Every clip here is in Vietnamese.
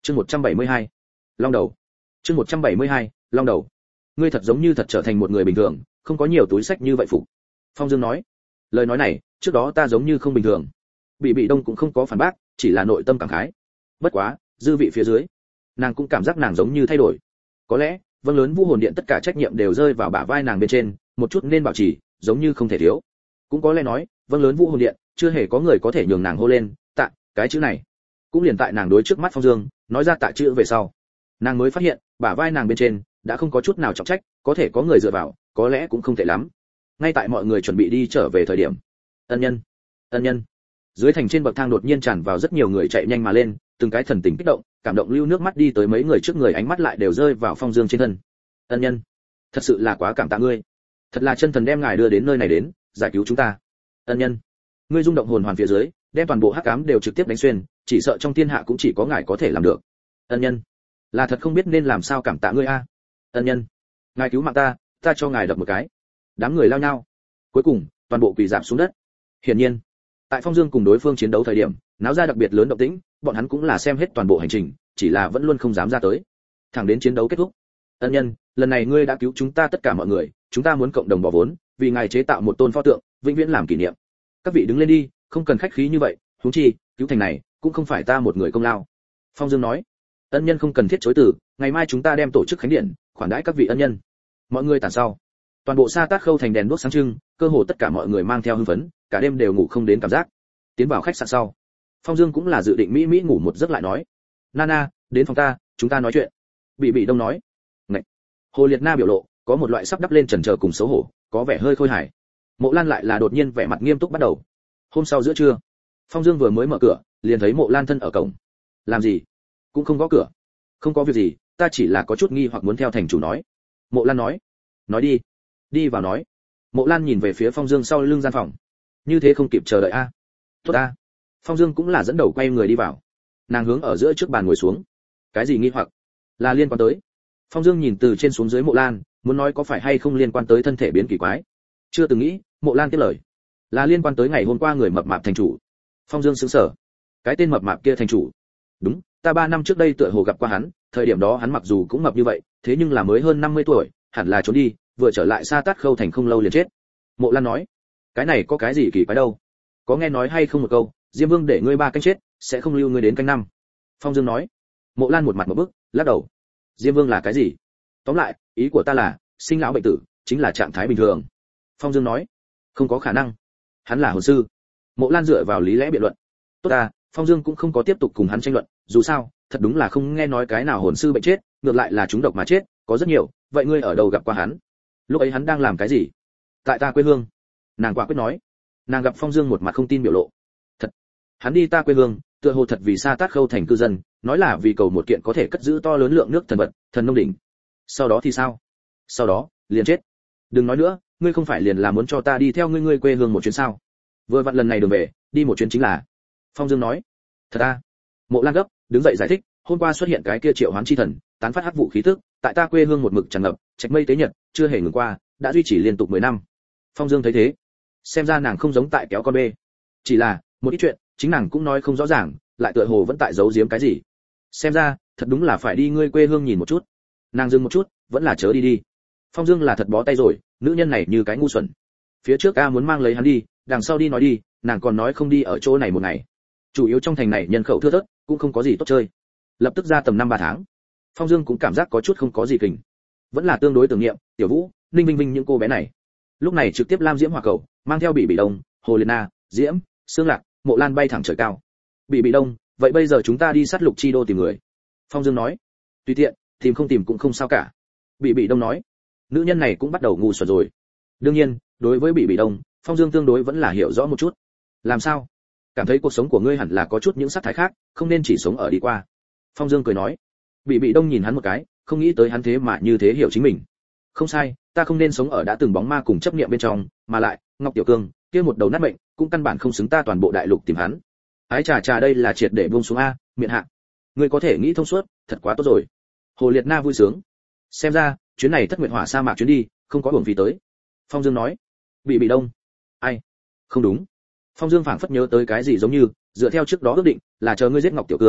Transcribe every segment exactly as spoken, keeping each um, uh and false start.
chương một trăm bảy mươi hai, long đầu. chương một trăm bảy mươi hai, long đầu. Ngươi thật giống như thật trở thành một người bình thường, không có nhiều túi sách như vậy phục. Phong Dương nói. Lời nói này, trước đó ta giống như không bình thường. Bị Bị Đông cũng không có phản bác, chỉ là nội tâm cảm khái. Bất quá, dư vị phía dưới, nàng cũng cảm giác nàng giống như thay đổi. Có lẽ, vâng lớn Vũ Hồn Điện tất cả trách nhiệm đều rơi vào bả vai nàng bên trên, một chút nên bảo trì, giống như không thể thiếu. Cũng có lẽ nói, vâng lớn Vũ Hồn Điện, chưa hề có người có thể nhường nàng hô lên, tạ, cái chữ này. Cũng liền tại nàng đối trước mắt Phong Dương, nói ra tạ chữ về sau, nàng mới phát hiện, bả vai nàng bên trên đã không có chút nào trọng trách, có thể có người dựa vào, có lẽ cũng không tệ lắm. Ngay tại mọi người chuẩn bị đi trở về thời điểm, ân nhân, ân nhân, dưới thành trên bậc thang đột nhiên tràn vào rất nhiều người chạy nhanh mà lên, từng cái thần tình kích động, cảm động lưu nước mắt đi tới mấy người trước người, ánh mắt lại đều rơi vào Phong Dương trên thân. Ân nhân, thật sự là quá cảm tạ ngươi, thật là chân thần đem ngài đưa đến nơi này đến, giải cứu chúng ta. Ân nhân, ngươi rung động hồn hoàn phía dưới, đem toàn bộ hắc ám đều trực tiếp đánh xuyên, chỉ sợ trong thiên hạ cũng chỉ có ngài có thể làm được. Ân nhân, là thật không biết nên làm sao cảm tạ ngươi a. Ân nhân, ngài cứu mạng ta, ta cho ngài đập một cái. Đám người lao nhau, cuối cùng toàn bộ quỳ rạp xuống đất. Hiển nhiên, tại Phong Dương cùng đối phương chiến đấu thời điểm, náo ra đặc biệt lớn động tĩnh, bọn hắn cũng là xem hết toàn bộ hành trình, chỉ là vẫn luôn không dám ra tới. Thẳng đến chiến đấu kết thúc. Ân nhân, lần này ngươi đã cứu chúng ta tất cả mọi người, chúng ta muốn cộng đồng bỏ vốn, vì ngài chế tạo một tôn pho tượng, vĩnh viễn làm kỷ niệm. Các vị đứng lên đi, không cần khách khí như vậy, huống chi, cứu thành này cũng không phải ta một người công lao. Phong Dương nói. Ân nhân không cần thiết chối từ, ngày mai chúng ta đem tổ chức khánh điện, khoản đãi các vị ân nhân. Mọi người tản sau. Toàn bộ Sa Tát Khâu thành đèn đuốc sáng trưng, cơ hồ tất cả mọi người mang theo hưng phấn, cả đêm đều ngủ không đến cảm giác. Tiến vào khách sạn sau, Phong Dương cũng là dự định mỹ mỹ ngủ một giấc lại nói. Nana, đến phòng ta, chúng ta nói chuyện. Bị Bị Đông nói. Ngậy. Hồ Liệt Na biểu lộ, có một loại sắp đắp lên chần chờ cùng xấu hổ, có vẻ hơi khôi hài. Mộ Lan lại là đột nhiên vẻ mặt nghiêm túc bắt đầu. Hôm sau giữa trưa, Phong Dương vừa mới mở cửa, liền thấy Mộ Lan thân ở cổng. Làm gì? Cũng không gõ cửa. Không có việc gì, ta chỉ là có chút nghi hoặc muốn theo thành chủ nói. Mộ Lan nói. Nói đi. Đi vào nói. Mộ Lan nhìn về phía Phong Dương sau lưng gian phòng. Như thế không kịp chờ đợi a. À? Tốt a. Phong Dương cũng là dẫn đầu quay người đi vào. Nàng hướng ở giữa trước bàn ngồi xuống. Cái gì nghi hoặc? Là liên quan tới. Phong Dương nhìn từ trên xuống dưới Mộ Lan, muốn nói có phải hay không liên quan tới thân thể biến kỳ quái. Chưa từng nghĩ, Mộ Lan tiếp lời. Là liên quan tới ngày hôm qua người mập mạp thành chủ. Phong Dương sững sờ. Cái tên mập mạp kia thành chủ? Đúng, ta ba năm trước đây tựa hồ gặp qua hắn, thời điểm đó hắn mặc dù cũng mập như vậy, thế nhưng là mới hơn năm mươi tuổi, hẳn là trốn đi, vừa trở lại Sa Tát Khâu thành không lâu liền chết. Mộ Lan nói. Cái này có cái gì kỳ quái đâu? Có nghe nói hay không một câu, Diêm Vương để ngươi ba canh chết, sẽ không lưu ngươi đến canh năm. Phong Dương nói. Mộ Lan một mặt một bức, lắc đầu. Diêm Vương là cái gì? Tóm lại, ý của ta là, sinh lão bệnh tử, chính là trạng thái bình thường. Phong Dương nói. Không có khả năng. Hắn là hồn sư. Mộ Lan dựa vào lý lẽ biện luận. Tốt ta, Phong Dương cũng không có tiếp tục cùng hắn tranh luận, dù sao, thật đúng là không nghe nói cái nào hồn sư bệnh chết, ngược lại là chúng độc mà chết, có rất nhiều, vậy ngươi ở đâu gặp qua hắn? Lúc ấy hắn đang làm cái gì? Tại ta quê hương. Nàng quả quyết nói. Nàng gặp Phong Dương một mặt không tin biểu lộ. Thật? Hắn đi ta quê hương, tựa hồ thật vì Sa Tát Khâu thành cư dân, nói là vì cầu một kiện có thể cất giữ to lớn lượng nước thần vật, thần nông đỉnh. Sau đó thì sao? Sau đó, liền chết. Đừng nói nữa, ngươi không phải liền là muốn cho ta đi theo ngươi ngươi quê hương một chuyến sao? Vừa vặn lần này đường về, đi một chuyến chính là. Phong Dương nói. Thật à? Mộ Lan gấp, đứng dậy giải thích, hôm qua xuất hiện cái kia triệu hoán chi thần, tán phát hắc vụ khí tức, tại ta quê hương một mực tràn ngập, trạch mây tế nhật, chưa hề ngừng qua, đã duy trì liên tục mười năm. Phong Dương thấy thế, xem ra nàng không giống tại kéo con bê, chỉ là một ít chuyện, chính nàng cũng nói không rõ ràng, lại tựa hồ vẫn tại giấu giếm cái gì. Xem ra, thật đúng là phải đi ngươi quê hương nhìn một chút. Nàng dừng một chút, vẫn là chớ đi đi. Phong Dương là thật bó tay rồi, nữ nhân này như cái ngu xuẩn. Phía trước a muốn mang lấy hắn đi, đằng sau đi nói đi, nàng còn nói không đi ở chỗ này một ngày. Chủ yếu trong thành này nhân khẩu thưa thớt, cũng không có gì tốt chơi. Lập tức ra tầm năm ba tháng. Phong Dương cũng cảm giác có chút không có gì kình. Vẫn là tương đối tưởng niệm, Tiểu Vũ, Ninh Vinh Vinh những cô bé này. Lúc này trực tiếp Lam Diễm Hỏa Cầu, mang theo Bị Bị Đông, Hồ Liệt Na, Diễm, Sương Lạc, Mộ Lan bay thẳng trời cao. Bị Bị Đông, vậy bây giờ chúng ta đi sát lục chi đô tìm người. Phong Dương nói. Tùy tiện, tìm không tìm cũng không sao cả. Bị Bị Đông nói. Nữ nhân này cũng bắt đầu ngu xuẩn rồi. Đương nhiên, đối với Bị Bị Đông, Phong Dương tương đối vẫn là hiểu rõ một chút. Làm sao? Cảm thấy cuộc sống của ngươi hẳn là có chút những sắc thái khác, không nên chỉ sống ở đi qua. Phong Dương cười nói. Bị Bị Đông nhìn hắn một cái, không nghĩ tới hắn thế mà như thế hiểu chính mình. Không sai, ta không nên sống ở đã từng bóng ma cùng chấp niệm bên trong, mà lại, Ngọc Tiểu Cương, kia một đầu nát mệnh, cũng căn bản không xứng ta toàn bộ đại lục tìm hắn. Ái trà trà đây là triệt để buông xuống a, miệng hạ. Ngươi có thể nghĩ thông suốt, thật quá tốt rồi. Hồ Liệt Na vui sướng. Xem ra, chuyến này Thất Nguyệt Hỏa sa mạc chuyến đi, không có uổng phí tới. Phong Dương nói. Bị Bị Đông. Ai? Không đúng. Phong Dương phảng phất nhớ tới cái gì giống như, dựa theo trước đó ước định, là chờ ngươi giết Ngọc Tiểu Cương,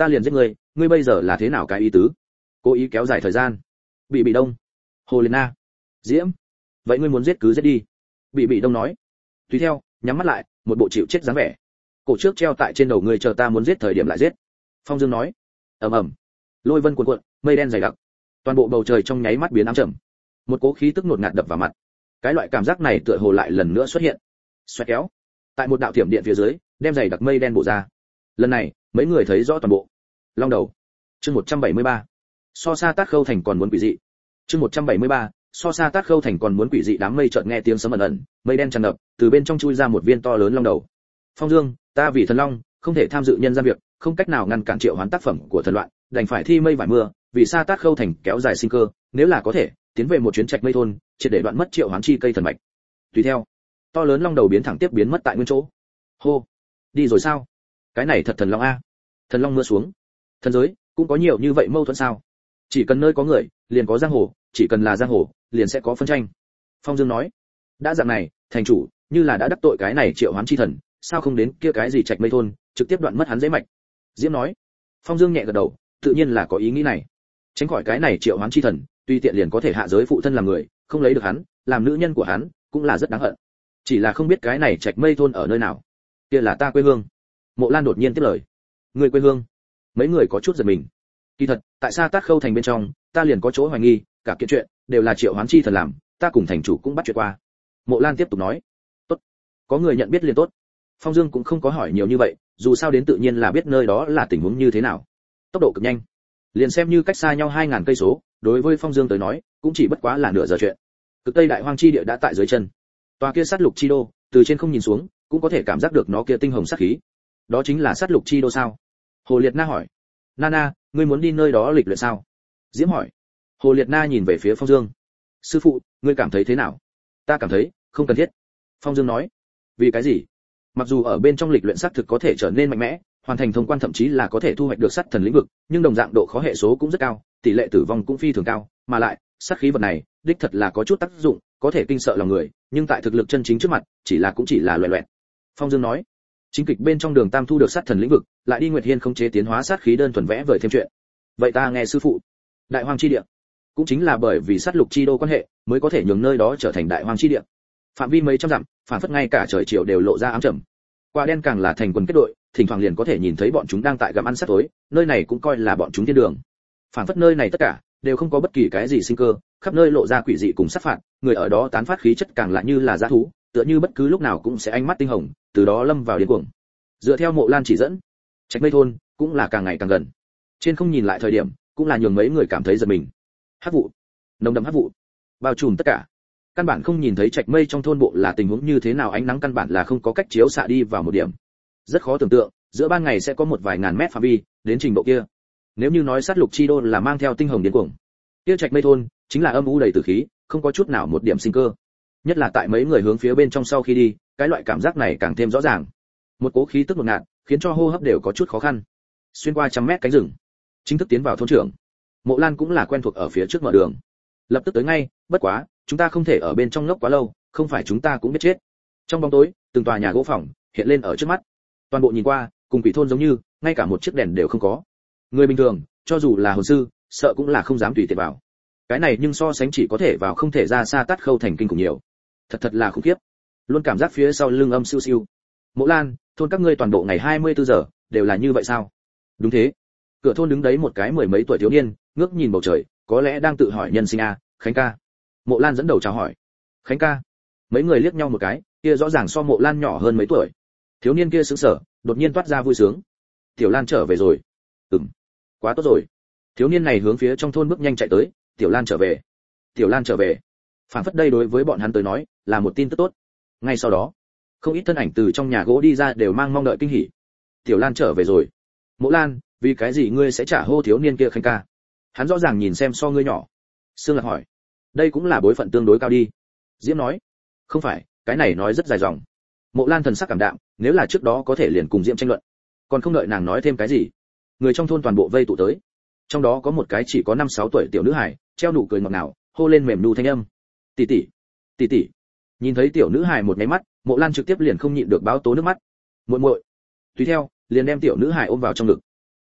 ta liền giết ngươi, ngươi bây giờ là thế nào cái ý tứ? Cố ý kéo dài thời gian. Bị bị đông. Hồ Liệt Na. Diễm. Vậy ngươi muốn giết cứ giết đi. Bị bị đông nói. Tùy theo, nhắm mắt lại, một bộ chịu chết dáng vẻ. Cổ trước treo tại trên đầu ngươi, chờ ta muốn giết thời điểm lại giết. Phong Dương nói. Ầm ầm. Lôi vân cuồn cuộn, mây đen dày đặc. Toàn bộ bầu trời trong nháy mắt biến ám trầm. Một cỗ khí tức ngột ngạt đập vào mặt. Cái loại cảm giác này tựa hồ lại lần nữa xuất hiện. Xoẹt kéo. Tại một đạo thiểm điện phía dưới, đem dày đặc mây đen bổ ra. Lần này, mấy người thấy rõ toàn bộ. Long đầu. Chương một trăm bảy mươi ba. So xa Tát Khâu Thành còn muốn quỷ dị. Chương một trăm bảy mươi ba. So xa Tát Khâu Thành còn muốn quỷ dị. Đám mây chợt nghe tiếng sấm ẩn ẩn, mây đen tràn ngập, từ bên trong chui ra một viên to lớn long đầu. Phong Dương, ta vì thần long, không thể tham dự nhân gian việc, không cách nào ngăn cản triệu hoán tác phẩm của thần loạn, đành phải thi mây vải mưa, vì sa Tát Khâu Thành kéo dài sinh cơ, nếu là có thể, tiến về một chuyến trạch mây thôn, triệt để đoạn mất triệu hoán chi cây thần mạch. Tùy theo, to lớn long đầu biến thẳng tiếp biến mất tại nguyên chỗ. Hô, đi rồi sao? Cái này thật thần long a. Thần long mưa xuống. Thần giới cũng có nhiều như vậy mâu thuẫn sao? Chỉ cần nơi có người, liền có giang hồ, chỉ cần là giang hồ, liền sẽ có phân tranh. Phong Dương nói, đã dạng này, thành chủ, như là đã đắc tội cái này triệu hoán chi thần, sao không đến kia cái gì trạch mây thôn, trực tiếp đoạn mất hắn dễ mạch. Diễm nói. Phong Dương nhẹ gật đầu, tự nhiên là có ý nghĩ này. Tránh khỏi cái này triệu hoán chi thần, tuy tiện liền có thể hạ giới phụ thân làm người, không lấy được hắn, làm nữ nhân của hắn, cũng là rất đáng hận. Chỉ là không biết cái này trạch mây thôn ở nơi nào. Kia là ta quê hương. Mộ Lan đột nhiên tiếp lời. Người quê hương? Mấy người có chút giật mình. Kỳ thật, tại sao Tát Khâu Thành bên trong, ta liền có chỗ hoài nghi, cả kiện chuyện đều là triệu hoán chi thần làm, ta cùng thành chủ cũng bắt chuyện qua. Mộ Lan tiếp tục nói. Tốt, có người nhận biết liền tốt. Phong Dương cũng không có hỏi nhiều như vậy, dù sao đến tự nhiên là biết nơi đó là tình huống như thế nào. Tốc độ cực nhanh, liền xem như cách xa nhau hai ngàn cây số, đối với Phong Dương tới nói, cũng chỉ bất quá là nửa giờ chuyện. Cực Tây Đại Hoang chi địa đã tại dưới chân. Tòa kia sát lục chi đô, từ trên không nhìn xuống, cũng có thể cảm giác được nó kia tinh hồng sát khí. Đó chính là sát lục chi đô sao? Hồ Liệt Na hỏi. Nana, ngươi muốn đi nơi đó lịch luyện sao? Diễm hỏi. Hồ Liệt Na nhìn về phía Phong Dương. Sư phụ, ngươi cảm thấy thế nào? Ta cảm thấy không cần thiết. Phong Dương nói. Vì cái gì? Mặc dù ở bên trong lịch luyện sát thực có thể trở nên mạnh mẽ, hoàn thành thông quan thậm chí là có thể thu hoạch được sát thần lĩnh vực, nhưng đồng dạng độ khó hệ số cũng rất cao, tỷ lệ tử vong cũng phi thường cao, mà lại, sát khí vật này, đích thật là có chút tác dụng, có thể kinh sợ lòng người, nhưng tại thực lực chân chính trước mặt, chỉ là cũng chỉ là loẹt loẹt. Phong Dương nói, chính kịch bên trong Đường Tam thu được sát thần lĩnh vực, lại đi Nguyệt Hiên không chế tiến hóa sát khí đơn thuần vẽ vời thêm chuyện. Vậy ta nghe sư phụ. Đại Hoang chi địa, cũng chính là bởi vì sát lục chi đô quan hệ, mới có thể nhường nơi đó trở thành Đại Hoang chi địa. Phạm vi mấy trăm dặm, phản phất ngay cả trời chiều đều lộ ra ám trầm. Quả đen càng là thành quần kết đội, thỉnh thoảng liền có thể nhìn thấy bọn chúng đang tại gặm ăn sát tối, nơi này cũng coi là bọn chúng thiên đường. Phản phất nơi này tất cả đều không có bất kỳ cái gì sinh cơ, khắp nơi lộ ra quỷ dị cùng sát phạt, người ở đó tán phát khí chất càng lại như là dã thú, tựa như bất cứ lúc nào cũng sẽ ánh mắt tinh hồng, từ đó lâm vào điên cuồng. Dựa theo Mộ Lan chỉ dẫn, Trạch Mây thôn cũng là càng ngày càng gần. Trên không nhìn lại thời điểm, cũng là nhường mấy người cảm thấy giật mình. Hắc vụ, nồng đậm hắc vụ, bao trùm tất cả. Căn bản không nhìn thấy Trạch Mây trong thôn bộ là tình huống như thế nào, ánh nắng căn bản là không có cách chiếu xạ đi vào một điểm. Rất khó tưởng tượng, giữa ban ngày sẽ có một vài ngàn mét phạm vi, đến trình độ kia. Nếu như nói sát lục chi đô là mang theo tinh hồng điên cuồng, kia Trạch Mây thôn chính là âm u đầy tử khí, không có chút nào một điểm sinh cơ. Nhất là tại mấy người hướng phía bên trong sau khi đi, cái loại cảm giác này càng thêm rõ ràng. Một cỗ khí tức ngột ngạt, khiến cho hô hấp đều có chút khó khăn. Xuyên qua trăm mét cánh rừng, chính thức tiến vào thôn trưởng. Mộ Lan cũng là quen thuộc ở phía trước mở đường. Lập tức tới ngay, bất quá, chúng ta không thể ở bên trong ngốc quá lâu, không phải chúng ta cũng biết chết. Trong bóng tối, từng tòa nhà gỗ phòng hiện lên ở trước mắt. Toàn bộ nhìn qua, cùng quỷ thôn giống như, ngay cả một chiếc đèn đều không có. Người bình thường, cho dù là hồn sư, sợ cũng là không dám tùy tiện vào. Cái này nhưng so sánh chỉ có thể vào không thể ra xa Tát Khâu Thành kinh khủng nhiều. Thật thật là khủng khiếp. Luôn cảm giác phía sau lưng âm siêu siêu. Mộ Lan, thôn các ngươi toàn bộ ngày hai mươi tư giờ đều là như vậy sao? Đúng thế. Cửa thôn đứng đấy một cái mười mấy tuổi thiếu niên, ngước nhìn bầu trời, có lẽ đang tự hỏi nhân sinh a, Khánh ca. Mộ Lan dẫn đầu chào hỏi. Khánh ca. Mấy người liếc nhau một cái, kia rõ ràng so Mộ Lan nhỏ hơn mấy tuổi. Thiếu niên kia sững sờ, đột nhiên toát ra vui sướng. Tiểu Lan trở về rồi. Ừm. Quá tốt rồi. Thiếu niên này hướng phía trong thôn bước nhanh chạy tới, Tiểu Lan trở về. Tiểu Lan trở về. Phản phất đây đối với bọn hắn tới nói, là một tin tức tốt. Ngay sau đó, không ít thân ảnh từ trong nhà gỗ đi ra đều mang mong đợi kinh hỉ. Tiểu Lan trở về rồi. Mộ Lan, vì cái gì ngươi sẽ trả hô thiếu niên kia Khánh ca? Hắn rõ ràng nhìn xem so ngươi nhỏ. Sương Lạc hỏi. Đây cũng là bối phận tương đối cao đi. Diễm nói. Không phải, cái này nói rất dài dòng. Mộ Lan thần sắc cảm đạm, nếu là trước đó có thể liền cùng Diễm tranh luận. Còn không đợi nàng nói thêm cái gì, người trong thôn toàn bộ vây tụ tới. Trong đó có một cái chỉ có năm sáu tuổi tiểu nữ hài, treo nụ cười ngọt ngào, hô lên mềm nu thanh âm. Tỷ tỷ, tỷ tỷ. Nhìn thấy tiểu nữ hài một cái mắt, Mộ Lan trực tiếp liền không nhịn được báo tố nước mắt. Muội muội. Tùy theo, liền đem tiểu nữ hài ôm vào trong ngực.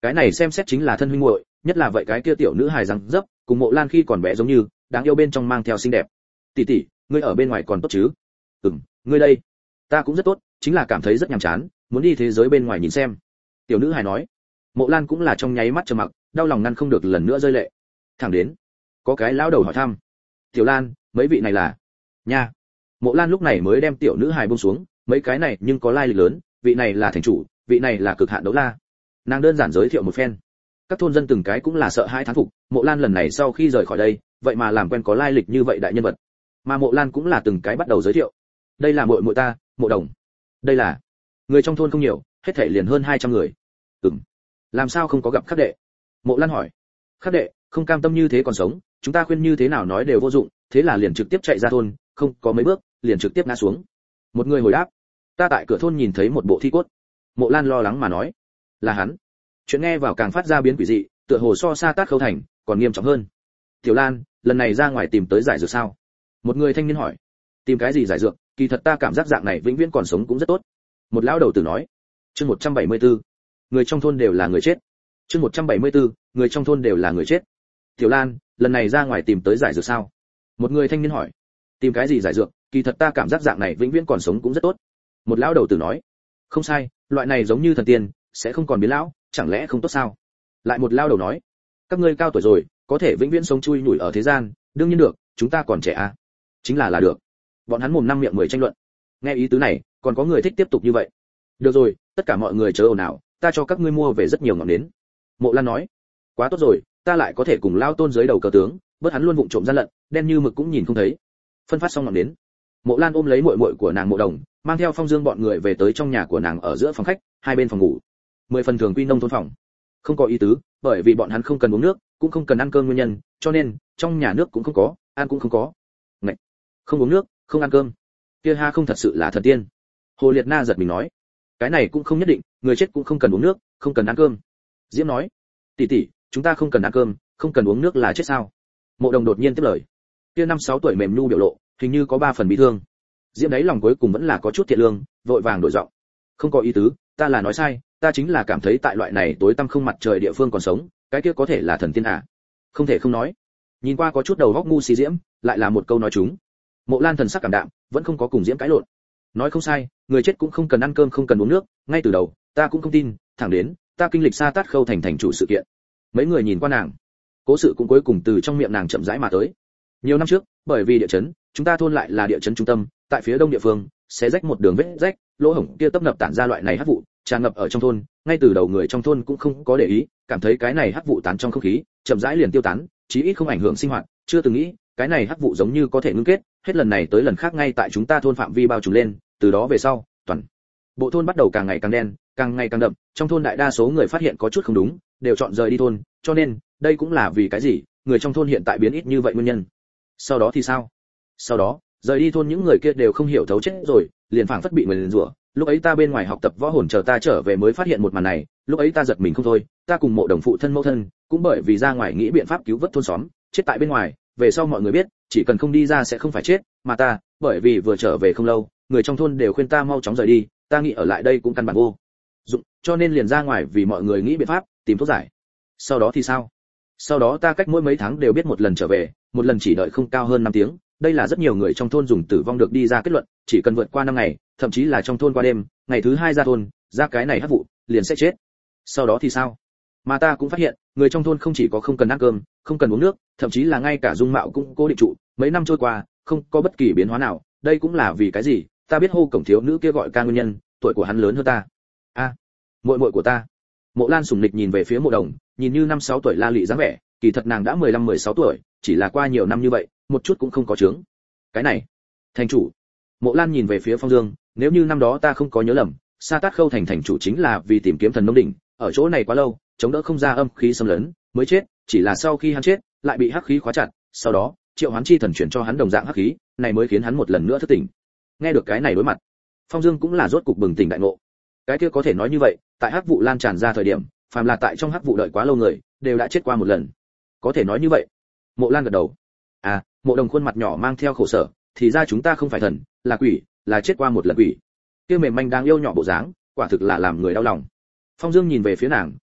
Cái này xem xét chính là thân huynh muội, nhất là vậy cái kia tiểu nữ hài răng dấp, cùng Mộ Lan khi còn bé giống như, đáng yêu bên trong mang theo xinh đẹp. Tỷ tỷ, ngươi ở bên ngoài còn tốt chứ? Ừm, ngươi đây? Ta cũng rất tốt, chính là cảm thấy rất nhàm chán, muốn đi thế giới bên ngoài nhìn xem. Tiểu nữ hài nói. Mộ Lan cũng là trong nháy mắt trầm mặc, đau lòng ngăn không được lần nữa rơi lệ. Thẳng đến, có cái lão đầu hỏi thăm. Tiểu Lan, mấy vị này là? Nha. Mộ Lan lúc này mới đem tiểu nữ hài buông xuống, mấy cái này nhưng có lai lịch lớn, vị này là thành chủ, vị này là cực hạn đấu la. Nàng đơn giản giới thiệu một phen. Các thôn dân từng cái cũng là sợ hãi thán phục, Mộ Lan lần này sau khi rời khỏi đây, vậy mà làm quen có lai lịch như vậy đại nhân vật. Mà Mộ Lan cũng là từng cái bắt đầu giới thiệu. Đây là muội muội ta, Mộ Đồng. Đây là người trong thôn không nhiều, hết thảy liền hơn hai trăm người. Ừm. Làm sao không có gặp Khắc đệ? Mộ Lan hỏi. Khắc đệ, không cam tâm như thế còn sống, chúng ta khuyên như thế nào nói đều vô dụng, thế là liền trực tiếp chạy ra thôn, không có mấy bước, liền trực tiếp ngã xuống. Một người hồi đáp. Ta tại cửa thôn nhìn thấy một bộ thi cốt. Mộ Lan lo lắng mà nói. Là hắn. Chuyện nghe vào càng phát ra biến quỷ dị, tựa hồ so Sa Tát Khâu Thành còn nghiêm trọng hơn. Tiểu Lan, lần này ra ngoài tìm tới giải dược sao? Một người thanh niên hỏi. Tìm cái gì giải dược? Kỳ thật ta cảm giác dạng này vĩnh viễn còn sống cũng rất tốt. Một lão đầu tử nói. Chương một trăm bảy mươi tư. Người trong thôn đều là người chết. Chương một trăm bảy mươi tư. Người trong thôn đều là người chết. Tiểu Lan, lần này ra ngoài tìm tới giải dược sao? Một người thanh niên hỏi. Tìm cái gì giải dược? Kỳ thật ta cảm giác dạng này vĩnh viễn còn sống cũng rất tốt. Một lão đầu tử nói. Không sai, loại này giống như thần tiên, sẽ không còn biến lão, chẳng lẽ không tốt sao? Lại một lão đầu nói. Các ngươi cao tuổi rồi, có thể vĩnh viễn sống chui nhủi ở thế gian, đương nhiên được, chúng ta còn trẻ à? Chính là là được. Bọn hắn mồm năm miệng mười tranh luận. Nghe ý tứ này, còn có người thích tiếp tục như vậy. Được rồi, tất cả mọi người chớ ồn ào, ta cho các ngươi mua về rất nhiều ngọn nến. Mộ Lan nói. Quá tốt rồi, ta lại có thể cùng lao tôn dưới đầu cờ tướng, bớt hắn luôn vụng trộm gian lận, đen như mực cũng nhìn không thấy. Phân phát xong ngọn nến, Mộ Lan ôm lấy muội muội của nàng Mộ Đồng, mang theo Phong Dương bọn người về tới trong nhà của nàng ở giữa phòng khách, hai bên phòng ngủ. Mười phần thường quy nông thôn phòng. Không có ý tứ, bởi vì bọn hắn không cần uống nước, cũng không cần ăn cơm nguyên nhân, cho nên trong nhà nước cũng không có, ăn cũng không có. Ngậy. Không uống nước, không ăn cơm. Kia ha không thật sự là thần tiên. Hồ Liệt Na giật mình nói. Cái này cũng không nhất định, người chết cũng không cần uống nước, không cần ăn cơm. Diễm nói. Tỷ tỷ, chúng ta không cần ăn cơm, không cần uống nước là chết sao? Mộ Đồng đột nhiên tiếp lời. Kia năm sáu tuổi mềm nhu biểu lộ, hình như có ba phần bị thương. Diễm đấy lòng cuối cùng vẫn là có chút thiện lương, vội vàng đổi giọng. Không có ý tứ, ta là nói sai, ta chính là cảm thấy tại loại này tối tăm không mặt trời địa phương còn sống, cái kia có thể là thần tiên à? Không thể không nói. Nhìn qua có chút đầu góc ngu si Diễm, lại là một câu nói trúng. Mộ Lan thần sắc cảm đạm, vẫn không có cùng Diễm cãi lộn. Nói không sai, người chết cũng không cần ăn cơm không cần uống nước, ngay từ đầu, ta cũng không tin, thẳng đến ta kinh lịch Sa Tát Khâu thành thành chủ sự kiện. Mấy người nhìn qua nàng, cố sự cũng cuối cùng từ trong miệng nàng chậm rãi mà tới. Nhiều năm trước, bởi vì địa chấn, chúng ta thôn lại là địa chấn trung tâm, tại phía đông địa phương, sẽ rách một đường vết rách, lỗ hổng kia tấp nập tản ra loại này hắc vụ, tràn ngập ở trong thôn, ngay từ đầu người trong thôn cũng không có để ý, cảm thấy cái này hắc vụ tán trong không khí, chậm rãi liền tiêu tán, chí ít không ảnh hưởng sinh hoạt, chưa từng nghĩ, cái này hắc vụ giống như có thể ngưng kết, hết lần này tới lần khác ngay tại chúng ta thôn phạm vi bao trùm lên, từ đó về sau, toàn bộ thôn bắt đầu càng ngày càng đen, càng ngày càng đậm, trong thôn đại đa số người phát hiện có chút không đúng, đều chọn rời đi thôn, cho nên, đây cũng là vì cái gì, người trong thôn hiện tại biến ít như vậy nguyên nhân. Sau đó thì sao? Sau đó, rời đi thôn những người kia đều không hiểu thấu chết rồi, liền phảng phất bị người liền rủa. Lúc ấy ta bên ngoài học tập võ hồn chờ ta trở về mới phát hiện một màn này, lúc ấy ta giật mình không thôi, ta cùng Mộ Đồng phụ thân mẫu thân, cũng bởi vì ra ngoài nghĩ biện pháp cứu vớt thôn xóm, chết tại bên ngoài, về sau mọi người biết, chỉ cần không đi ra sẽ không phải chết, mà ta, bởi vì vừa trở về không lâu, người trong thôn đều khuyên ta mau chóng rời đi, ta nghĩ ở lại đây cũng căn bản vô dụng, cho nên liền ra ngoài vì mọi người nghĩ biện pháp, tìm thuốc giải. Sau đó thì sao? Sau đó ta cách mỗi mấy tháng đều biết một lần trở về, một lần chỉ đợi không cao hơn năm tiếng, đây là rất nhiều người trong thôn dùng tử vong được đi ra kết luận, chỉ cần vượt qua năm ngày, thậm chí là trong thôn qua đêm, ngày thứ hai ra thôn, ra cái này hắc vụ, liền sẽ chết. Sau đó thì sao? Mà ta cũng phát hiện, người trong thôn không chỉ có không cần ăn cơm, không cần uống nước, thậm chí là ngay cả dung mạo cũng cố định trụ, mấy năm trôi qua, không có bất kỳ biến hóa nào, đây cũng là vì cái gì? Ta biết hô cổng thiếu nữ kia gọi ca nguyên nhân, tuổi của hắn lớn hơn ta. A, à, muội muội của ta. Mộ Lan sủng nịch nhìn về phía Mộ Đồng, nhìn như năm sáu tuổi la lị dáng vẻ, kỳ thật nàng đã mười lăm mười sáu tuổi, chỉ là qua nhiều năm như vậy, một chút cũng không có chướng. Cái này, thành chủ. Mộ Lan nhìn về phía Phong Dương, nếu như năm đó ta không có nhớ lầm, Sa Tát Khâu thành thành chủ chính là vì tìm kiếm thần nông đỉnh, ở chỗ này quá lâu, chống đỡ không ra âm khí xâm lấn, mới chết, chỉ là sau khi hắn chết, lại bị hắc khí khóa chặt, sau đó, Triệu Hoán chi thần chuyển cho hắn đồng dạng hắc khí, này mới khiến hắn một lần nữa thức tỉnh. Nghe được cái này đối mặt, Phong Dương cũng là rốt cục bừng tỉnh đại ngộ. Cái kia có thể nói như vậy, tại hắc vụ lan tràn ra thời điểm, phàm là tại trong hắc vụ đợi quá lâu người, đều đã chết qua một lần. Có thể nói như vậy. Mộ Lan gật đầu. À, Mộ Đồng khuôn mặt nhỏ mang theo khổ sở, thì ra chúng ta không phải thần, là quỷ, là chết qua một lần quỷ. Kia mềm manh đang yêu nhỏ bộ dáng, quả thực là làm người đau lòng. Phong Dương nhìn về phía nàng,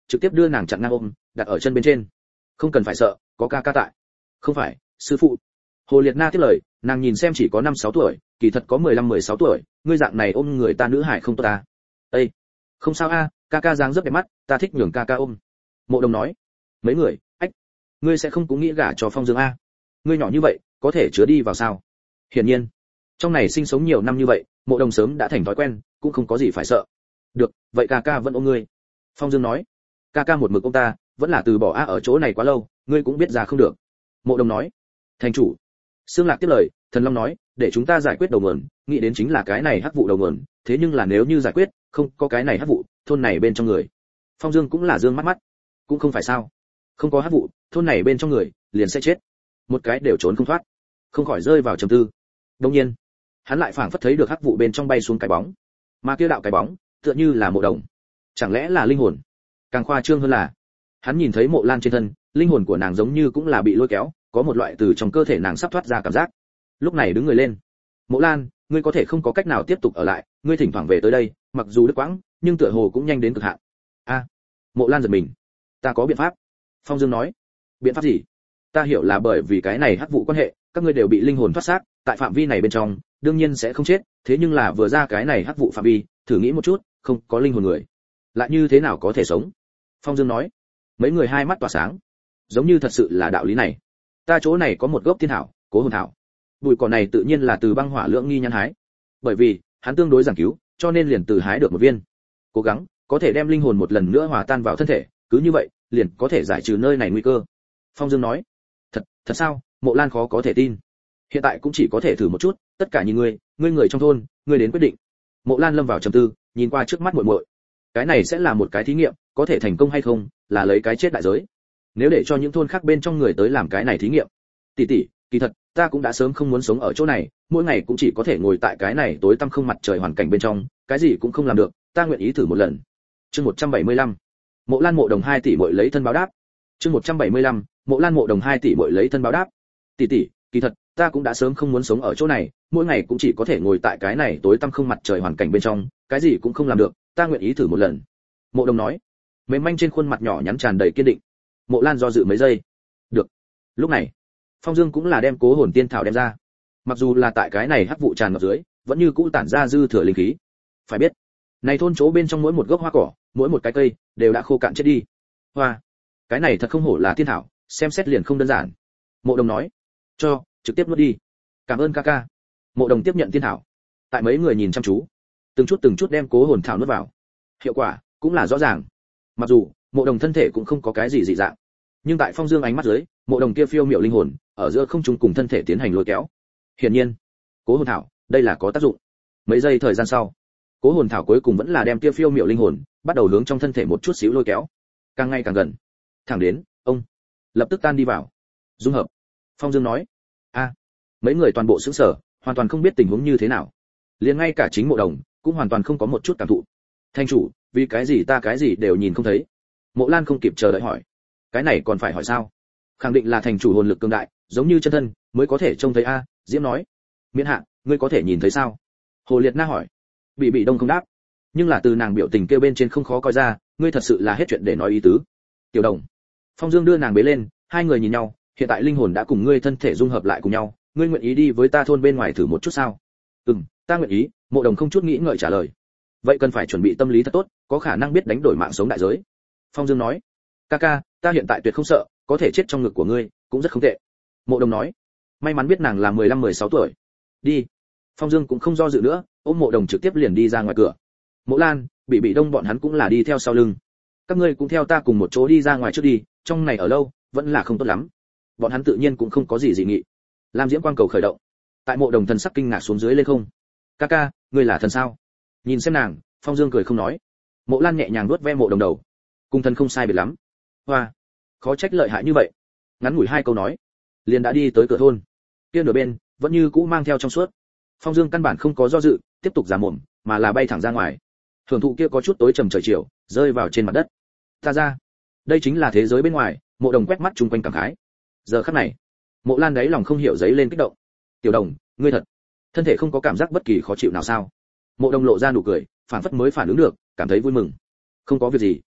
trực tiếp đưa nàng chặn ngang ôm đặt ở chân bên trên. Không cần phải sợ, có ca ca tại. Không phải, sư phụ. Hồ Liệt Na tiếp lời, nàng nhìn xem chỉ có năm sáu tuổi, kỳ thật có mười lăm mười sáu tuổi, ngươi dạng này ôm người ta nữ hải không tốt ta. Ê, không sao a, ca ca dáng rất đẹp mắt, ta thích nhường ca ca ôm. Mộ Đồng nói. Mấy người, ách, ngươi sẽ không cũng nghĩ gả cho Phong Dương a? Ngươi nhỏ như vậy, có thể chứa đi vào sao? Hiển nhiên, trong này sinh sống nhiều năm như vậy, Mộ Đồng sớm đã thành thói quen, cũng không có gì phải sợ. Được, vậy ca ca vẫn ôm ngươi. Phong Dương nói. Ca ca một mực ôm ta, vẫn là từ bỏ a, ở chỗ này quá lâu, ngươi cũng biết ra không được. Mộ Đồng nói. Thành chủ. Sương Lạc tiếp lời, Thần Long nói, để chúng ta giải quyết đầu nguồn, nghĩ đến chính là cái này hắc vụ đầu nguồn, thế nhưng là nếu như giải quyết, không có cái này hắc vụ, thôn này bên trong người. Phong Dương cũng là dương mắt mắt. Cũng không phải sao? Không có hắc vụ, thôn này bên trong người liền sẽ chết. Một cái đều trốn không thoát. Không khỏi rơi vào trầm tư. Đương nhiên, hắn lại phảng phất thấy được hắc vụ bên trong bay xuống cái bóng. Mà kia đạo cái bóng, tựa như là Mộ Đồng. Chẳng lẽ là linh hồn? Càng khoa trương hơn là, hắn nhìn thấy Mộ Lan trên thân, linh hồn của nàng giống như cũng là bị lôi kéo, có một loại từ trong cơ thể nàng sắp thoát ra cảm giác. Lúc này đứng người lên. Mộ Lan, ngươi có thể không có cách nào tiếp tục ở lại, ngươi thỉnh thoảng về tới đây, mặc dù đứt quãng, nhưng tựa hồ cũng nhanh đến cực hạn. A, Mộ Lan giật mình. Ta có biện pháp. Phong Dương nói. Biện pháp gì? Ta hiểu là bởi vì cái này hắc vụ quan hệ, các ngươi đều bị linh hồn thoát xác, tại phạm vi này bên trong, đương nhiên sẽ không chết, thế nhưng là vừa ra cái này hắc vụ phạm vi, thử nghĩ một chút, không có linh hồn người, lại như thế nào có thể sống? Phong Dương nói. Mấy người hai mắt tỏa sáng, giống như thật sự là đạo lý này. Ta chỗ này có một gốc thiên thảo, Cố Hồn thảo. Bụi cỏ này tự nhiên là từ băng hỏa lượng nghi nhăn hái, bởi vì hắn tương đối giảng cứu, cho nên liền từ hái được một viên. Cố gắng có thể đem linh hồn một lần nữa hòa tan vào thân thể, cứ như vậy, liền có thể giải trừ nơi này nguy cơ. Phong Dương nói. Thật, thật sao? Mộ Lan khó có thể tin. Hiện tại cũng chỉ có thể thử một chút, tất cả nhìn ngươi, ngươi người trong thôn, ngươi đến quyết định. Mộ Lan lâm vào trầm tư, nhìn qua trước mắt muội muội. Cái này sẽ là một cái thí nghiệm, có thể thành công hay không, là lấy cái chết đại giới. Nếu để cho những thôn khác bên trong người tới làm cái này thí nghiệm, tỷ tỷ, kỳ thật, ta cũng đã sớm không muốn sống ở chỗ này, mỗi ngày cũng chỉ có thể ngồi tại cái này tối tăm không mặt trời hoàn cảnh bên trong, cái gì cũng không làm được, ta nguyện ý thử một lần. Chương một trăm bảy mươi lăm. Mộ Lan Mộ Đồng hai tỷ muội lấy thân báo đáp. Chương một trăm bảy mươi lăm. Mộ Lan Mộ Đồng hai tỷ muội lấy thân báo đáp. Tỷ tỷ, kỳ thật, ta cũng đã sớm không muốn sống ở chỗ này, mỗi ngày cũng chỉ có thể ngồi tại cái này tối tăm không mặt trời hoàn cảnh bên trong, cái gì cũng không làm được, ta nguyện ý thử một lần. Mộ Đồng nói. Mềm manh trên khuôn mặt nhỏ nhắn tràn đầy kiên định. Mộ Lan do dự mấy giây. Được. Lúc này, Phong Dương cũng là đem Cố Hồn tiên thảo đem ra. Mặc dù là tại cái này hắc vụ tràn ngập dưới, vẫn như cũ tản ra dư thừa linh khí. Phải biết, này thôn chỗ bên trong mỗi một gốc hoa cỏ, mỗi một cái cây đều đã khô cạn chết đi. Hoa, cái này thật không hổ là tiên thảo, xem xét liền không đơn giản. Mộ Đồng nói. Cho, trực tiếp nuốt đi. Cảm ơn ca ca. Mộ Đồng tiếp nhận tiên thảo. Tại mấy người nhìn chăm chú, từng chút từng chút đem Cố Hồn thảo nuốt vào. Hiệu quả cũng là rõ ràng. Mặc dù Mộ Đồng thân thể cũng không có cái gì dị dạng, nhưng tại Phong Dương ánh mắt dưới, Mộ Đồng kia phiêu miểu linh hồn ở giữa không trung cùng thân thể tiến hành lôi kéo. Hiển nhiên, Cố Hồn thảo, đây là có tác dụng. Mấy giây thời gian sau, Cố Hồn thảo cuối cùng vẫn là đem kia phiêu miểu linh hồn bắt đầu hướng trong thân thể một chút xíu lôi kéo, càng ngày càng gần, thẳng đến ông lập tức tan đi vào. Dung hợp. Phong Dương nói. A. Mấy người toàn bộ sững sờ, hoàn toàn không biết tình huống như thế nào. Liền ngay cả chính Mộ Đồng cũng hoàn toàn không có một chút cảm thụ. Thanh chủ, vì cái gì ta cái gì đều nhìn không thấy? Mộ Lan không kịp chờ đợi hỏi. Cái này còn phải hỏi sao? Khẳng định là thành chủ hồn lực cường đại, giống như chân thân mới có thể trông thấy a. Diễm nói. Miễn hạ, ngươi có thể nhìn thấy sao? Hồ Liệt Na hỏi. Bị Bị Đông không đáp, nhưng là từ nàng biểu tình kêu bên trên không khó coi ra, ngươi thật sự là hết chuyện để nói ý tứ. Tiểu Đồng. Phong Dương đưa nàng bế lên, hai người nhìn nhau, hiện tại linh hồn đã cùng ngươi thân thể dung hợp lại cùng nhau, ngươi nguyện ý đi với ta thôn bên ngoài thử một chút sao? Ừm, ta nguyện ý. Mộ Đồng không chút nghĩ ngợi trả lời. Vậy cần phải chuẩn bị tâm lý thật tốt, có khả năng biết đánh đổi mạng sống đại giới. Phong Dương nói. Ca ca, ta hiện tại tuyệt không sợ, có thể chết trong ngực của ngươi, cũng rất không tệ. Mộ Đồng nói. May mắn biết nàng là mười lăm mười sáu tuổi. Đi. Phong Dương cũng không do dự nữa, ôm Mộ Đồng trực tiếp liền đi ra ngoài cửa. Mộ Lan, Bị Bị Đông bọn hắn cũng là đi theo sau lưng. Các ngươi cũng theo ta cùng một chỗ đi ra ngoài trước đi, trong này ở lâu, vẫn là không tốt lắm. Bọn hắn tự nhiên cũng không có gì dị nghị. Lam Diễm quang cầu khởi động. Tại Mộ Đồng thần sắc kinh ngạc xuống dưới lên không. Ca ca, ngươi là thần sao? Nhìn xem nàng, Phong Dương cười không nói. Mộ Lan nhẹ nhàng vuốt ve Mộ Đồng đầu. Cung thần không sai biệt lắm. Hoa, khó trách lợi hại như vậy. Ngắn ngủi hai câu nói, liền đã đi tới cửa thôn. Kia nửa bên vẫn như cũ mang theo trong suốt. Phong Dương căn bản không có do dự, tiếp tục giả mồm, mà là bay thẳng ra ngoài. Hưởng thụ kia có chút tối trầm trời chiều, rơi vào trên mặt đất. Ta ra, đây chính là thế giới bên ngoài. Mộ Đồng quét mắt chung quanh cảm khái. Giờ khắc này, Mộ Lan đáy lòng không hiểu giấy lên kích động. Tiểu Đồng, ngươi thật, thân thể không có cảm giác bất kỳ khó chịu nào sao? Mộ Đồng lộ ra nụ cười, phản phất mới phản ứng được, cảm thấy vui mừng. Không có việc gì,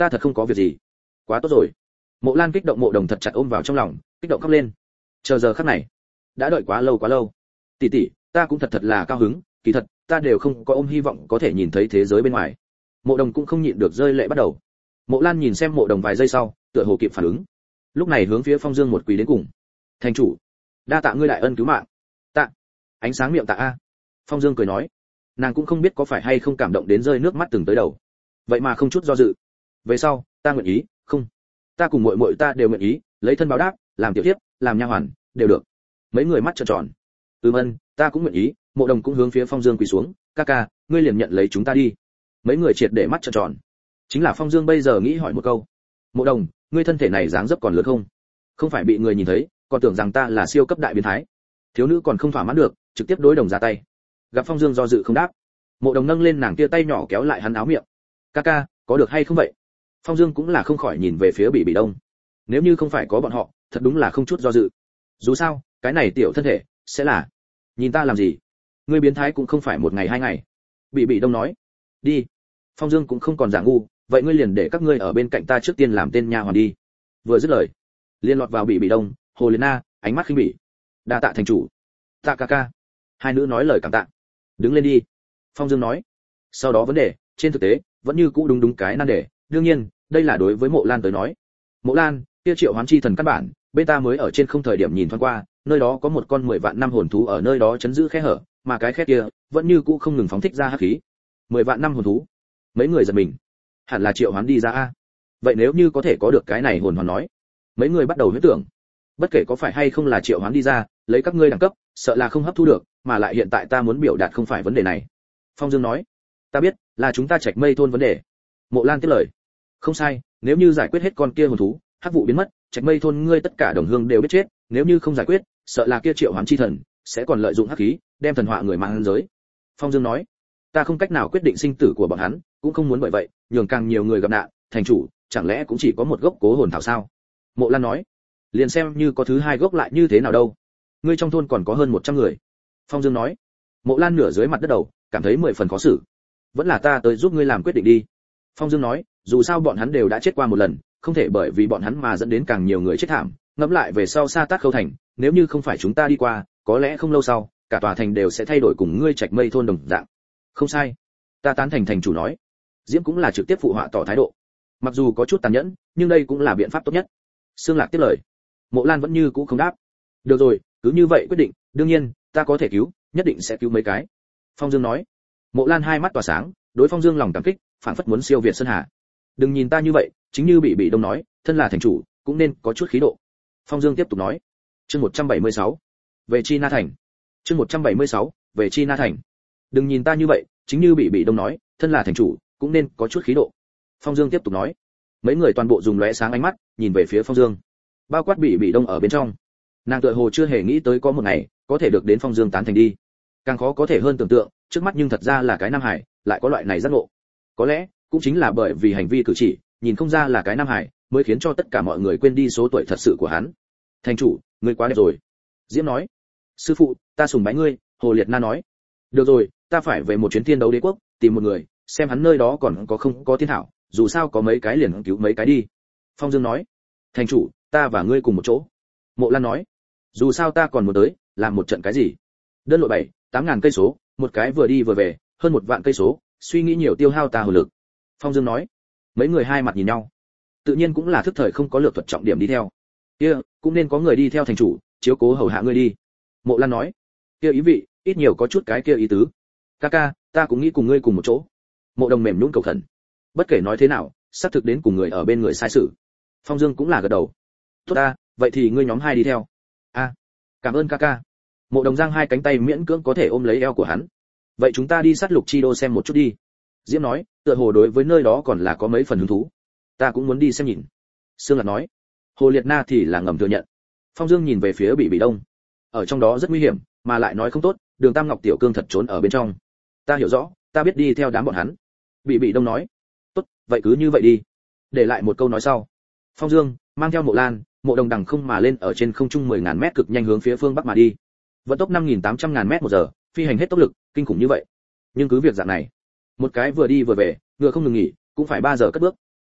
ta thật không có việc gì. Quá tốt rồi. Mộ Lan kích động Mộ Đồng thật chặt ôm vào trong lòng, kích động khóc lên. Chờ giờ khắc này, đã đợi quá lâu quá lâu. Tỷ tỷ, ta cũng thật thật là cao hứng, kỳ thật, ta đều không có ôm hy vọng có thể nhìn thấy thế giới bên ngoài. Mộ Đồng cũng không nhịn được rơi lệ bắt đầu. Mộ Lan nhìn xem Mộ Đồng vài giây sau, tựa hồ kịp phản ứng. Lúc này hướng phía Phong Dương một quỳ đến cùng. Thành chủ, đa tạ ngươi đại ân cứu mạng. Tạ. Ánh sáng miệng tạ a. Phong Dương cười nói. Nàng cũng không biết có phải hay không cảm động đến rơi nước mắt từng tới đầu. Vậy mà không chút do dự. Về sau, ta nguyện ý, không. Ta cùng muội muội ta đều nguyện ý, lấy thân báo đáp, làm tiểu thiếp, làm nha hoàn, đều được. Mấy người mắt trợn tròn. Ừm ân, ta cũng nguyện ý. Mộ Đồng cũng hướng phía Phong Dương quỳ xuống, ca ca, ngươi liền nhận lấy chúng ta đi. Mấy người triệt để mắt trợn tròn. Chính là Phong Dương bây giờ nghĩ hỏi một câu. Mộ Đồng, ngươi thân thể này dáng dấp còn lớn không? Không phải bị người nhìn thấy, còn tưởng rằng ta là siêu cấp đại biến thái. Thiếu nữ còn không thỏa mãn được, trực tiếp đối Đồng ra tay. Gặp Phong Dương do dự không đáp, Mộ Đồng nâng lên nàng kia tay nhỏ kéo lại hắn áo miệng. Ca ca, có được hay không vậy? Phong Dương cũng là không khỏi nhìn về phía Bỉ Bỉ Đông. Nếu như không phải có bọn họ, thật đúng là không chút do dự. Dù sao, cái này tiểu thân thể sẽ là. Nhìn ta làm gì? Ngươi biến thái cũng không phải một ngày hai ngày. Bỉ Bỉ Đông nói. Đi. Phong Dương cũng không còn giả ngu, vậy ngươi liền để các ngươi ở bên cạnh ta trước tiên làm tên nha hoàn đi. Vừa dứt lời, liên lọt vào Bỉ Bỉ Đông, Hồ Liên Na, ánh mắt khinh bỉ. Đa tạ thành chủ. Tạ ca ca. Hai nữ nói lời cảm tạ. Đứng lên đi. Phong Dương nói. Sau đó vấn đề, trên thực tế, vẫn như cũ đúng đúng cái nan đề. Đương nhiên, đây là đối với Mộ Lan tới nói. Mộ Lan, kia triệu hoán chi thần căn bản, bên ta mới ở trên không thời điểm nhìn thoáng qua, nơi đó có một con mười vạn năm hồn thú ở nơi đó chấn giữ khe hở, mà cái khe kia vẫn như cũ không ngừng phóng thích ra hắc khí. Mười vạn năm hồn thú. Mấy người giật mình. Hẳn là triệu hoán đi ra a. Vậy nếu như có thể có được cái này hồn hoàn nói, mấy người bắt đầu huyễn tưởng. Bất kể có phải hay không là triệu hoán đi ra, lấy các ngươi đẳng cấp, sợ là không hấp thu được, mà lại hiện tại ta muốn biểu đạt không phải vấn đề này. Phong Dương nói. Ta biết, là chúng ta Trạch Mây thôn vấn đề. Mộ Lan tiếp lời. Không sai, nếu như giải quyết hết con kia hồn thú, hắc vụ biến mất, Trạch Mây thôn ngươi tất cả đồng hương đều biết chết, nếu như không giải quyết, sợ là kia triệu hoán chi thần sẽ còn lợi dụng hắc khí, đem thần họa người mang lên giới. Phong Dương nói. Ta không cách nào quyết định sinh tử của bọn hắn, cũng không muốn bởi vậy nhường càng nhiều người gặp nạn. Thành chủ, chẳng lẽ cũng chỉ có một gốc cố hồn thảo sao? Mộ Lan nói. Liền xem như có thứ hai gốc lại như thế nào đâu? Ngươi trong thôn còn có hơn một trăm người. Phong Dương nói. Mộ Lan nửa dưới mặt đất đầu, cảm thấy mười phần khó xử. Vẫn là ta tới giúp ngươi làm quyết định đi. Phong Dương nói, dù sao bọn hắn đều đã chết qua một lần, không thể bởi vì bọn hắn mà dẫn đến càng nhiều người chết thảm. Ngẫm lại về sau Sa Tát Khâu thành, nếu như không phải chúng ta đi qua, có lẽ không lâu sau, cả tòa thành đều sẽ thay đổi cùng ngươi Trạch Mây thôn đồng dạng. Không sai, ta tán thành thành chủ nói. Diễm cũng là trực tiếp phụ họa tỏ thái độ. Mặc dù có chút tàn nhẫn, nhưng đây cũng là biện pháp tốt nhất. Sương Lạc tiếp lời. Mộ Lan vẫn như cũ không đáp. Được rồi, cứ như vậy quyết định, đương nhiên, ta có thể cứu, nhất định sẽ cứu mấy cái. Phong Dương nói. Mộ Lan hai mắt tỏa sáng, đối Phong Dương lòng cảm kích, phảng phất muốn siêu việt sơn hà. Đừng nhìn ta như vậy, chính như bị bị đông nói, thân là thành chủ, cũng nên có chút khí độ. Phong Dương tiếp tục nói. Chương một trăm bảy mươi sáu, về Chi Na thành. Chương một trăm bảy mươi sáu, về Chi Na thành. Đừng nhìn ta như vậy, chính như bị bị đông nói, thân là thành chủ, cũng nên có chút khí độ. Phong Dương tiếp tục nói. Mấy người toàn bộ dùng lóe sáng ánh mắt, nhìn về phía Phong Dương. Bao quát bị bị đông ở bên trong. Nàng tựa hồ chưa hề nghĩ tới có một ngày có thể được đến Phong Dương tán thành đi. Càng khó có thể hơn tưởng tượng, trước mắt nhưng thật ra là cái Nam Hải, lại có loại này giác ngộ. Có lẽ, cũng chính là bởi vì hành vi cử chỉ, nhìn không ra là cái Nam Hải, mới khiến cho tất cả mọi người quên đi số tuổi thật sự của hắn. Thành chủ, ngươi quá đẹp rồi. Diễm nói. Sư phụ, ta sùng bái ngươi. Hồ Liệt Na nói. Được rồi, ta phải về một chuyến Thiên Đấu Đế quốc, tìm một người, xem hắn nơi đó còn có không có thiên thảo, dù sao có mấy cái liền cứu mấy cái đi. Phong Dương nói. Thành chủ, ta và ngươi cùng một chỗ. Mộ Lan nói. Dù sao ta còn muốn tới, làm một trận cái gì? Đơn lộ bảy, tám ngàn cây số, một cái vừa đi vừa về, hơn một vạn cây số, suy nghĩ nhiều tiêu hao ta hồn lực. Phong Dương nói. Mấy người hai mặt nhìn nhau. Tự nhiên cũng là thức thời không có lược thuật trọng điểm đi theo. Kia, cũng nên có người đi theo thành chủ, chiếu cố hầu hạ ngươi đi. Mộ Lan nói. Kia ý vị, ít nhiều có chút cái kia ý tứ. Ca ca, ta cũng nghĩ cùng ngươi cùng một chỗ. Mộ Đồng mềm nhũn cầu khẩn. Bất kể nói thế nào, xác thực đến cùng người ở bên người sai sự. Phong Dương cũng là gật đầu. Tốt ta, vậy thì ngươi nhóm hai đi theo. A, à, cảm ơn ca ca. Mộ Đồng giang hai cánh tay miễn cưỡng có thể ôm lấy eo của hắn. Vậy chúng ta đi sát lục chi đô xem một chút đi. Diễm nói, tựa hồ đối với nơi đó còn là có mấy phần hứng thú. Ta cũng muốn đi xem nhìn. Sương Lạc nói. Hồ Liệt Na thì là ngầm thừa nhận. Phong Dương nhìn về phía Bị Bị Đông. Ở trong đó rất nguy hiểm, mà lại nói không tốt, Đường Tam Ngọc tiểu cương thật trốn ở bên trong. Ta hiểu rõ, ta biết đi theo đám bọn hắn. Bị Bị Đông nói. Tốt, vậy cứ như vậy đi. Để lại một câu nói sau. Phong Dương mang theo Mộ Lan, Mộ Đồng đằng không mà lên ở trên không trung mười ngàn mét cực nhanh hướng phía phương bắc mà đi. Vận tốc năm nghìn tám trăm ngàn mét một giờ, phi hành hết tốc lực, kinh khủng như vậy. Nhưng cứ việc dạng này, một cái vừa đi vừa về, ngựa không ngừng nghỉ, cũng phải ba giờ cất bước.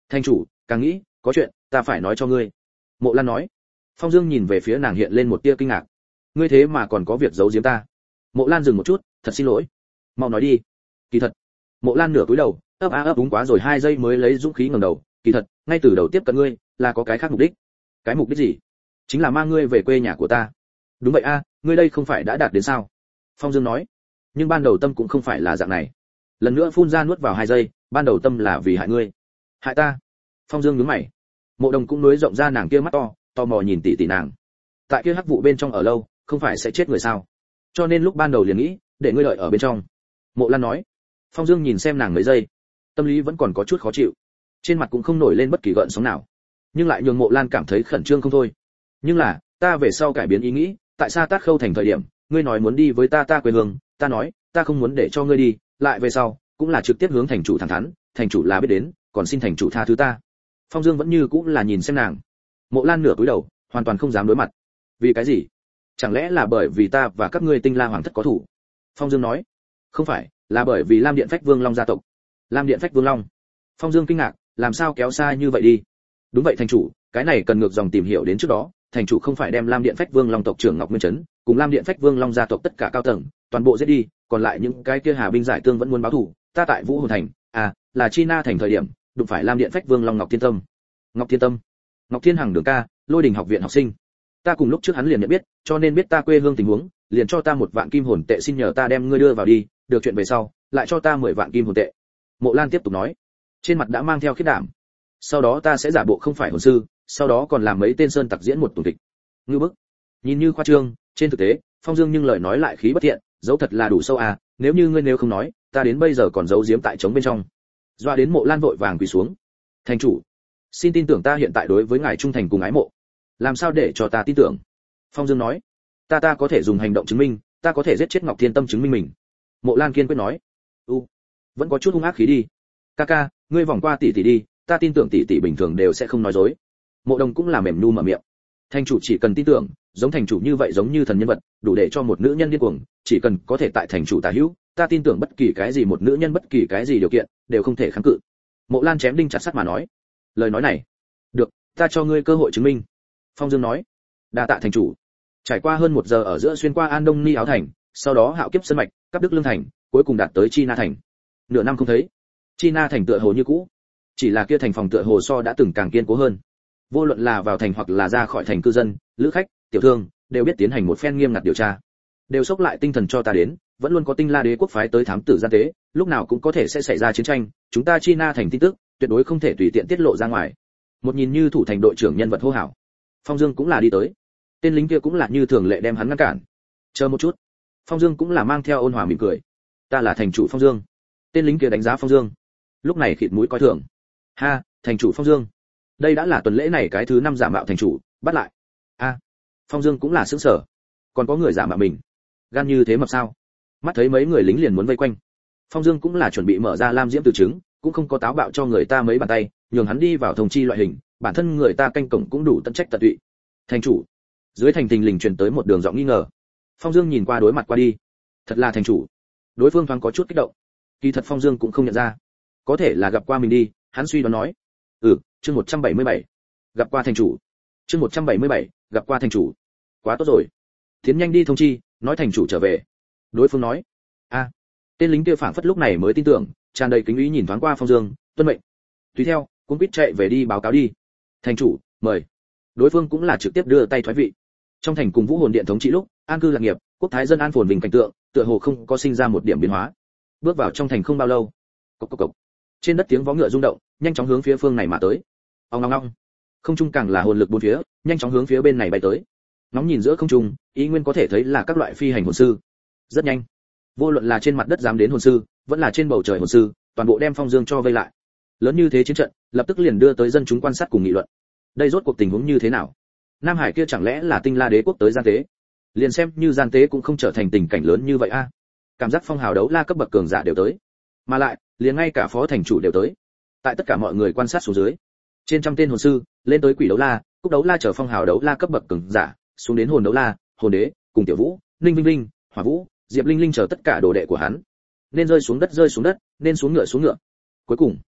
Thành chủ, càng nghĩ, có chuyện, ta phải nói cho ngươi. Mộ Lan nói. Phong Dương nhìn về phía nàng hiện lên một tia kinh ngạc. Ngươi thế mà còn có việc giấu giếm ta? Mộ Lan dừng một chút, thật xin lỗi. Mau nói đi. Kỳ thật. Mộ Lan nửa cúi đầu, ấp a ấp úng quá rồi hai giây mới lấy dũng khí ngẩng đầu. Kỳ thật, ngay từ đầu tiếp cận ngươi, là có cái khác mục đích. Cái mục đích gì? Chính là mang ngươi về quê nhà của ta. Đúng vậy a, ngươi đây không phải đã đạt đến sao? Phong Dương nói. Nhưng ban đầu tâm cũng không phải là dạng này. Lần nữa phun ra nuốt vào hai giây, ban đầu tâm là vì hại ngươi. Hại ta? Phong Dương nhướng mày. Mộ Đồng cũng nối rộng ra nàng kia mắt to, tò mò nhìn tỷ tỷ nàng. Tại kia hắc vụ bên trong ở lâu, không phải sẽ chết người sao? Cho nên lúc ban đầu liền nghĩ, để ngươi đợi ở bên trong. Mộ Lan nói. Phong Dương nhìn xem nàng mấy giây, tâm lý vẫn còn có chút khó chịu, trên mặt cũng không nổi lên bất kỳ gợn sóng nào, nhưng lại nhường Mộ Lan cảm thấy khẩn trương không thôi. Nhưng là, ta về sau cải biến ý nghĩ, tại Sa Tát Khâu thành thời điểm, ngươi nói muốn đi với ta ta quê hương, ta nói, ta không muốn để cho ngươi đi, lại về sau, cũng là trực tiếp hướng thành chủ thẳng thắn, thành chủ là biết đến, còn xin thành chủ tha thứ ta. Phong Dương vẫn như cũng là nhìn xem nàng. Mộ Lan nửa cúi đầu, hoàn toàn không dám đối mặt. Vì cái gì? Chẳng lẽ là bởi vì ta và các ngươi Tinh La hoàng thất có thủ? Phong Dương nói. Không phải, là bởi vì Lam Điện Phách Vương Long gia tộc. Lam Điện Phách Vương Long? Phong Dương kinh ngạc, làm sao kéo xa như vậy đi? Đúng vậy thành chủ, cái này cần ngược dòng tìm hiểu đến trước đó, thành chủ không phải đem Lam Điện Phách Vương Long tộc trưởng Ngọc Nguyên Trấn cùng Lam Điện Phách Vương Long gia tộc tất cả cao tầng, toàn bộ giết đi, còn lại những cái kia Hà binh giải tương vẫn muốn báo thù, ta tại Vũ Hồn thành, à, là Chi Na thành thời điểm, đụng phải Lam Điện Phách Vương Long Ngọc Thiên Tâm. Ngọc Thiên Tâm? Ngọc Thiên Hằng Đường ca, Lôi Đình học viện học sinh. Ta cùng lúc trước hắn liền nhận biết, cho nên biết ta quê hương tình huống, liền cho ta một vạn kim hồn tệ xin nhờ ta đem ngươi đưa vào đi, được chuyện về sau, lại cho ta mười vạn kim hồn tệ. Mộ Lan tiếp tục nói, trên mặt đã mang theo khiết đảm. Sau đó ta sẽ giả bộ không phải hồn sư, sau đó còn làm mấy tên sơn tặc diễn một tuần kịch. Ngưu bức. Nhìn như khoa trương, trên thực tế, Phong Dương nhưng lời nói lại khí bất thiện, dấu thật là đủ sâu à, nếu như ngươi nếu không nói, ta đến bây giờ còn giấu giếm tại trống bên trong. Doa đến Mộ Lan vội vàng quỳ xuống. Thành chủ, xin tin tưởng ta hiện tại đối với ngài trung thành cùng ái mộ. Làm sao để cho ta tin tưởng? Phong Dương nói, ta ta có thể dùng hành động chứng minh, ta có thể giết chết Ngọc Thiên Tâm chứng minh mình. Mộ Lan kiên quyết nói. U, vẫn có chút hung ác khí đi. Ca ca, ngươi vòng qua tỷ tỷ đi, ta tin tưởng tỷ tỷ bình thường đều sẽ không nói dối. Mộ Đồng cũng là mềm nu mở miệng. Thành chủ chỉ cần tin tưởng, giống thành chủ như vậy giống như thần nhân vật, đủ để cho một nữ nhân điên cuồng, chỉ cần có thể tại thành chủ tả hữu, ta tin tưởng bất kỳ cái gì một nữ nhân bất kỳ cái gì điều kiện, đều không thể kháng cự. Mộ Lan chém đinh chặt sắt mà nói. Lời nói này, được, ta cho ngươi cơ hội chứng minh. Phong Dương nói. Đa tạ thành chủ. Trải qua hơn một giờ ở giữa xuyên qua An Đông Ni Áo thành, sau đó hạo kiếp sơn mạch, cắp Đức Lương thành, cuối cùng đạt tới Chi Na thành. Nửa năm không thấy, Chi Na thành tựa hồ như cũ, chỉ là kia thành phòng tựa hồ so đã từng càng kiên cố hơn. Vô luận là vào thành hoặc là ra khỏi thành cư dân, lữ khách, tiểu thương, đều biết tiến hành một phen nghiêm ngặt điều tra. Đều sốc lại tinh thần cho ta đến, vẫn luôn có Tinh La Đế quốc phái tới thám tử gian tế, lúc nào cũng có thể sẽ xảy ra chiến tranh, chúng ta Chi Na thành tin tức, tuyệt đối không thể tùy tiện tiết lộ ra ngoài. Một nhìn như thủ thành đội trưởng nhân vật hô hào. Phong Dương cũng là đi tới. Tên lính kia cũng là như thường lệ đem hắn ngăn cản. Chờ một chút. Phong Dương cũng là mang theo ôn hòa mỉm cười. Ta là thành chủ Phong Dương. Tên lính kia đánh giá Phong Dương. Lúc này khịt mũi coi thường. Ha, thành chủ Phong Dương. Đây đã là tuần lễ này cái thứ năm giả mạo thành chủ, bắt lại. A. À, Phong Dương cũng là sững sờ. Còn có người giả mạo mình. Gan như thế mập sao? Mắt thấy mấy người lính liền muốn vây quanh. Phong Dương cũng là chuẩn bị mở ra lam diễm từ trứng, cũng không có táo bạo cho người ta mấy bàn tay, nhường hắn đi vào thông chi loại hình, bản thân người ta canh cổng cũng đủ tận trách tận tụy. Thành chủ. Dưới thành tình lình truyền tới một đường giọng nghi ngờ. Phong Dương nhìn qua đối mặt qua đi. Thật là thành chủ. Đối phương thoáng có chút kích động. Kỳ thật Phong Dương cũng không nhận ra. Có thể là gặp qua mình đi, hắn suy đoán nói. Ừ, chương một trăm bảy mươi bảy. Gặp qua thành chủ. Chương một trăm bảy mươi bảy, gặp qua thành chủ. Quá tốt rồi. Tiến nhanh đi thông chi, nói thành chủ trở về. Đối phương nói. A. À, tên lính kia phảng phất lúc này mới tin tưởng, tràn đầy kính ý nhìn thoáng qua Phong Dương, tuân mệnh. Tùy theo, cũng biết chạy về đi báo cáo đi. Thành chủ, mời. Đối phương cũng là trực tiếp đưa tay thoái vị. Trong thành cùng Vũ Hồn Điện thống trị lúc, an cư lạc nghiệp, quốc thái dân an phồn bình cảnh tượng, tựa hồ không có sinh ra một điểm biến hóa. Bước vào trong thành không bao lâu, cộc cộc cộc. Trên đất tiếng vó ngựa rung động, nhanh chóng hướng phía phương này mà tới. Ong ong ong. Không trung càng là hồn lực bốn phía, nhanh chóng hướng phía bên này bay tới. Ngóng nhìn giữa không trung, ý nguyên có thể thấy là các loại phi hành hồn sư. Rất nhanh. Vô luận là trên mặt đất dám đến hồn sư, vẫn là trên bầu trời hồn sư, toàn bộ đem Phong Dương cho vây lại. Lớn như thế chiến trận, lập tức liền đưa tới dân chúng quan sát cùng nghị luận. Đây rốt cuộc tình huống như thế nào? Nam Hải kia chẳng lẽ là Tinh La Đế quốc tới gian tế? Liền xem như gian tế cũng không trở thành tình cảnh lớn như vậy a. À? Cảm giác phong hào đấu la cấp bậc cường giả đều tới, mà lại, liền ngay cả phó thành chủ đều tới. Tại tất cả mọi người quan sát xuống dưới, trên trăm tên hồn sư, lên tới quỷ đấu la, cúc đấu la trở phong hào đấu la cấp bậc cường giả, xuống đến hồn đấu la, hồn đế, cùng tiểu vũ, ninh vinh linh, hỏa vũ, diệp linh linh chờ tất cả đồ đệ của hắn. Nên rơi xuống đất rơi xuống đất, nên xuống ngựa xuống ngựa. Cuối cùng,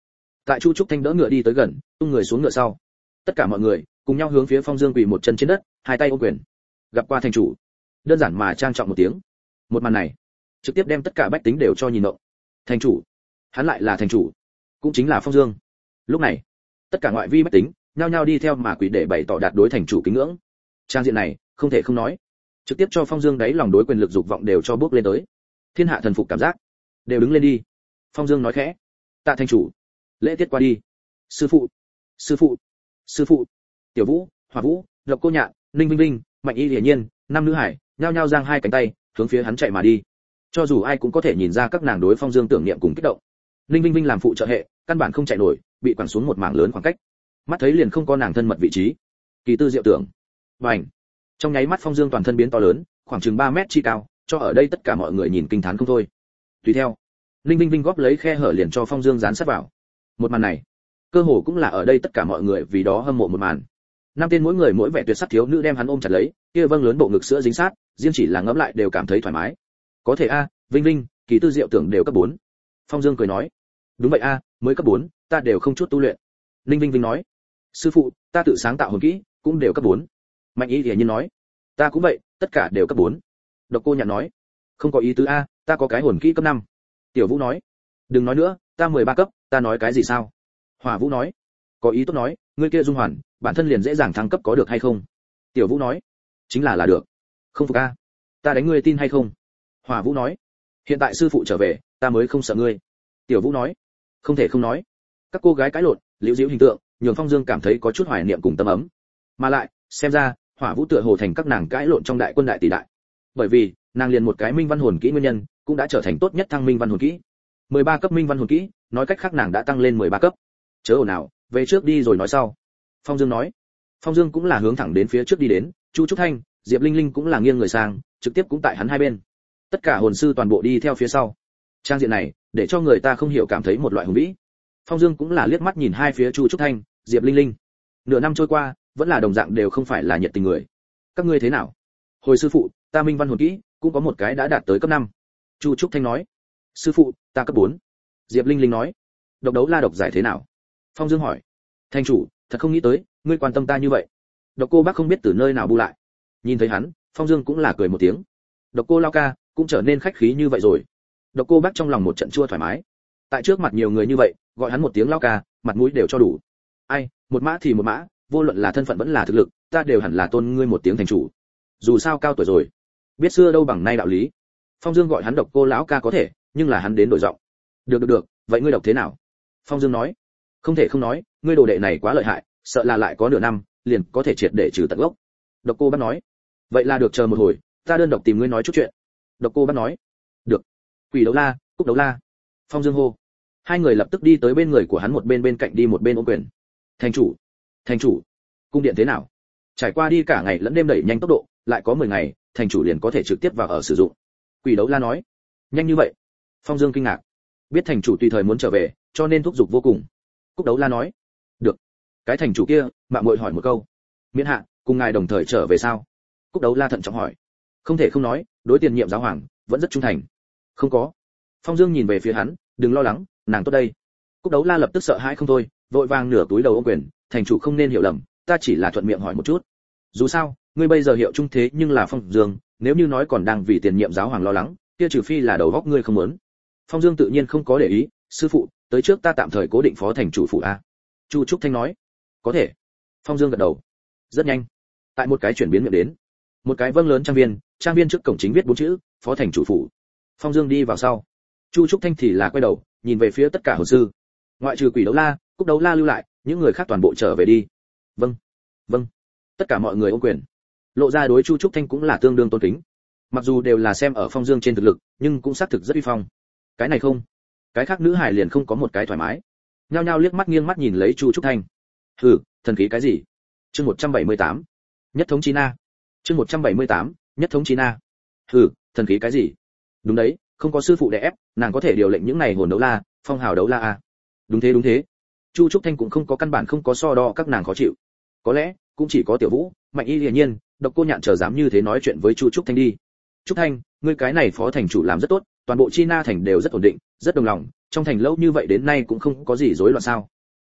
Tại Chu Trúc Thanh đỡ ngựa đi tới gần, tung người xuống ngựa sau. Tất cả mọi người cùng nhau hướng phía Phong Dương quỳ một chân trên đất, hai tay ôm quyền. Gặp qua thành chủ. Đơn giản mà trang trọng một tiếng. Một màn này, trực tiếp đem tất cả bách tính đều cho nhìn động. Thành chủ, hắn lại là thành chủ, cũng chính là Phong Dương. Lúc này, tất cả ngoại vi bách tính nhao nhao đi theo mà quỳ để bày tỏ đạt đối thành chủ kính ngưỡng. Trang diện này, không thể không nói, trực tiếp cho Phong Dương đáy lòng đối quyền lực dục vọng đều cho bước lên tới. Thiên hạ thần phục cảm giác, đều đứng lên đi. Phong Dương nói khẽ, tạ thành chủ. Lễ tiết qua đi. Sư phụ, sư phụ, sư phụ. Tiểu Vũ, Hỏa Vũ, Lộc Cô Nhạn, Ninh Vinh Vinh, Mạnh Y Hiển Nhiên, năm nữ hải nhao nhao giang hai cánh tay hướng phía hắn chạy mà đi. Cho dù ai cũng có thể nhìn ra các nàng đối Phong Dương tưởng niệm cùng kích động. Ninh Vinh Vinh làm phụ trợ hệ, căn bản không chạy nổi, bị quẳng xuống một mảng lớn khoảng cách. Mắt thấy liền không có nàng thân mật vị trí. Kỳ tư diệu tưởng. Bành. Trong nháy mắt Phong Dương toàn thân biến to lớn, khoảng chừng ba mét chi cao, cho ở đây tất cả mọi người nhìn kinh thán không thôi. Tùy theo, Ninh Vinh Vinh góp lấy khe hở liền cho Phong Dương dán sát vào. Một màn này, cơ hồ cũng là ở đây tất cả mọi người vì đó hâm mộ một màn. Năm tên mỗi người mỗi vẻ tuyệt sắc thiếu nữ đem hắn ôm chặt lấy, kia vâng lớn bộ ngực sữa dính sát, riêng chỉ là ngẫm lại đều cảm thấy thoải mái. Có thể a, Vinh Vinh, kỳ tư diệu tưởng đều cấp bốn. Phong Dương cười nói, đúng vậy a, mới cấp bốn, ta đều không chút tu luyện. Ninh Vinh Vinh nói, sư phụ, ta tự sáng tạo hồn kỹ, cũng đều cấp bốn. Mạnh Y Hiển Nhiên nói, ta cũng vậy, tất cả đều cấp bốn. Độc Cô Nhạn nói, không có ý tứ a, ta có cái hồn kỹ cấp năm. Tiểu Vũ nói, đừng nói nữa, ta mười ba cấp, ta nói cái gì sao? Hỏa Vũ nói, có ý tốt nói, ngươi kia dung hoàn, bản thân liền dễ dàng thăng cấp có được hay không? Tiểu Vũ nói, chính là là được. Không phục a, ta đánh ngươi tin hay không? Hỏa Vũ nói, hiện tại sư phụ trở về, ta mới không sợ ngươi. Tiểu Vũ nói, không thể không nói. Các cô gái cãi lộn, liễu diễu hình tượng, nhường Phong Dương cảm thấy có chút hoài niệm cùng tâm ấm. Mà lại, xem ra, Hỏa Vũ tựa hồ thành các nàng cãi lộn trong đại quân đại tỷ đại. Bởi vì, nàng liền một cái minh văn hồn kỹ nguyên nhân, cũng đã trở thành tốt nhất thăng minh văn hồn kỹ. mười ba cấp minh văn hồn kỹ, nói cách khác nàng đã tăng lên mười ba cấp. Chớ ồn nào, về trước đi rồi nói sau. Phong Dương nói. Phong Dương cũng là hướng thẳng đến phía trước đi đến, Chu Trúc Thanh, Diệp Linh Linh cũng là nghiêng người sang, trực tiếp cũng tại hắn hai bên. Tất cả hồn sư toàn bộ đi theo phía sau. Trang diện này, để cho người ta không hiểu cảm thấy một loại hùng vĩ. Phong Dương cũng là liếc mắt nhìn hai phía Chu Trúc Thanh, Diệp Linh Linh. Nửa năm trôi qua, vẫn là đồng dạng đều không phải là nhiệt tình người. Các ngươi thế nào? Hồi sư phụ, ta minh văn hồn kỹ, cũng có một cái đã đạt tới cấp năm. Chu Trúc Thanh nói. Sư phụ, ta cấp bốn. Diệp Linh Linh nói. Độc đấu la độc giải thế nào? Phong Dương hỏi. Thành chủ, thật không nghĩ tới, ngươi quan tâm ta như vậy. Độc Cô Bác không biết từ nơi nào bu lại. Nhìn thấy hắn, Phong Dương cũng là cười một tiếng. Độc Cô Lao ca, cũng trở nên khách khí như vậy rồi. Độc Cô Bác trong lòng một trận chua thoải mái. Tại trước mặt nhiều người như vậy, gọi hắn một tiếng Lao ca, mặt mũi đều cho đủ. Ai, một mã thì một mã, vô luận là thân phận vẫn là thực lực, ta đều hẳn là tôn ngươi một tiếng thành chủ. Dù sao cao tuổi rồi, biết xưa đâu bằng nay đạo lý. Phong Dương gọi hắn Độc Cô lão ca có thể, nhưng là hắn đến đổi giọng. Được được được, vậy ngươi độc thế nào? Phong Dương nói. Không thể không nói, ngươi đồ đệ này quá lợi hại, sợ là lại có nửa năm, liền có thể triệt để trừ tận gốc. Độc Cô Bác nói. Vậy là được, chờ một hồi, ta đơn độc tìm ngươi nói chút chuyện. Độc Cô Bác nói. Được. Quỷ đấu la, Cúc đấu la. Phong Dương hô. Hai người lập tức đi tới bên người của hắn, một bên bên cạnh đi một bên ôm quyền. Thành chủ, thành chủ, cung điện thế nào? Trải qua đi cả ngày lẫn đêm đẩy nhanh tốc độ, lại có mười ngày, thành chủ liền có thể trực tiếp vào ở sử dụng. Quỷ đấu la nói. Nhanh như vậy? Phong Dương kinh ngạc. Biết thành chủ tùy thời muốn trở về, cho nên thúc giục vô cùng. Cúc đấu la nói. Được. Cái thành chủ kia, mạng muội hỏi một câu. Miễn hạ, cùng ngài đồng thời trở về sao? Cúc đấu la thận trọng hỏi. Không thể không nói, đối tiền nhiệm giáo hoàng vẫn rất trung thành. Không có. Phong Dương nhìn về phía hắn, đừng lo lắng, nàng tốt đây. Cúc đấu la lập tức sợ hãi không thôi, vội vàng nửa túi đầu ôm quyền, thành chủ không nên hiểu lầm, ta chỉ là thuận miệng hỏi một chút. Dù sao, ngươi bây giờ hiệu trung thế nhưng là Phong Dương, nếu như nói còn đang vì tiền nhiệm giáo hoàng lo lắng, kia trừ phi là đầu góc ngươi không muốn. Phong Dương tự nhiên không có để ý, sư phụ, tới trước ta tạm thời cố định phó thành chủ phụ a. Chu Trúc Thanh nói. Có thể. Phong Dương gật đầu. Rất nhanh, tại một cái chuyển biến miệng đến, một cái vâng lớn trang viên, trang viên trước cổng chính viết bốn chữ, phó thành chủ phụ. Phong Dương đi vào sau, Chu Trúc Thanh thì là quay đầu, nhìn về phía tất cả hồn sư. Ngoại trừ Quỷ đấu la, Cúc đấu la lưu lại, những người khác toàn bộ trở về đi. Vâng, vâng. Tất cả mọi người ôm quyền. Lộ ra đối Chu Trúc Thanh cũng là tương đương tôn kính. Mặc dù đều là xem ở Phong Dương trên thực lực, nhưng cũng xác thực rất uy phong. Cái này không, cái khác nữ hài liền không có một cái thoải mái. Nhao nhao liếc mắt nghiêng mắt nhìn lấy Chu Trúc Thanh. Hừ, thần khí cái gì? Chương một trăm bảy mươi tám, nhất thống chi na. Chương một trăm bảy mươi tám, nhất thống chi na. Hừ, thần khí cái gì? Đúng đấy, không có sư phụ đè ép, nàng có thể điều lệnh những này hồn đấu la, phong hào đấu la a. Đúng thế đúng thế. Chu Trúc Thanh cũng không có căn bản không có so đo các nàng khó chịu. Có lẽ, cũng chỉ có Tiểu Vũ, Mạnh Y hiển nhiên, Độc Cô Nhạn chờ dám như thế nói chuyện với Chu Trúc Thanh đi. Trúc Thanh, ngươi cái này phó thành chủ làm rất tốt, toàn bộ Chi Na thành đều rất ổn định, rất đồng lòng, trong thành lâu như vậy đến nay cũng không có gì rối loạn sao?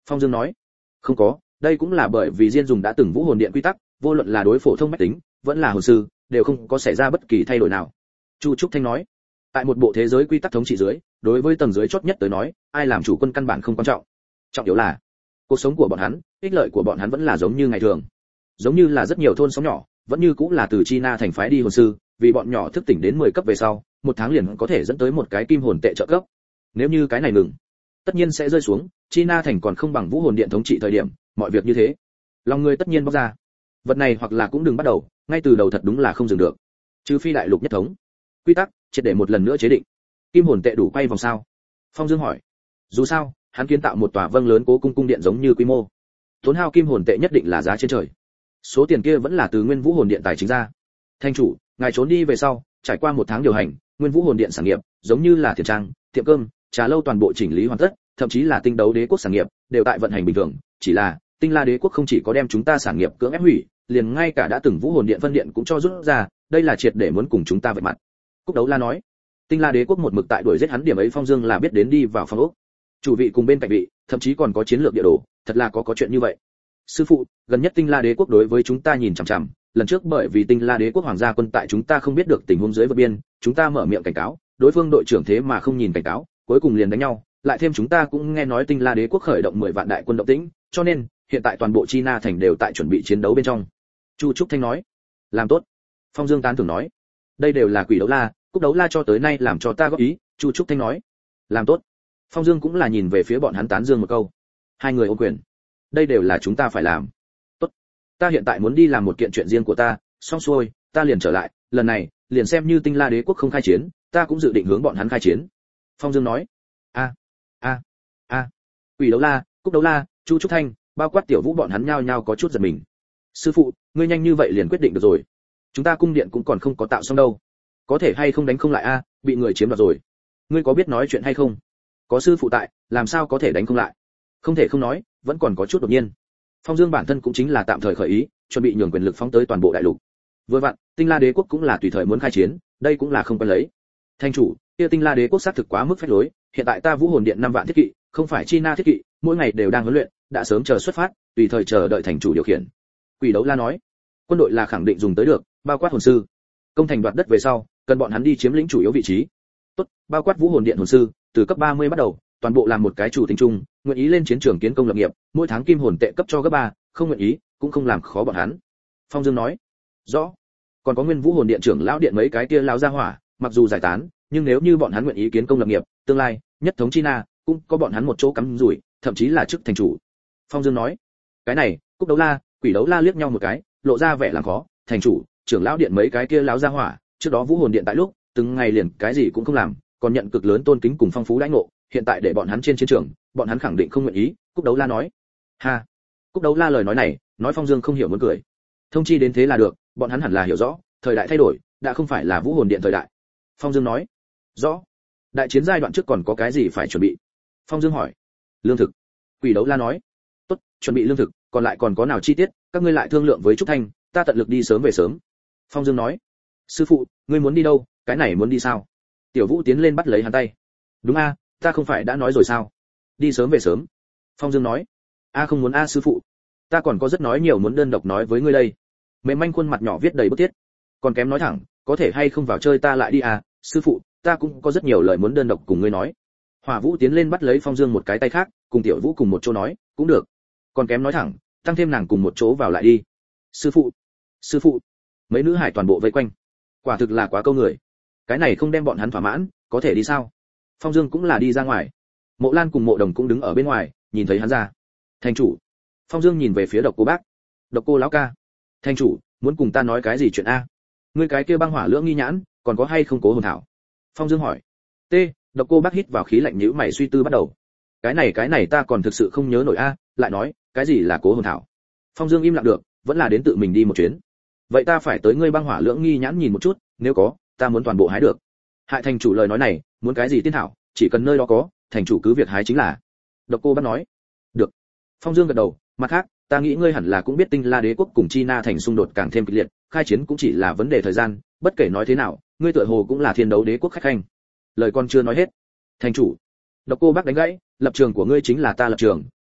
Phong Dương nói. Không có, đây cũng là bởi vì Diên dùng đã từng Vũ Hồn Điện quy tắc, vô luận là đối phổ thông bách tính, vẫn là hồn sư, đều không có xảy ra bất kỳ thay đổi nào. Chu Trúc Thanh nói. Tại một bộ thế giới quy tắc thống trị dưới, đối với tầng dưới chót nhất tới nói, ai làm chủ quân căn bản không quan trọng. Trọng yếu là cuộc sống của bọn hắn, ích lợi của bọn hắn vẫn là giống như ngày thường. Giống như là rất nhiều thôn xóm nhỏ, vẫn như cũng là từ China thành phái đi hồn sư, vì bọn nhỏ thức tỉnh đến mười cấp về sau, một tháng liền có thể dẫn tới một cái kim hồn tệ trợ cấp. Nếu như cái này ngừng, tất nhiên sẽ rơi xuống, China thành còn không bằng Vũ Hồn Điện thống trị thời điểm, mọi việc như thế. Lòng người tất nhiên bóc ra. Vật này hoặc là cũng đừng bắt đầu, ngay từ đầu thật đúng là không dừng được. Trừ phi đại lục nhất thống. Quy tắc, triệt để một lần nữa chế định. Kim hồn tệ đủ quay vòng sao? Phong Dương hỏi. Dù sao, hắn kiến tạo một tòa vâng lớn cố cung cung điện giống như quy mô. Tốn hao kim hồn tệ nhất định là giá trên trời. Số tiền kia vẫn là từ Nguyên Vũ Hồn Điện tài chính ra. Thanh chủ, ngài trốn đi về sau, trải qua một tháng điều hành, Nguyên Vũ Hồn Điện sản nghiệp, giống như là tiền trang, tiệm cơm, trà lâu toàn bộ chỉnh lý hoàn tất, thậm chí là Tinh Đấu Đế quốc sản nghiệp đều tại vận hành bình thường, chỉ là Tinh La Đế quốc không chỉ có đem chúng ta sản nghiệp cưỡng ép hủy, liền ngay cả đã từng Vũ Hồn Điện phân điện cũng cho rút ra, đây là triệt để muốn cùng chúng ta vạch mặt. Cúc Đấu La nói. Tinh La Đế quốc một mực tại đuổi giết hắn điểm ấy Phong Dương là biết đến đi vào phòng ốc. Chủ vị cùng bên cạnh vị, thậm chí còn có chiến lược địa đồ, thật là có có chuyện như vậy. Sư phụ, gần nhất Tinh La Đế quốc đối với chúng ta nhìn chằm chằm, lần trước bởi vì Tinh La Đế quốc hoàng gia quân tại chúng ta không biết được tình huống dưới vượt biên, chúng ta mở miệng cảnh cáo, đối phương đội trưởng thế mà không nhìn cảnh cáo, cuối cùng liền đánh nhau, lại thêm chúng ta cũng nghe nói Tinh La Đế quốc khởi động mười vạn đại quân động tĩnh, cho nên hiện tại toàn bộ China thành đều tại chuẩn bị chiến đấu bên trong. Chu Trúc Thanh nói. Làm tốt. Phong Dương tán thưởng nói. Đây đều là Quỷ Đấu La, Cúc Đấu La cho tới nay làm cho ta góp ý. Chu Trúc Thanh nói. Làm tốt. Phong Dương cũng là nhìn về phía bọn hắn tán dương một câu. Hai người ôm quyền. Đây đều là chúng ta phải làm. Tốt. Ta hiện tại muốn đi làm một kiện chuyện riêng của ta, xong xuôi, ta liền trở lại, lần này, liền xem như Tinh La Đế quốc không khai chiến, ta cũng dự định hướng bọn hắn khai chiến. Phong Dương nói. A, a, a. Quỷ Đấu La, Cúc Đấu La, Chu Trúc Thanh, bao quát Tiểu Vũ bọn hắn nhao nhao có chút giật mình. Sư phụ, ngươi nhanh như vậy liền quyết định được rồi. Chúng ta cung điện cũng còn không có tạo xong đâu. Có thể hay không đánh không lại a, bị người chiếm đoạt rồi. Ngươi có biết nói chuyện hay không? Có sư phụ tại, làm sao có thể đánh không lại? Không thể không nói, vẫn còn có chút đột nhiên. Phong Dương bản thân cũng chính là tạm thời khởi ý, chuẩn bị nhường quyền lực phóng tới toàn bộ đại lục. Vừa vặn, Tinh La Đế quốc cũng là tùy thời muốn khai chiến, đây cũng là không quen lấy. Thanh chủ, kia Tinh La Đế quốc xác thực quá mức phách lối, hiện tại ta Vũ Hồn Điện năm vạn thiết kỵ, không phải China thiết kỵ, mỗi ngày đều đang huấn luyện, đã sớm chờ xuất phát, tùy thời chờ đợi thành chủ điều khiển. Quỷ Đấu La nói, quân đội là khẳng định dùng tới được, bao quát hồn sư. Công thành đoạt đất về sau, cần bọn hắn đi chiếm lĩnh chủ yếu vị trí. Tốt, bao quát Vũ Hồn Điện hồn sư, từ cấp ba mươi bắt đầu, toàn bộ làm một cái chủ tính chung, nguyện ý lên chiến trường kiến công lập nghiệp, mỗi tháng kim hồn tệ cấp cho gấp ba, không nguyện ý, cũng không làm khó bọn hắn. Phong Dương nói, rõ. Còn có Nguyên Vũ Hồn Điện trưởng lão điện mấy cái kia lão gia hỏa, mặc dù giải tán, nhưng nếu như bọn hắn nguyện ý kiến công lập nghiệp, tương lai nhất thống China, cũng có bọn hắn một chỗ cắm rủi, thậm chí là chức thành chủ. Phong Dương nói, cái này, Cúc Đấu La, Quỷ Đấu La liếc nhau một cái, lộ ra vẻ làm khó, thành chủ, trưởng lão điện mấy cái kia lão gia hỏa, trước đó Vũ Hồn Điện tại lúc, từng ngày liền cái gì cũng không làm, còn nhận cực lớn tôn kính cùng phong phú đãi ngộ, hiện tại để bọn hắn trên chiến trường, bọn hắn khẳng định không nguyện ý. Cúc Đấu La nói. Ha. Cúc Đấu La lời nói này, nói Phong Dương không hiểu muốn cười. Thông chi đến thế là được, bọn hắn hẳn là hiểu rõ, thời đại thay đổi, đã không phải là Vũ Hồn Điện thời đại. Phong Dương nói. Rõ. Đại chiến giai đoạn trước còn có cái gì phải chuẩn bị? Phong Dương hỏi. Lương thực. Quỷ Đấu La nói. Tốt, chuẩn bị lương thực, còn lại còn có nào chi tiết, các ngươi lại thương lượng với Trúc Thanh, ta tận lực đi sớm về sớm. Phong Dương nói. Sư phụ, ngươi muốn đi đâu, cái này muốn đi sao? Tiểu Vũ tiến lên bắt lấy hắn tay. Đúng a, ta không phải đã nói rồi sao? Đi sớm về sớm. Phong Dương nói. A không muốn a sư phụ, ta còn có rất nói nhiều muốn đơn độc nói với ngươi đây. Mềm manh khuôn mặt nhỏ viết đầy bức thiết. Còn kém nói thẳng, có thể hay không vào chơi ta lại đi à, sư phụ, ta cũng có rất nhiều lời muốn đơn độc cùng ngươi nói. Hỏa Vũ tiến lên bắt lấy Phong Dương một cái tay khác, cùng Tiểu Vũ cùng một chỗ nói, cũng được. Còn kém nói thẳng, tăng thêm nàng cùng một chỗ vào lại đi. Sư phụ, sư phụ. Mấy nữ hải toàn bộ vây quanh. Quả thực là quá câu người. Cái này không đem bọn hắn thỏa mãn, có thể đi sao? Phong Dương cũng là đi ra ngoài. Mộ Lan cùng Mộ Đồng cũng đứng ở bên ngoài, nhìn thấy hắn ra. Thành chủ. Phong Dương nhìn về phía Độc Cô Bác. Độc Cô lão ca. Thành chủ, muốn cùng ta nói cái gì chuyện a? Ngươi cái kia băng hỏa lưỡng nghi nhãn, còn có hay không cố hồn thảo? Phong Dương hỏi. T. Độc Cô Bác hít vào khí lạnh nhíu mày suy tư bắt đầu. Cái này cái này ta còn thực sự không nhớ nổi a, lại nói, cái gì là cố hồn thảo? Phong Dương im lặng được, vẫn là đến tự mình đi một chuyến. Vậy ta phải tới ngươi băng hỏa lưỡng nghi nhãn nhìn một chút, nếu có, ta muốn toàn bộ hái được. Hại thành chủ lời nói này, muốn cái gì tiên thảo, chỉ cần nơi đó có, thành chủ cứ việc hái chính là. Độc Cô Bác nói. Được. Phong Dương gật đầu, mặt khác, ta nghĩ ngươi hẳn là cũng biết Tinh La Đế quốc cùng China thành xung đột càng thêm kịch liệt, khai chiến cũng chỉ là vấn đề thời gian, bất kể nói thế nào, ngươi tựa hồ cũng là thiên đấu đế quốc khách khanh. Lời con chưa nói hết. Thành chủ. Độc Cô Bác đánh gãy, lập trường của ngươi chính là ta lập trường,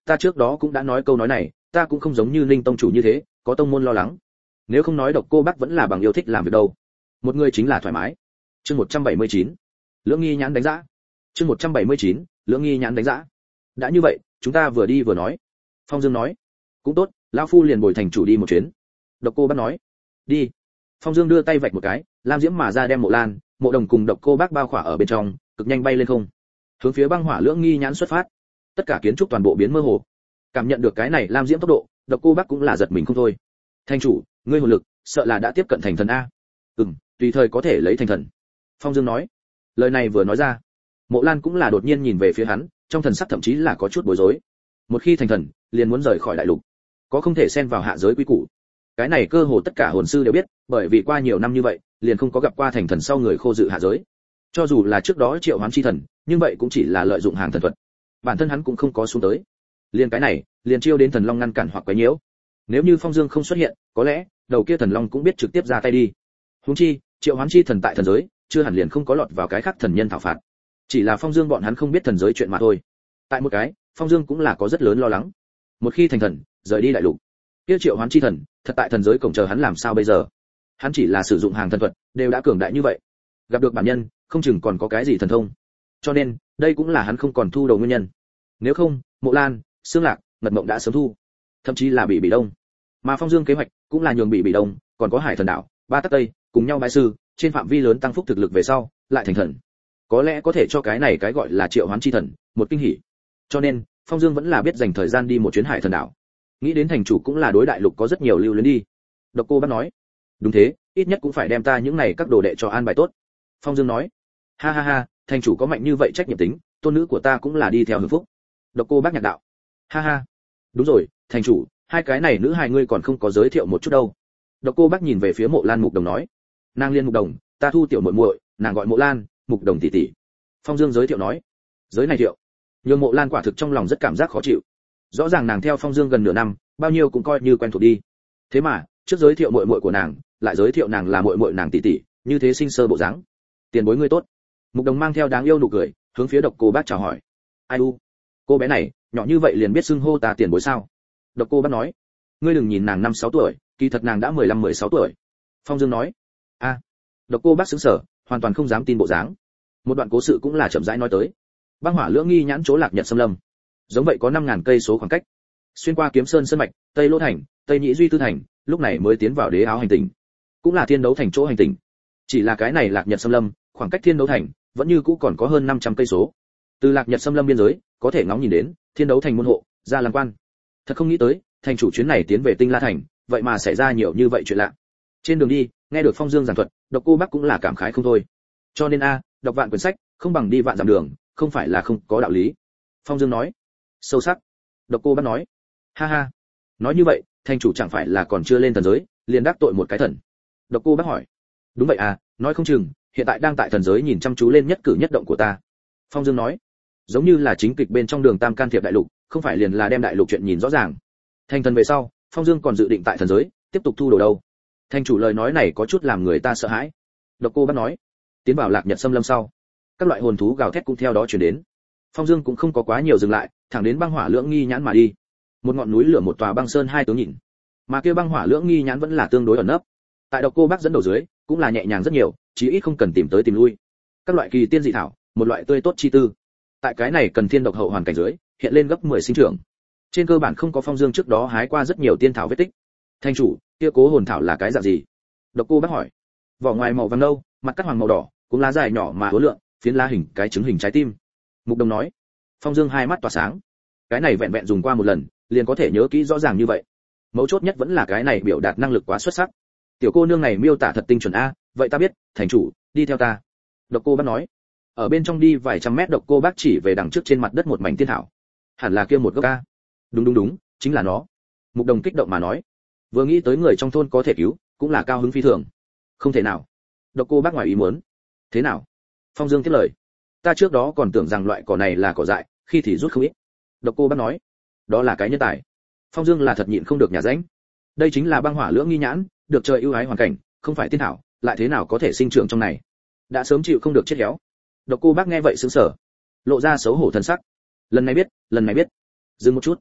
ta trước đó cũng đã nói câu nói này, ta cũng không giống như Linh tông chủ như thế, có tông môn lo lắng. Nếu không nói Độc Cô Bác vẫn là bằng yêu thích làm việc đâu. Một người chính là thoải mái. Chương một trăm bảy mươi chín. Lưỡng nghi nhãn đánh giá. Chương một trăm bảy mươi chín. Lưỡng nghi nhãn đánh giá. Đã như vậy, chúng ta vừa đi vừa nói. Phong Dương nói. Cũng tốt, lão phu liền bồi thành chủ đi một chuyến. Độc Cô Bác nói. Đi. Phong Dương đưa tay vạch một cái, lam diễm mà ra đem Mộ Lan, Mộ Đồng cùng Độc Cô Bác bao khỏa ở bên trong, cực nhanh bay lên không. Hướng phía băng hỏa lưỡng nghi nhãn xuất phát. Tất cả kiến trúc toàn bộ biến mơ hồ. Cảm nhận được cái này lam diễm tốc độ, Độc Cô Bác cũng là giật mình không thôi. Thành chủ, ngươi hồn lực, sợ là đã tiếp cận thành thần a. Ừm, tùy thời có thể lấy thành thần. Phong Dương nói. Lời này vừa nói ra, Mộ Lan cũng là đột nhiên nhìn về phía hắn, trong thần sắc thậm chí là có chút bối rối. Một khi thành thần, liền muốn rời khỏi đại lục, có không thể xen vào hạ giới quy củ. Cái này cơ hồ tất cả hồn sư đều biết, bởi vì qua nhiều năm như vậy, liền không có gặp qua thành thần sau người khô dự hạ giới. Cho dù là trước đó triệu hoán chi thần, nhưng vậy cũng chỉ là lợi dụng hàng thần thuật. Bản thân hắn cũng không có xuống tới. Liền cái này, liền chiêu đến thần long ngăn cản hoặc quấy nhiễu. Nếu như Phong Dương không xuất hiện, có lẽ đầu kia thần long cũng biết trực tiếp ra tay đi. Huống chi, triệu hoán chi thần tại thần giới, chưa hẳn liền không có lọt vào cái khác thần nhân thảo phạt. Chỉ là Phong Dương bọn hắn không biết thần giới chuyện mà thôi. Tại một cái, Phong Dương cũng là có rất lớn lo lắng. Một khi thành thần, rời đi đại lục, kia triệu hoán chi thần, thật tại thần giới cổng chờ hắn làm sao bây giờ? Hắn chỉ là sử dụng hàng thần thuật, đều đã cường đại như vậy. Gặp được bản nhân, không chừng còn có cái gì thần thông. Cho nên, đây cũng là hắn không còn thu đầu nguyên nhân. Nếu không, Mộ Lan, Xương Lạc, Mật Mộng đã sớm thu. Thậm chí là bị bị đông. Mà Phong Dương kế hoạch cũng là nhường bị bị đông, còn có Hải Thần Đạo, Ba Tắc Tây, cùng nhau bái sư, trên phạm vi lớn tăng phúc thực lực về sau, lại thành thần. Có lẽ có thể cho cái này cái gọi là triệu hoán chi thần, một kinh hỉ. Cho nên, Phong Dương vẫn là biết dành thời gian đi một chuyến Hải Thần Đạo. Nghĩ đến thành chủ cũng là đối đại lục có rất nhiều lưu luyến đi. Độc Cô Bác nói. Đúng thế, ít nhất cũng phải đem ta những này các đồ đệ cho an bài tốt. Phong Dương nói. Ha ha ha, thành chủ có mạnh như vậy trách nhiệm tính, tôn nữ của ta cũng là đi theo hưởng phúc. Độc Cô Bác nhạc đạo. Ha ha. Đúng rồi, thành chủ, hai cái này nữ hai ngươi còn không có giới thiệu một chút đâu. Độc Cô Bác nhìn về phía Mộ Lan Mục Đồng nói. Nàng liên Mục Đồng, ta thu tiểu muội muội, nàng gọi Mộ Lan, Mục Đồng tỷ tỷ. Phong Dương giới thiệu nói. Giới này thiệu. Nhưng Mộ Lan quả thực trong lòng rất cảm giác khó chịu. Rõ ràng nàng theo Phong Dương gần nửa năm, bao nhiêu cũng coi như quen thuộc đi. Thế mà, trước giới thiệu muội muội của nàng, lại giới thiệu nàng là muội muội nàng tỷ tỷ, như thế sinh sơ bộ dáng. Tiền bối ngươi tốt. Mục Đồng mang theo đáng yêu nụ cười, hướng phía Độc Cô Bác chào hỏi. Ai u, cô bé này, nhỏ như vậy liền biết xưng hô ta tiền bối sao? Độc Cô Bác nói. Ngươi đừng nhìn nàng năm sáu tuổi, kỳ thật nàng đã mười lăm mười sáu tuổi. Phong Dương nói. A. À. Độc Cô Bác sững sờ, hoàn toàn không dám tin bộ dáng. Một đoạn cố sự cũng là chậm rãi nói tới. Băng hỏa lưỡng nghi nhãn chỗ lạc nhật xâm lâm. Giống vậy có năm ngàn cây số khoảng cách. Xuyên qua Kiếm Sơn sơn mạch, Tây Lỗ thành, Tây Nhị Duy Tư thành, lúc này mới tiến vào Đế Áo hành tinh. Cũng là Thiên Đấu thành chỗ hành tinh. Chỉ là cái này lạc nhật xâm lâm, khoảng cách Thiên Đấu thành vẫn như cũ còn có hơn năm trăm cây số. Từ lạc nhật xâm lâm biên giới, có thể ngóng nhìn đến Thiên Đấu thành môn hộ, ra làm quan. Thật không nghĩ tới, thành chủ chuyến này tiến về Tinh La thành, vậy mà xảy ra nhiều như vậy chuyện lạ. Trên đường đi, nghe được Phong Dương giảng thuật, Độc Cô Bác cũng là cảm khái không thôi. Cho nên a, đọc vạn quyển sách, không bằng đi vạn dặm đường, không phải là không có đạo lý. Phong Dương nói. Sâu sắc. Độc Cô Bác nói. Ha ha. Nói như vậy, thành chủ chẳng phải là còn chưa lên thần giới, liền đắc tội một cái thần. Độc Cô Bác hỏi. Đúng vậy à, nói không chừng, hiện tại đang tại thần giới nhìn chăm chú lên nhất cử nhất động của ta. Phong Dương nói. Giống như là chính kịch bên trong Đường Tam can thiệp đại lục, không phải liền là đem đại lục chuyện nhìn rõ ràng. Thành thần về sau, Phong Dương còn dự định tại thần giới tiếp tục thu đồ đâu. Thành chủ lời nói này có chút làm người ta sợ hãi. Độc Cô Bác nói. Tiến vào lạc nhật xâm lâm sau, các loại hồn thú gào thét cũng theo đó truyền đến. Phong Dương cũng không có quá nhiều dừng lại, thẳng đến băng hỏa lưỡng nghi nhãn mà đi. Một ngọn núi lửa một tòa băng sơn hai tướng nhìn, mà kia băng hỏa lưỡng nghi nhãn vẫn là tương đối ẩn nấp. Tại Độc Cô Bác dẫn đầu dưới, cũng là nhẹ nhàng rất nhiều, chí ít không cần tìm tới tìm lui. Các loại kỳ tiên dị thảo, một loại tươi tốt chi tư. Tại cái này cần thiên độc hậu hoàn cảnh dưới, hiện lên gấp mười sinh trưởng. Trên cơ bản không có Phong Dương trước đó hái qua rất nhiều tiên thảo vết tích. Thanh chủ, kia cố hồn thảo là cái dạng gì? Độc Cô Bác hỏi. Vỏ ngoài màu vàng nâu, mặt cắt hoàng màu đỏ, cũng lá dài nhỏ mà uốn lượn, phiến lá hình cái trứng hình trái tim. Mục Đồng nói. Phong Dương hai mắt tỏa sáng. Cái này vẹn vẹn dùng qua một lần, liền có thể nhớ kỹ rõ ràng như vậy. Mấu chốt nhất vẫn là cái này biểu đạt năng lực quá xuất sắc. Tiểu cô nương này miêu tả thật tinh chuẩn a, vậy ta biết, thành chủ, đi theo ta. Độc Cô Bác nói. Ở bên trong đi vài trăm mét, Độc Cô Bác chỉ về đằng trước trên mặt đất một mảnh tiên thảo. Hẳn là kia một gốc a. Đúng đúng đúng, chính là nó. Mục Đồng kích động mà nói. Vừa nghĩ tới người trong thôn có thể cứu, cũng là cao hứng phi thường. Không thể nào. Độc Cô Bác ngoài ý muốn. Thế nào? Phong Dương tiếp lời. Ta trước đó còn tưởng rằng loại cỏ này là cỏ dại, khi thì rút không ít. Độc Cô Bác nói. Đó là cái nhân tài. Phong Dương là thật nhịn không được nhà ránh. Đây chính là băng hỏa lưỡng nghi nhãn, được trời ưu ái hoàn cảnh, không phải tiên thảo, lại thế nào có thể sinh trưởng trong này? Đã sớm chịu không được chết héo. Độc Cô Bác nghe vậy sững sờ, lộ ra xấu hổ thần sắc. Lần này biết, lần này biết. Dừng một chút.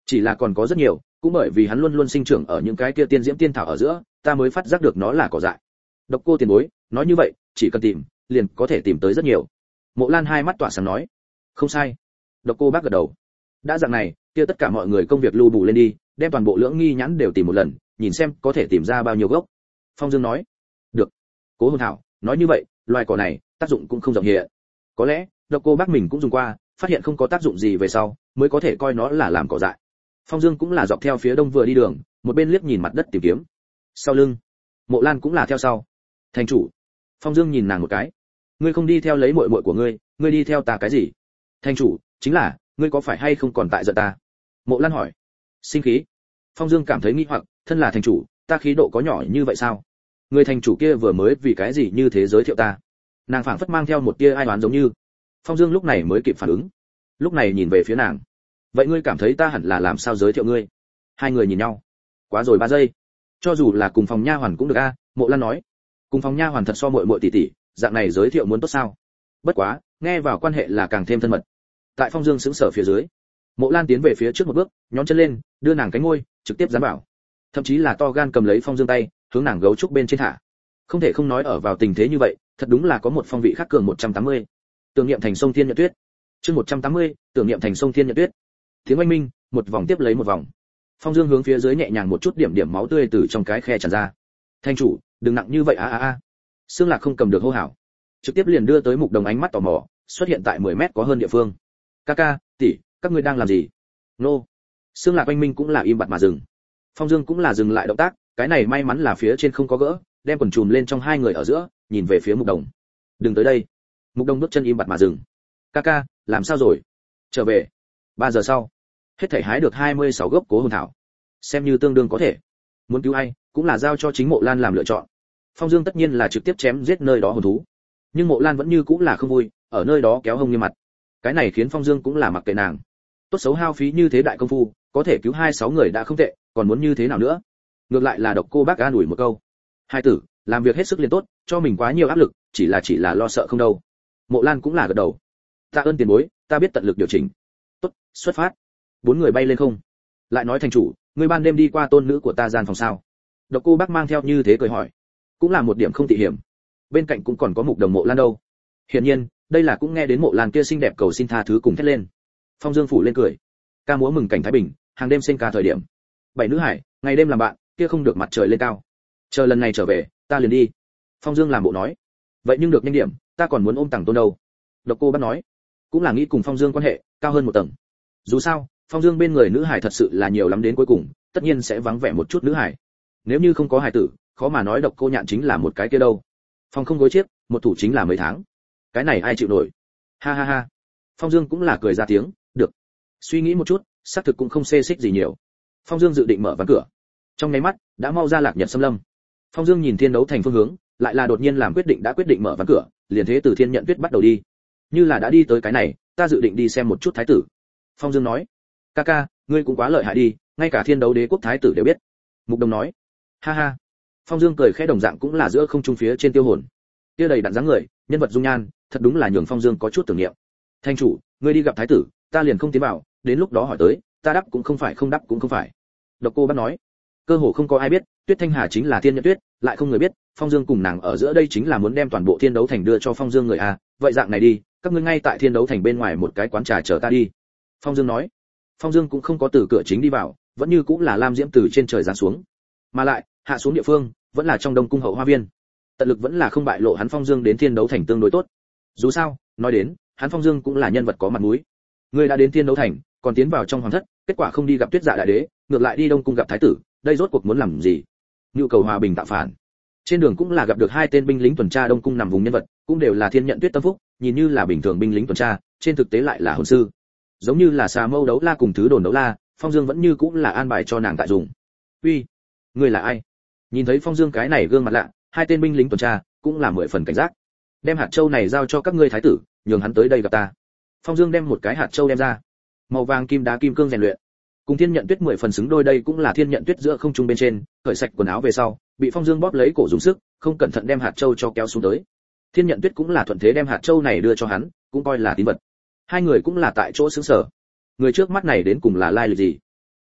Chỉ là còn có rất nhiều, cũng bởi vì hắn luôn luôn sinh trưởng ở những cái kia tiên diễm tiên thảo ở giữa, ta mới phát giác được nó là cỏ dại. Độc Cô tiền bối, nói như vậy, chỉ cần tìm, liền có thể tìm tới rất nhiều. Mộ Lan hai mắt tỏa sáng nói. Không sai. Độc Cô bác gật đầu. Đã dạng này, kia tất cả mọi người công việc lưu bù lên đi, đem toàn bộ lưỡng nghi nhãn đều tìm một lần, nhìn xem có thể tìm ra bao nhiêu gốc. Phong Dương nói. Được. Cố Hồn Thảo, nói như vậy, loài cỏ này, tác dụng cũng không rộng hiện. Có lẽ, Độc Cô bác mình cũng dùng qua, phát hiện không có tác dụng gì về sau, mới có thể coi nó là làm cỏ dại. Phong Dương cũng là dọc theo phía đông vừa đi đường, một bên liếc nhìn mặt đất tìm kiếm. Sau lưng, Mộ Lan cũng là theo sau. Thành chủ. Phong Dương nhìn nàng một cái. Ngươi không đi theo lấy muội muội của ngươi, ngươi đi theo ta cái gì? Thành chủ, chính là, ngươi có phải hay không còn tại giận ta? Mộ Lan hỏi. Sinh khí. Phong Dương cảm thấy nghi hoặc, thân là thành chủ, ta khí độ có nhỏ như vậy sao? Người thành chủ kia vừa mới vì cái gì như thế giới thiệu ta? Nàng phảng phất mang theo một tia ai oán giống như. Phong Dương lúc này mới kịp phản ứng. Lúc này nhìn về phía nàng. Vậy ngươi cảm thấy ta hẳn là làm sao giới thiệu ngươi? Hai người nhìn nhau. Quá rồi ba giây. Cho dù là cùng phòng nha hoàn cũng được a, Mộ Lan nói. Cùng phòng nha hoàn thật so muội muội tỷ tỷ, dạng này giới thiệu muốn tốt sao? Bất quá, nghe vào quan hệ là càng thêm thân mật. Tại Phong Dương sững sờ phía dưới, Mộ Lan tiến về phía trước một bước, nhón chân lên, đưa nàng cánh môi, trực tiếp dán vào. Thậm chí là to gan cầm lấy Phong Dương tay, hướng nàng gấu trúc bên trên thả. Không thể không nói ở vào tình thế như vậy, thật đúng là có một phong vị khác cường một trăm tám mươi. Tưởng niệm thành sông Thiên Nhật Tuyết. Chương một trăm tám mươi, tưởng niệm thành sông Thiên Nhật Tuyết. Tiếng oanh minh, một vòng tiếp lấy một vòng. Phong Dương hướng phía dưới nhẹ nhàng một chút điểm điểm máu tươi từ trong cái khe tràn ra. Thanh chủ, đừng nặng như vậy a a a. Xương Lạc không cầm được hô hào, trực tiếp liền đưa tới Mục Đồng ánh mắt tò mò, xuất hiện tại mười mét có hơn địa phương. Kaka, tỷ, các ngươi đang làm gì? Nô. Xương Lạc oanh minh cũng là im bặt mà dừng. Phong Dương cũng là dừng lại động tác, cái này may mắn là phía trên không có gỡ, đem quần trùm lên trong hai người ở giữa, nhìn về phía Mục Đồng. Đừng tới đây. Mục Đồng bước chân im bặt mà dừng. Kaka, làm sao rồi? Trở về. Ba giờ sau, hết thảy hái được hai mươi sáu gốc Cố Hồn Thảo, xem như tương đương có thể. Muốn cứu ai, cũng là giao cho chính Mộ Lan làm lựa chọn. Phong Dương tất nhiên là trực tiếp chém giết nơi đó hồn thú, nhưng Mộ Lan vẫn như cũng là không vui, ở nơi đó kéo hông như mặt. Cái này khiến Phong Dương cũng là mặc kệ nàng. Tốt xấu hao phí như thế đại công phu, có thể cứu hai sáu người đã không tệ, còn muốn như thế nào nữa? Ngược lại là Độc Cô bác an ủi một câu. Hai tử, làm việc hết sức liền tốt, cho mình quá nhiều áp lực, chỉ là chỉ là lo sợ không đâu. Mộ Lan cũng là gật đầu. Tạ ơn tiền bối, ta biết tận lực điều chỉnh. Tốt, xuất phát. Bốn người bay lên không. Lại nói thành chủ, ngươi ban đêm đi qua tôn nữ của ta gian phòng sao? Độc Cô bác mang theo như thế cười hỏi. Cũng là một điểm không tị hiểm. Bên cạnh cũng còn có Mục Đồng Mộ Lan đâu. Hiển nhiên, đây là cũng nghe đến Mộ Lan kia xinh đẹp cầu xin tha thứ cùng thét lên. Phong Dương phủ lên cười. Ca múa mừng cảnh thái bình, hàng đêm sinh ca thời điểm. Bảy nữ hải, ngày đêm làm bạn, kia không được mặt trời lên cao. Chờ lần này trở về, ta liền đi. Phong Dương làm bộ nói. Vậy nhưng được nhanh điểm, ta còn muốn ôm Tằng Tôn đâu. Độc Cô bác nói. Cũng là nghĩ cùng Phong Dương quan hệ cao hơn một tầng. Dù sao, Phong Dương bên người nữ hải thật sự là nhiều lắm đến cuối cùng, tất nhiên sẽ vắng vẻ một chút nữ hải. Nếu như không có hải tử, khó mà nói Độc Cô Nhạn chính là một cái kia đâu. Phong không gối chiếc, một thủ chính là mấy tháng. Cái này ai chịu nổi? Ha ha ha. Phong Dương cũng là cười ra tiếng, được. Suy nghĩ một chút, xác thực cũng không xê xích gì nhiều. Phong Dương dự định mở ván cửa. Trong nháy mắt, đã mau ra Lạc Nhật Xâm Lâm. Phong Dương nhìn Thiên Đấu Thành phương hướng, lại là đột nhiên làm quyết định đã quyết định mở ván cửa, liền thế từ Thiên Nhận Tuyết bắt đầu đi. Như là đã đi tới cái này, ta dự định đi xem một chút thái tử. Phong Dương nói. Kaka, ngươi cũng quá lợi hại đi, ngay cả Thiên Đấu Đế quốc thái tử đều biết. Mục Đồng nói. Ha ha. Phong Dương cười khẽ đồng dạng cũng là giữa không trung phía trên tiêu hồn. Kia đầy đặn dáng người, nhân vật dung nhan, thật đúng là nhường Phong Dương có chút tưởng niệm. Thanh chủ, ngươi đi gặp thái tử, ta liền không tiến vào, đến lúc đó hỏi tới, ta đáp cũng không phải không đáp cũng không phải. Độc Cô bác nói. Cơ hồ không có ai biết, Tuyết Thanh Hà chính là Thiên Nhận Tuyết, lại không người biết, Phong Dương cùng nàng ở giữa đây chính là muốn đem toàn bộ Thiên Đấu Thành đưa cho Phong Dương người à, vậy dạng này đi, các ngươi ngay tại Thiên Đấu Thành bên ngoài một cái quán trà chờ ta đi. Phong Dương nói. Phong Dương cũng không có từ cửa chính đi vào, vẫn như cũng là lam diễm từ trên trời giáng xuống, mà lại hạ xuống địa phương vẫn là trong Đông cung hậu hoa viên. Tận lực vẫn là không bại lộ hắn Phong Dương đến Thiên Đấu Thành tương đối tốt. Dù sao, nói đến, hắn Phong Dương cũng là nhân vật có mặt mũi. Người đã đến Thiên Đấu Thành, còn tiến vào trong hoàng thất, kết quả không đi gặp Tuyết Dạ đại đế, ngược lại đi Đông cung gặp thái tử, đây rốt cuộc muốn làm gì? Nhu cầu hòa bình tạo phản. Trên đường cũng là gặp được hai tên binh lính tuần tra Đông cung nằm vùng nhân vật, cũng đều là Thiên Nhận Tuyết tâm phúc, nhìn như là bình thường binh lính tuần tra, trên thực tế lại là hồn sư. Giống như là Xà Mâu Đấu La cùng Thứ Đồn Đấu La, Phong Dương vẫn như cũng là an bài cho nàng tại dùng. Uy, ngươi là ai? Nhìn thấy Phong Dương cái này gương mặt lạ, hai tên binh lính tuần tra cũng là mười phần cảnh giác. Đem hạt châu này giao cho các ngươi thái tử, nhường hắn tới đây gặp ta. Phong Dương đem một cái hạt châu đem ra, màu vàng kim đá kim cương rèn luyện, cùng Thiên Nhận Tuyết mười phần xứng đôi, đây cũng là Thiên Nhận Tuyết giữa không trung bên trên, cởi sạch quần áo về sau, bị Phong Dương bóp lấy cổ dùng sức, không cẩn thận đem hạt châu cho kéo xuống tới. Thiên Nhận Tuyết cũng là thuận thế đem hạt châu này đưa cho hắn, cũng coi là tín vật. Hai người cũng là tại chỗ sững sờ. Người trước mắt này đến cùng là lai lịch gì?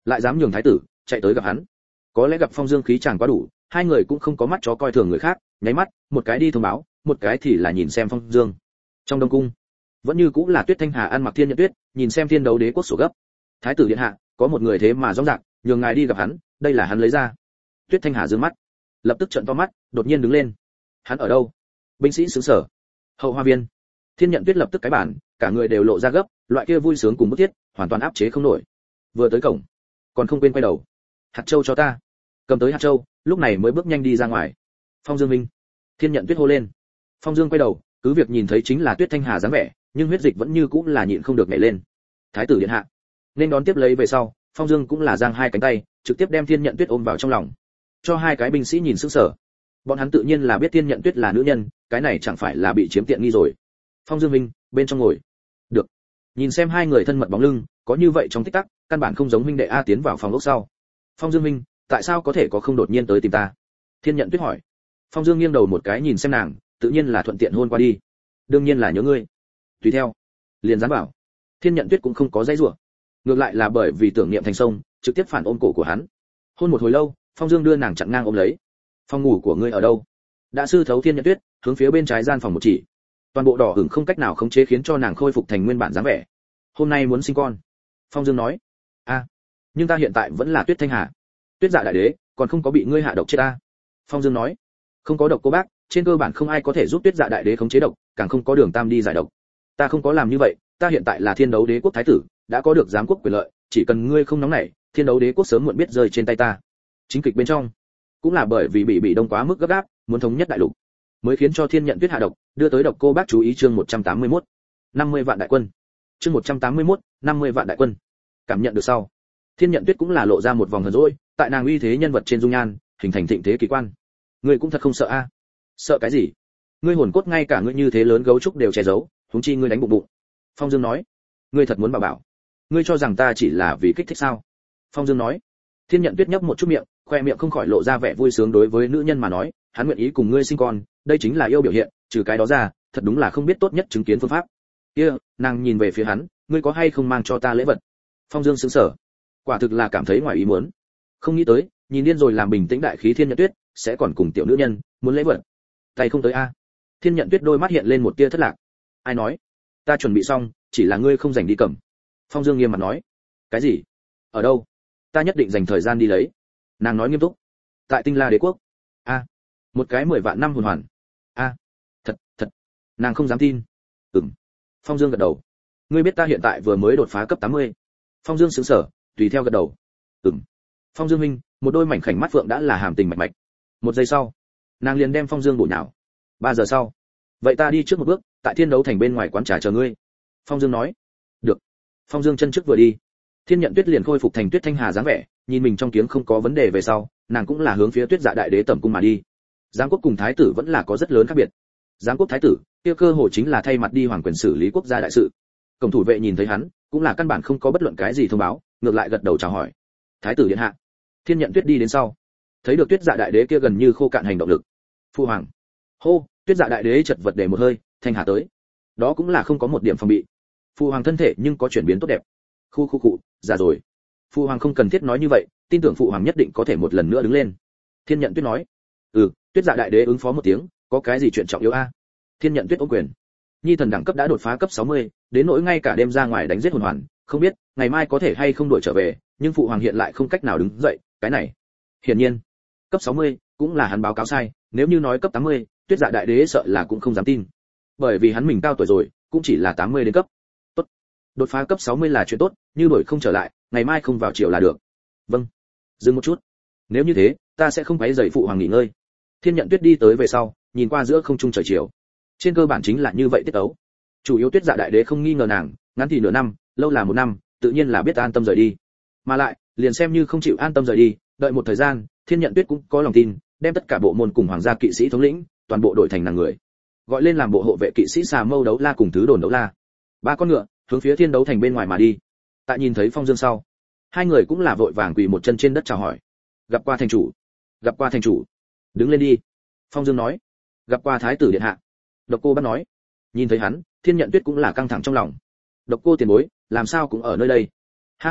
lại dám nhường thái tử chạy tới gặp hắn. Có lẽ gặp Phong Dương khí chàng quá đủ, hai người cũng không có mắt chó coi thường người khác, nháy mắt, một cái đi thông báo, một cái thì là nhìn xem Phong Dương. Trong đông cung, vẫn như cũng là Tuyết Thanh Hà ăn mặc Thiên Nhận Tuyết, nhìn xem Thiên Đấu Đế quốc sổ gấp. Thái tử điện hạ, có một người thế mà rõ ràng, nhường ngài đi gặp hắn, đây là hắn lấy ra. Tuyết Thanh Hà giương mắt, lập tức trợn to mắt, đột nhiên đứng lên. Hắn ở đâu? Binh sĩ sững sờ. Hậu Hoa viên. Thiên Nhận Tuyết lập tức cái bản, cả người đều lộ ra gấp, loại kia vui sướng cùng bức thiết, hoàn toàn áp chế không nổi. Vừa tới cổng, còn không quên quay đầu. Hạt châu cho ta. Cầm tới hạt châu, lúc này mới bước nhanh đi ra ngoài. Phong Dương Minh. Thiên Nhận Tuyết hô lên. Phong Dương quay đầu, cứ việc nhìn thấy chính là Tuyết Thanh Hà dáng vẻ, nhưng huyết dịch vẫn như cũng là nhịn không được nhảy lên. Thái tử điện hạ. Nên đón tiếp lấy về sau, Phong Dương cũng là giang hai cánh tay, trực tiếp đem Thiên Nhận Tuyết ôm vào trong lòng. Cho hai cái binh sĩ nhìn sững sờ. Bọn hắn tự nhiên là biết Thiên Nhận Tuyết là nữ nhân, cái này chẳng phải là bị chiếm tiện nghi rồi. Phong Dương Minh, bên trong ngồi. Được. Nhìn xem hai người thân mật bóng lưng, có như vậy trong tích tắc, căn bản không giống huynh đệ a tiến vào phòng ốc sau. Phong Dương Minh, tại sao có thể có không đột nhiên tới tìm ta? Thiên Nhận Tuyết hỏi. Phong Dương nghiêng đầu một cái nhìn xem nàng, tự nhiên là thuận tiện hôn qua đi. Đương nhiên là nhớ ngươi. Tùy theo, liền dám bảo. Thiên Nhận Tuyết cũng không có dãy rủa, ngược lại là bởi vì tưởng niệm thành sông, trực tiếp phản ôm cổ của hắn. Hôn một hồi lâu, Phong Dương đưa nàng chặn ngang ôm lấy. Phòng ngủ của ngươi ở đâu? Đã sư thấu Thiên Nhận Tuyết, hướng phía bên trái gian phòng một chỉ. Toàn bộ đỏ hửng không cách nào khống chế khiến cho nàng khôi phục thành nguyên bản dáng vẻ. Hôm nay muốn sinh con. Phong Dương nói. A, à, nhưng ta hiện tại vẫn là Tuyết Thanh Hà. Tuyết Dạ đại đế, còn không có bị ngươi hạ độc chết ta. Phong Dương nói. Không có độc cô bác, trên cơ bản không ai có thể giúp Tuyết Dạ đại đế khống chế độc, càng không có đường tam đi giải độc. Ta không có làm như vậy, ta hiện tại là Thiên Đấu Đế quốc thái tử, đã có được giám quốc quyền lợi, chỉ cần ngươi không nóng nảy, Thiên Đấu Đế quốc sớm muộn biết rơi trên tay ta. Chính kịch bên trong, cũng là bởi vì bị bị đông quá mức gấp gáp, muốn thống nhất đại lục, mới khiến cho Thiên Nhận Tuyết hạ độc, đưa tới độc cô bác chú ý chương một trăm tám mươi mốt. năm mươi vạn đại quân. Chương một trăm tám mươi mốt, năm mươi vạn đại quân. Cảm nhận được sau, Thiên Nhận Tuyết cũng là lộ ra một vòng hờn dỗi, tại nàng uy thế nhân vật trên dung nhan, hình thành thịnh thế kỳ quan. Ngươi cũng thật không sợ a? Sợ cái gì? Ngươi hồn cốt ngay cả ngươi như thế lớn gấu trúc đều che giấu, huống chi ngươi đánh bụng bụng. Phong Dương nói. Ngươi thật muốn bảo bảo? Ngươi cho rằng ta chỉ là vì kích thích sao? Phong Dương nói. Thiên Nhận Tuyết nhấp một chút miệng, khoe miệng không khỏi lộ ra vẻ vui sướng đối với nữ nhân mà nói, hắn nguyện ý cùng ngươi sinh con, đây chính là yêu biểu hiện, trừ cái đó ra, thật đúng là không biết tốt nhất chứng kiến phương pháp. Kia, nàng nhìn về phía hắn, ngươi có hay không mang cho ta lễ vật? Phong Dương sững sờ, quả thực là cảm thấy ngoài ý muốn, không nghĩ tới, nhìn điên rồi làm bình tĩnh đại khí Thiên Nhận Tuyết, sẽ còn cùng tiểu nữ nhân muốn lễ vật, tay không tới a. Thiên Nhận Tuyết đôi mắt hiện lên một tia thất lạc. Ai nói? Ta chuẩn bị xong, chỉ là ngươi không rảnh đi cầm. Phong Dương nghiêm mặt nói. Cái gì? Ở đâu? Ta nhất định dành thời gian đi lấy. Nàng nói nghiêm túc. Tại Tinh La Đế quốc. A, một cái mười vạn năm hồn hoàn. A, thật, thật. Nàng không dám tin. Ừm. Phong Dương gật đầu. Ngươi biết ta hiện tại vừa mới đột phá cấp tám mươi. Phong Dương sững sờ, tùy theo gật đầu. Ừm. Phong Dương huynh, một đôi mảnh khảnh mắt phượng đã là hàm tình mạch mạch. Một giây sau, nàng liền đem Phong Dương bổ nhào. Ba giờ sau, vậy ta đi trước một bước, tại Thiên Đấu thành bên ngoài quán trà chờ ngươi. Phong Dương nói. Được. Phong Dương chân trước vừa đi, Thiên Nhận Tuyết liền khôi phục thành Tuyết Thanh Hà dáng vẻ, nhìn mình trong kiếng không có vấn đề về sau, nàng cũng là hướng phía Tuyết Dạ đại đế tẩm cung mà đi. Giám quốc cùng thái tử vẫn là có rất lớn khác biệt. Giám quốc thái tử, kia cơ hồ chính là thay mặt đi hoàng quyền xử lý quốc gia đại sự. Cổng thủ vệ nhìn thấy hắn, cũng là căn bản không có bất luận cái gì thông báo, ngược lại gật đầu chào hỏi. Thái tử điện hạ. Thiên Nhận Tuyết đi đến sau, thấy được Tuyết Dạ đại đế kia gần như khô cạn hành động lực. Phu hoàng. Hô, Tuyết Dạ đại đế chật vật để một hơi, Thanh Hà tới. Đó cũng là không có một điểm phòng bị. Phu hoàng thân thể nhưng có chuyển biến tốt đẹp. Khu khu cụ, già rồi. Phu hoàng không cần thiết nói như vậy, tin tưởng phụ hoàng nhất định có thể một lần nữa đứng lên. Thiên Nhận Tuyết nói. Ừ, Tuyết Dạ đại đế ứng phó một tiếng, có cái gì chuyện trọng yếu a? Thiên Nhận Tuyết ôm quyền. Nhi thần đẳng cấp đã đột phá cấp sáu mươi, đến nỗi ngay cả đêm ra ngoài đánh giết hồn hoàn, không biết ngày mai có thể hay không đuổi trở về, nhưng phụ hoàng hiện lại không cách nào đứng dậy, cái này. Hiển nhiên, cấp sáu mươi cũng là hắn báo cáo sai, nếu như nói cấp tám mươi, Tuyết Dạ đại đế sợ là cũng không dám tin. Bởi vì hắn mình cao tuổi rồi, cũng chỉ là tám mươi đến cấp. Tốt. Đột phá cấp sáu mươi là chuyện tốt, như đuổi không trở lại, ngày mai không vào chiều là được. Vâng. Dừng một chút. Nếu như thế, ta sẽ không quấy rầy phụ hoàng nghỉ ngơi. Thiên Nhận Tuyết đi tới về sau, nhìn qua giữa không trung trời chiều. Trên cơ bản chính là như vậy tiết tấu. Chủ yếu Tuyết Dạ đại đế không nghi ngờ nàng, ngắn thì nửa năm, lâu là một năm, tự nhiên là biết an tâm rời đi. Mà lại, liền xem như không chịu an tâm rời đi, đợi một thời gian, Thiên Nhận Tuyết cũng có lòng tin, đem tất cả bộ môn cùng hoàng gia kỵ sĩ thống lĩnh, toàn bộ đổi thành nàng người. Gọi lên làm bộ hộ vệ kỵ sĩ Xà Mâu Đấu La cùng Thứ Đồn Đấu La. Ba con ngựa, hướng phía Thiên Đấu thành bên ngoài mà đi. Tại nhìn thấy Phong Dương sau, hai người cũng là vội vàng quỳ một chân trên đất chào hỏi. Gặp qua thành chủ. Gặp qua thành chủ. Đứng lên đi. Phong Dương nói. Gặp qua thái tử điện hạ. Độc Cô bắt nói. Nhìn thấy hắn, Thiên Nhận Tuyết cũng là căng thẳng trong lòng. Độc Cô tiền bối, làm sao cũng ở nơi đây? Ha ha,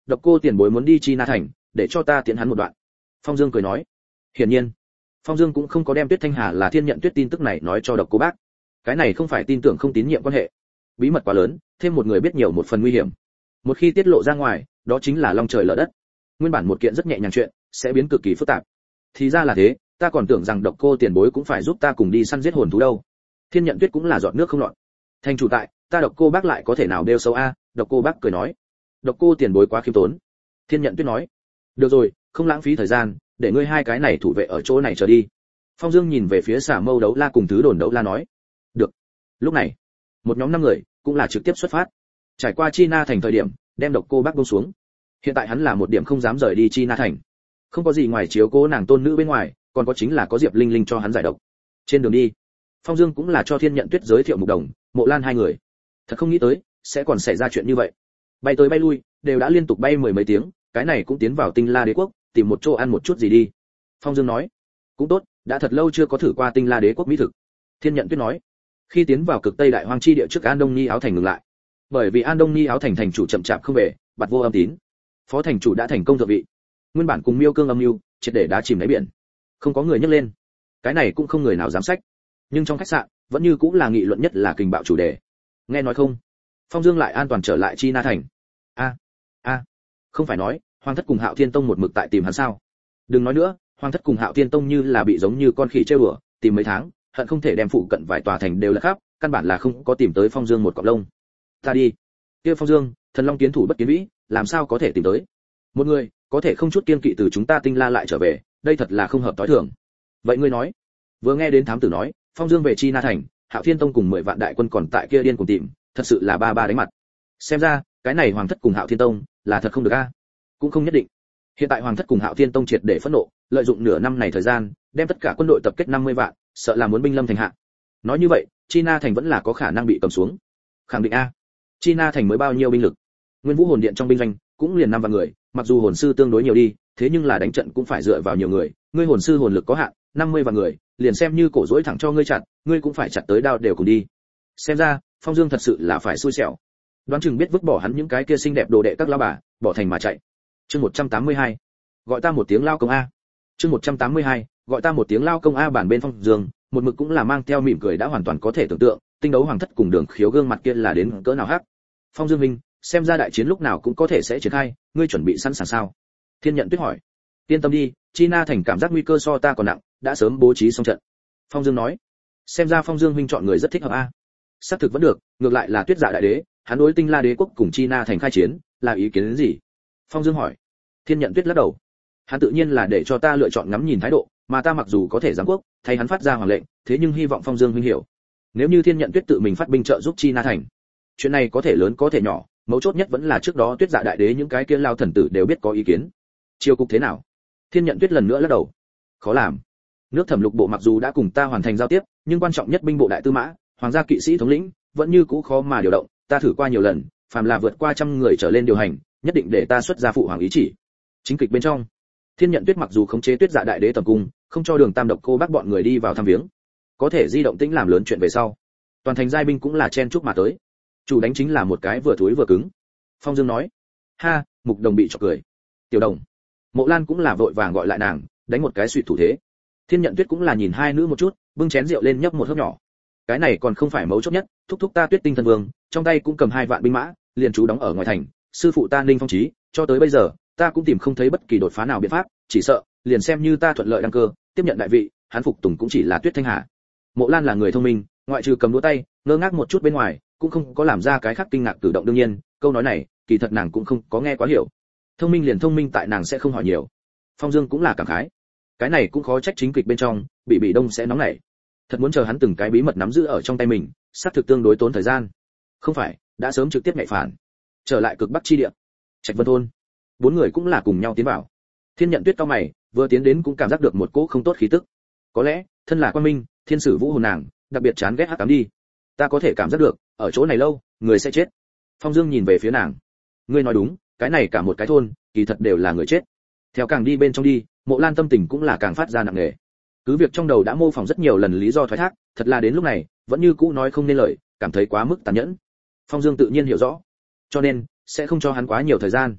độc cô tiền bối muốn đi Chi Na thành, để cho ta tiễn hắn một đoạn. Phong Dương cười nói. Hiển nhiên, Phong Dương cũng không có đem Tuyết Thanh Hà là Thiên Nhận Tuyết tin tức này nói cho độc cô bác. Cái này không phải tin tưởng không tín nhiệm quan hệ, bí mật quá lớn, thêm một người biết nhiều một phần nguy hiểm. Một khi tiết lộ ra ngoài, đó chính là long trời lở đất. Nguyên bản một kiện rất nhẹ nhàng chuyện, sẽ biến cực kỳ phức tạp. Thì ra là thế, ta còn tưởng rằng độc cô tiền bối cũng phải giúp ta cùng đi săn giết hồn thú đâu. Thiên Nhận Tuyết cũng là giọt nước không lọt. Thành chủ tại, ta độc cô bác lại có thể nào đeo xấu a? Độc cô bác cười nói. Độc cô tiền bối quá khiêm tốn. Thiên Nhận Tuyết nói. Được rồi, không lãng phí thời gian, để ngươi hai cái này thủ vệ ở chỗ này chờ đi. Phong Dương nhìn về phía Xà Mâu Đấu La cùng Thứ Đồn Đấu La nói. Được. Lúc này, một nhóm năm người cũng là trực tiếp xuất phát. Trải qua Chi Na thành thời điểm, đem độc cô bác buông xuống. Hiện tại hắn là một điểm không dám rời đi Chi Na thành. Không có gì ngoài chiếu cố nàng tôn nữ bên ngoài, còn có chính là có Diệp Linh Linh cho hắn giải độc. Trên đường đi, Phong Dương cũng là cho Thiên Nhận Tuyết giới thiệu Mục Đồng, Mộ Lan hai người. Thật không nghĩ tới, sẽ còn xảy ra chuyện như vậy. Bay tới bay lui, đều đã liên tục bay mười mấy tiếng, cái này cũng tiến vào Tinh La Đế quốc, tìm một chỗ ăn một chút gì đi. Phong Dương nói. Cũng tốt, đã thật lâu chưa có thử qua Tinh La Đế quốc mỹ thực. Thiên Nhận Tuyết nói. Khi tiến vào cực Tây Đại Hoang chi địa trước An Đông Ni áo thành ngừng lại. Bởi vì An Đông Ni áo thành thành chủ chậm chạp không về, bạt vô âm tín. Phó thành chủ đã thành công thượng vị. Nguyên bản cùng Miêu Cương âm mưu, triệt để đá chìm đáy biển. Không có người nhấc lên. Cái này cũng không người nào dám sách. Nhưng trong khách sạn, vẫn như cũng là nghị luận nhất là kình bạo chủ đề. Nghe nói không? Phong Dương lại an toàn trở lại Chi Na thành. A, a, không phải nói, Hoàng thất cùng Hạo Thiên tông một mực tại tìm hắn sao? Đừng nói nữa, Hoàng thất cùng Hạo Thiên tông như là bị giống như con khỉ trêu đùa, tìm mấy tháng, hận không thể đem phụ cận vài tòa thành đều là khắp, căn bản là không có tìm tới Phong Dương một cọng lông. Ta đi. Kia Phong Dương, thần long kiến thủ bất kiến vĩ, làm sao có thể tìm tới? Một người, có thể không chút kiên kỵ từ chúng ta Tinh La lại trở về, đây thật là không hợp tối thường. Vậy ngươi nói? Vừa nghe đến thám tử nói, Phong Dương về Chi Na thành, Hạo Thiên tông cùng mười vạn đại quân còn tại kia điên cùng tìm, thật sự là ba ba đánh mặt. Xem ra, cái này Hoàng thất cùng Hạo Thiên tông là thật không được a. Cũng không nhất định. Hiện tại Hoàng thất cùng Hạo Thiên tông triệt để phẫn nộ, lợi dụng nửa năm này thời gian, đem tất cả quân đội tập kết năm mươi vạn, sợ là muốn binh lâm thành hạ. Nói như vậy, Chi Na thành vẫn là có khả năng bị cầm xuống. Khẳng định a. Chi Na thành mới bao nhiêu binh lực? Nguyên Vũ hồn điện trong binh doanh cũng liền năm vạn người, mặc dù hồn sư tương đối nhiều đi, thế nhưng là đánh trận cũng phải dựa vào nhiều người, ngươi hồn sư hồn lực có hạn, năm mươi vạn người, liền xem như cổ rỗi thẳng cho ngươi chặt, ngươi cũng phải chặt tới đao đều cùng đi. Xem ra, Phong Dương thật sự là phải xui xẻo. Đoán chừng biết vứt bỏ hắn những cái kia xinh đẹp đồ đệ các lão bà, bỏ thành mà chạy. Chương một trăm tám mươi hai, gọi ta một tiếng lao công a. Chương một trăm tám mươi hai, gọi ta một tiếng lao công a. Bản bên Phong Dương, một mực cũng là mang theo mỉm cười đã hoàn toàn có thể tưởng tượng, tinh đấu Hoàng thất cùng Đường Khiếu gương mặt kia là đến cỡ nào hắc. Phong Dương minh, xem ra đại chiến lúc nào cũng có thể sẽ triển khai, ngươi chuẩn bị sẵn sàng sao? Thiên Nhận Tuyết hỏi. Yên tâm đi, Chi Na thành cảm giác nguy cơ so ta còn nặng, đã sớm bố trí xong trận. Phong Dương nói. Xem ra Phong Dương huynh chọn người rất thích hợp a. Xác thực vẫn được, ngược lại là Tuyết Dạ đại đế, hắn đối Tinh La đế quốc cùng Chi Na thành khai chiến, là ý kiến đến gì? Phong Dương hỏi. Thiên Nhận Tuyết lắc đầu. Hắn tự nhiên là để cho ta lựa chọn ngắm nhìn thái độ, mà ta mặc dù có thể giáng quốc, thay hắn phát ra hoàng lệnh, thế nhưng hy vọng Phong Dương huynh hiểu. Nếu như Thiên Nhận Tuyết tự mình phát binh trợ giúp Chi Na thành, chuyện này có thể lớn có thể nhỏ, mấu chốt nhất vẫn là trước đó Tuyết Dạ đại đế những cái kia lao thần tử đều biết có ý kiến. Chiêu cục thế nào? Thiên Nhận Tuyết lần nữa lắc đầu. Khó làm. Nước Thẩm Lục bộ mặc dù đã cùng ta hoàn thành giao tiếp, nhưng quan trọng nhất binh bộ đại tư mã, hoàng gia kỵ sĩ thống lĩnh, vẫn như cũ khó mà điều động, ta thử qua nhiều lần, phàm là vượt qua trăm người trở lên điều hành, nhất định để ta xuất ra phụ hoàng ý chỉ. Chính kịch bên trong, Thiên Nhận Tuyết mặc dù khống chế Tuyết Dạ đại đế tầm cung, không cho Đường Tam Độc cô bác bọn người đi vào thăm viếng, có thể di động tĩnh làm lớn chuyện về sau, toàn thành giai binh cũng là chen chúc mà tới. Chủ đánh chính là một cái vừa thúi vừa cứng. Phong Dương nói. Ha, Mục Đồng bị chọc cười. Tiểu Đồng. Mộ Lan cũng là vội vàng gọi lại nàng, đánh một cái suy thủ thế. Thiên Nhận Tuyết cũng là nhìn hai nữ một chút, bưng chén rượu lên nhấp một hớp nhỏ. Cái này còn không phải mấu chốt nhất, thúc thúc ta Tuyết Tinh thần vương, trong tay cũng cầm hai vạn binh mã, liền trú đóng ở ngoài thành, sư phụ ta Ninh Phong Chí, cho tới bây giờ, ta cũng tìm không thấy bất kỳ đột phá nào biện pháp, chỉ sợ, liền xem như ta thuận lợi đăng cơ, tiếp nhận đại vị, hắn phục tùng cũng chỉ là Tuyết Thanh Hà. Mộ Lan là người thông minh, ngoại trừ cầm đũa tay, ngơ ngác một chút bên ngoài, cũng không có làm ra cái khác kinh ngạc cử động. Đương nhiên, câu nói này, kỳ thật nàng cũng không có nghe quá hiểu. Thông minh liền thông minh tại nàng sẽ không hỏi nhiều. Phong Dương cũng là cảm khái. Cái này cũng khó trách chính kịch bên trong, bị bị đông sẽ nóng nảy. Thật muốn chờ hắn từng cái bí mật nắm giữ ở trong tay mình, xác thực tương đối tốn thời gian. Không phải, đã sớm trực tiếp nhạy phản. Trở lại cực Bắc chi địa, Trạch Vân thôn, bốn người cũng là cùng nhau tiến vào. Thiên Nhận Tuyết cao mày, vừa tiến đến cũng cảm giác được một cỗ không tốt khí tức. Có lẽ, thân là quan minh, thiên sử vũ hồn nàng, đặc biệt chán ghét hắc ám đi. Ta có thể cảm giác được, ở chỗ này lâu, người sẽ chết. Phong Dương nhìn về phía nàng. Ngươi nói đúng, cái này cả một cái thôn, kỳ thật đều là người chết. Theo càng đi bên trong đi, Mộ Lan tâm tình cũng là càng phát ra nặng nề. Cứ việc trong đầu đã mô phỏng rất nhiều lần lý do thoái thác, thật là đến lúc này, vẫn như cũ nói không nên lời, cảm thấy quá mức tàn nhẫn. Phong Dương tự nhiên hiểu rõ, cho nên sẽ không cho hắn quá nhiều thời gian.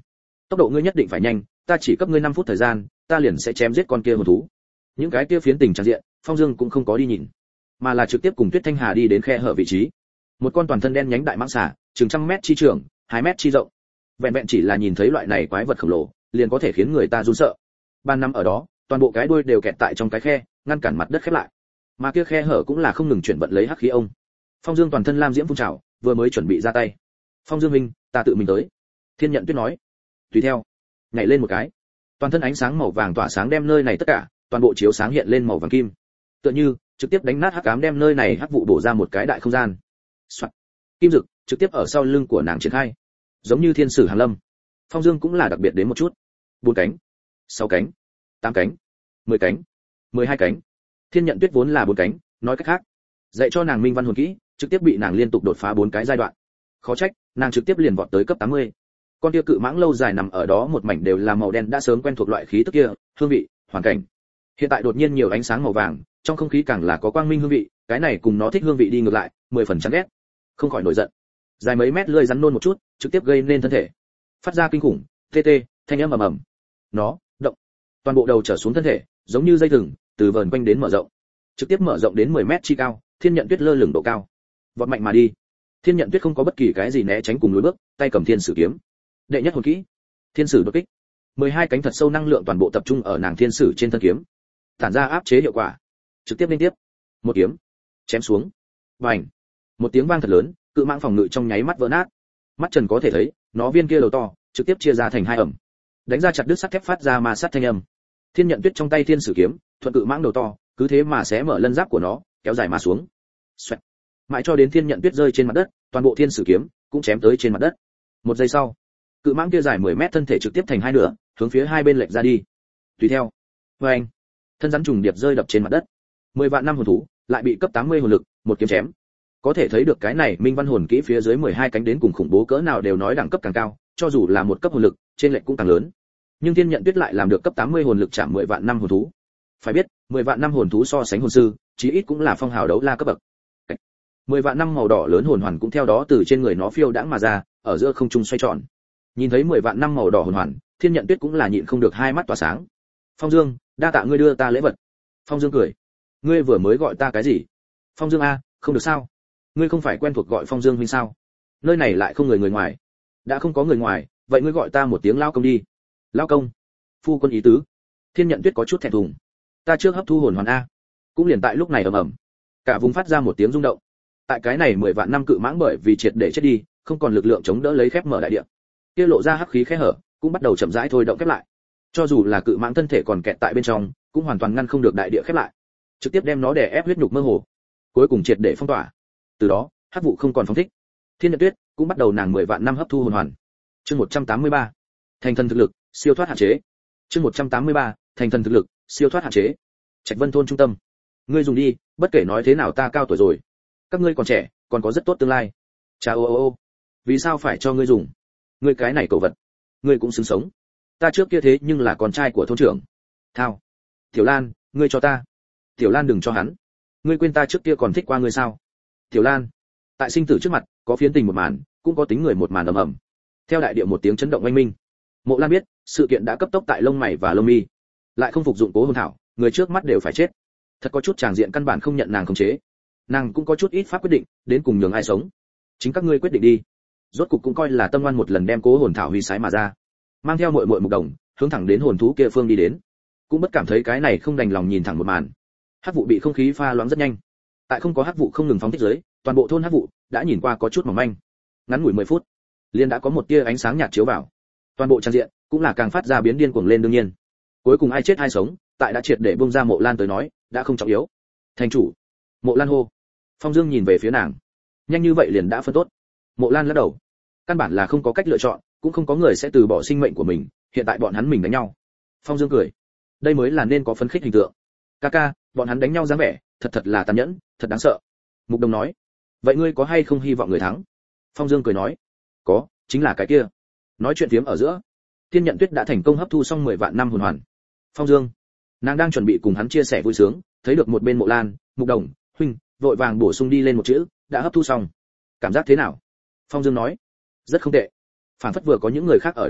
tốc độ ngươi nhất định phải nhanh, ta chỉ cấp ngươi năm phút thời gian, ta liền sẽ chém giết con kia hồn thú. Những cái kia phiến tình tràn diện, Phong Dương cũng không có đi nhìn, mà là trực tiếp cùng Tuyết Thanh Hà đi đến khe hở vị trí. Một con toàn thân đen nhánh đại mãng xà, chừng trăm mét chi trường, hai mét chi rộng. Vẹn vẹn chỉ là nhìn thấy loại này quái vật khổng lồ, liền có thể khiến người ta run sợ. Ban năm ở đó, toàn bộ cái đuôi đều kẹt tại trong cái khe, ngăn cản mặt đất khép lại. Mà kia khe hở cũng là không ngừng chuyển vận lấy hắc khí ông. Phong Dương toàn thân lam diễm phun trào, vừa mới chuẩn bị ra tay. Phong Dương huynh, ta tự mình tới. Thiên Nhận Tuyết nói. Tùy theo, nhảy lên một cái. Toàn thân ánh sáng màu vàng tỏa sáng đem nơi này tất cả, toàn bộ chiếu sáng hiện lên màu vàng kim. Tựa như trực tiếp đánh nát hắc ám đem nơi này hắc vụ bổ ra một cái đại không gian. Soạt. Kim dực trực tiếp ở sau lưng của nàng triển khai, giống như thiên sử hàng lâm. Phong Dương cũng là đặc biệt đến một chút. Bốn cánh, sáu cánh, tám cánh, mười cánh, mười hai cánh. Thiên Nhận Tuyết vốn là bốn cánh, nói cách khác, dạy cho nàng minh văn hồn kỹ, trực tiếp bị nàng liên tục đột phá bốn cái giai đoạn. Khó trách, nàng trực tiếp liền vọt tới cấp tám mươi. Con kia cự mãng lâu dài nằm ở đó một mảnh đều là màu đen đã sớm quen thuộc loại khí tức kia, hương vị, hoàn cảnh. Hiện tại đột nhiên nhiều ánh sáng màu vàng, trong không khí càng là có quang minh hương vị, cái này cùng nó thích hương vị đi ngược lại, mười phần chán ghét. Không khỏi nổi giận. Dài mấy mét lưỡi rắn nôn một chút, trực tiếp gây nên thân thể. Phát ra kinh khủng, tê tê, thanh âm ầm ầm. Nó, động. Toàn bộ đầu trở xuống thân thể, giống như dây thừng, từ vờn quanh đến mở rộng. Trực tiếp mở rộng đến mười mét chi cao, Thiên Nhận Tuyết lơ lửng độ cao. Vọt mạnh mà đi. Thiên Nhận Tuyết không có bất kỳ cái gì né tránh cùng lùi bước, tay cầm thiên sử kiếm. Đệ nhất hồn kỹ, thiên sử đột kích. mười hai cánh thật sâu năng lượng toàn bộ tập trung ở nàng thiên sử trên thân kiếm, tản ra áp chế hiệu quả. Trực tiếp liên tiếp, một kiếm chém xuống. Bành! Một tiếng vang thật lớn, cự mãng phòng ngự trong nháy mắt vỡ nát. Mắt Trần có thể thấy, nó viên kia đầu to, trực tiếp chia ra thành hai ẩm. Đánh ra chặt đứt sắt thép phát ra ma sát thanh âm. Thiên Nhận Tuyết trong tay thiên sử kiếm, thuận cự mãng đầu to, cứ thế mà xé mở lân giáp của nó, kéo dài mà xuống. Xoẹt. Mãi cho đến Thiên Nhận Tuyết rơi trên mặt đất, toàn bộ thiên sử kiếm cũng chém tới trên mặt đất. Một giây sau, cự mãng kia dài mười mét thân thể trực tiếp thành hai nửa, hướng phía hai bên lệch ra đi. Tùy theo, oeng, thân rắn trùng điệp rơi đập trên mặt đất. Mười vạn năm hồn thú, lại bị cấp tám mươi hồn lực, một kiếm chém. Có thể thấy được cái này minh văn hồn kỹ phía dưới mười hai cánh đến cùng khủng bố cỡ nào đều nói đẳng cấp càng cao, cho dù là một cấp hồn lực, trên lệch cũng càng lớn. Nhưng Thiên Nhận Tuyết lại làm được cấp tám mươi hồn lực chạm mười vạn năm hồn thú. Phải biết, mười vạn năm hồn thú so sánh hồn sư, chí ít cũng là phong hào đấu la cấp bậc. mười vạn năm màu đỏ lớn hồn hoàn cũng theo đó từ trên người nó phiêu đãng mà ra, ở giữa không trung xoay tròn. Nhìn thấy mười vạn năm màu đỏ hồn hoàn, Thiên Nhận Tuyết cũng là nhịn không được hai mắt tỏa sáng. Phong Dương, đa tạ ngươi đưa ta lễ vật. Phong Dương cười. Ngươi vừa mới gọi ta cái gì? Phong Dương a, không được sao? Ngươi không phải quen thuộc gọi Phong Dương huynh sao? Nơi này lại không người người ngoài. Đã không có người ngoài, vậy ngươi gọi ta một tiếng lao công đi. Lao công? Phu quân ý tứ. Thiên Nhận Tuyết có chút thẹn thùng. Ta trước hấp thu hồn hoàn a. Cũng liền tại lúc này ầm ầm, cả vùng phát ra một tiếng rung động. Tại cái này mười vạn năm cự mãng bởi vì triệt để chết đi, không còn lực lượng chống đỡ lấy khép mở đại địa. Kia lộ ra hắc khí khẽ hở, cũng bắt đầu chậm rãi thôi động khép lại. Cho dù là cự mãng thân thể còn kẹt tại bên trong, cũng hoàn toàn ngăn không được đại địa khép lại, trực tiếp đem nó đè ép huyết nhục mơ hồ, cuối cùng triệt để phong tỏa. Từ đó, hắc vụ không còn phóng thích. Thiên Nhận Tuyết cũng bắt đầu nàng mười vạn năm hấp thu hồn hoàn. Chương một trăm tám mươi ba, thành thần thực lực, siêu thoát hạn chế. Chương một trăm tám mươi ba, thành thần thực lực, siêu thoát hạn chế. Trạch Vân thôn trung tâm. Ngươi dùng đi, bất kể nói thế nào ta cao tuổi rồi, các ngươi còn trẻ, còn có rất tốt tương lai. Cha ô ô ô, vì sao phải cho ngươi dùng? Ngươi cái này cẩu vật, ngươi cũng xứng sống. Ta trước kia thế nhưng là con trai của thôn trưởng. Thao. Tiểu Lan, ngươi cho ta. Tiểu Lan đừng cho hắn. Ngươi quên ta trước kia còn thích qua ngươi sao? Tiểu Lan. Tại sinh tử trước mặt, có phiến tình một màn, cũng có tính người một màn ầm ầm. Theo đại địa một tiếng chấn động oanh minh. Mộ Lan biết, sự kiện đã cấp tốc tại lông mày và lông mi. Lại không phục dụng cố hồn thảo, người trước mắt đều phải chết. Thật có chút tràng diện căn bản không nhận nàng khống chế. Nàng cũng có chút ít pháp quyết định, đến cùng nhường ai sống. Chính các ngươi quyết định đi. Rốt cục cũng coi là tâm ngoan một lần đem cố hồn thảo huy sái mà ra. Mang theo muội muội Mục Đồng, hướng thẳng đến hồn thú kia phương đi đến. Cũng bất cảm thấy cái này không đành lòng nhìn thẳng một màn. Hắc vụ bị không khí pha loãng rất nhanh. Tại không có hắc vụ không ngừng phóng thích dưới, toàn bộ thôn hắc vụ đã nhìn qua có chút mỏng manh. Ngắn ngủi mười phút, liền đã có một tia ánh sáng nhạt chiếu vào. Toàn bộ trang diện cũng là càng phát ra biến điên cuồng lên đương nhiên. Cuối cùng ai chết ai sống, tại đã triệt để bung ra Mộ Lan tới nói, đã không trọng yếu. Thành chủ. Mộ Lan hô. Phong Dương nhìn về phía nàng. Nhanh như vậy liền đã phân tốt. Mộ Lan lắc đầu. Căn bản là không có cách lựa chọn, cũng không có người sẽ từ bỏ sinh mệnh của mình, hiện tại bọn hắn mình đánh nhau. Phong Dương cười. Đây mới là nên có phấn khích hình tượng. Kaka, bọn hắn đánh nhau dáng vẻ, thật thật là tàn nhẫn, thật đáng sợ. Mục Đồng nói. Vậy ngươi có hay không hy vọng người thắng? Phong Dương cười nói. Có, chính là cái kia. Nói chuyện phiếm ở giữa, Thiên Nhận Tuyết đã thành công hấp thu xong mười vạn năm hồn hoàn. Phong Dương, nàng đang chuẩn bị cùng hắn chia sẻ vui sướng, thấy được một bên Mộ Lan, Mục Đồng, huynh, vội vàng bổ sung đi lên một chữ, đã hấp thu xong. Cảm giác thế nào? Phong Dương nói. Rất không tệ. Phản phất vừa có những người khác ở đây lúc,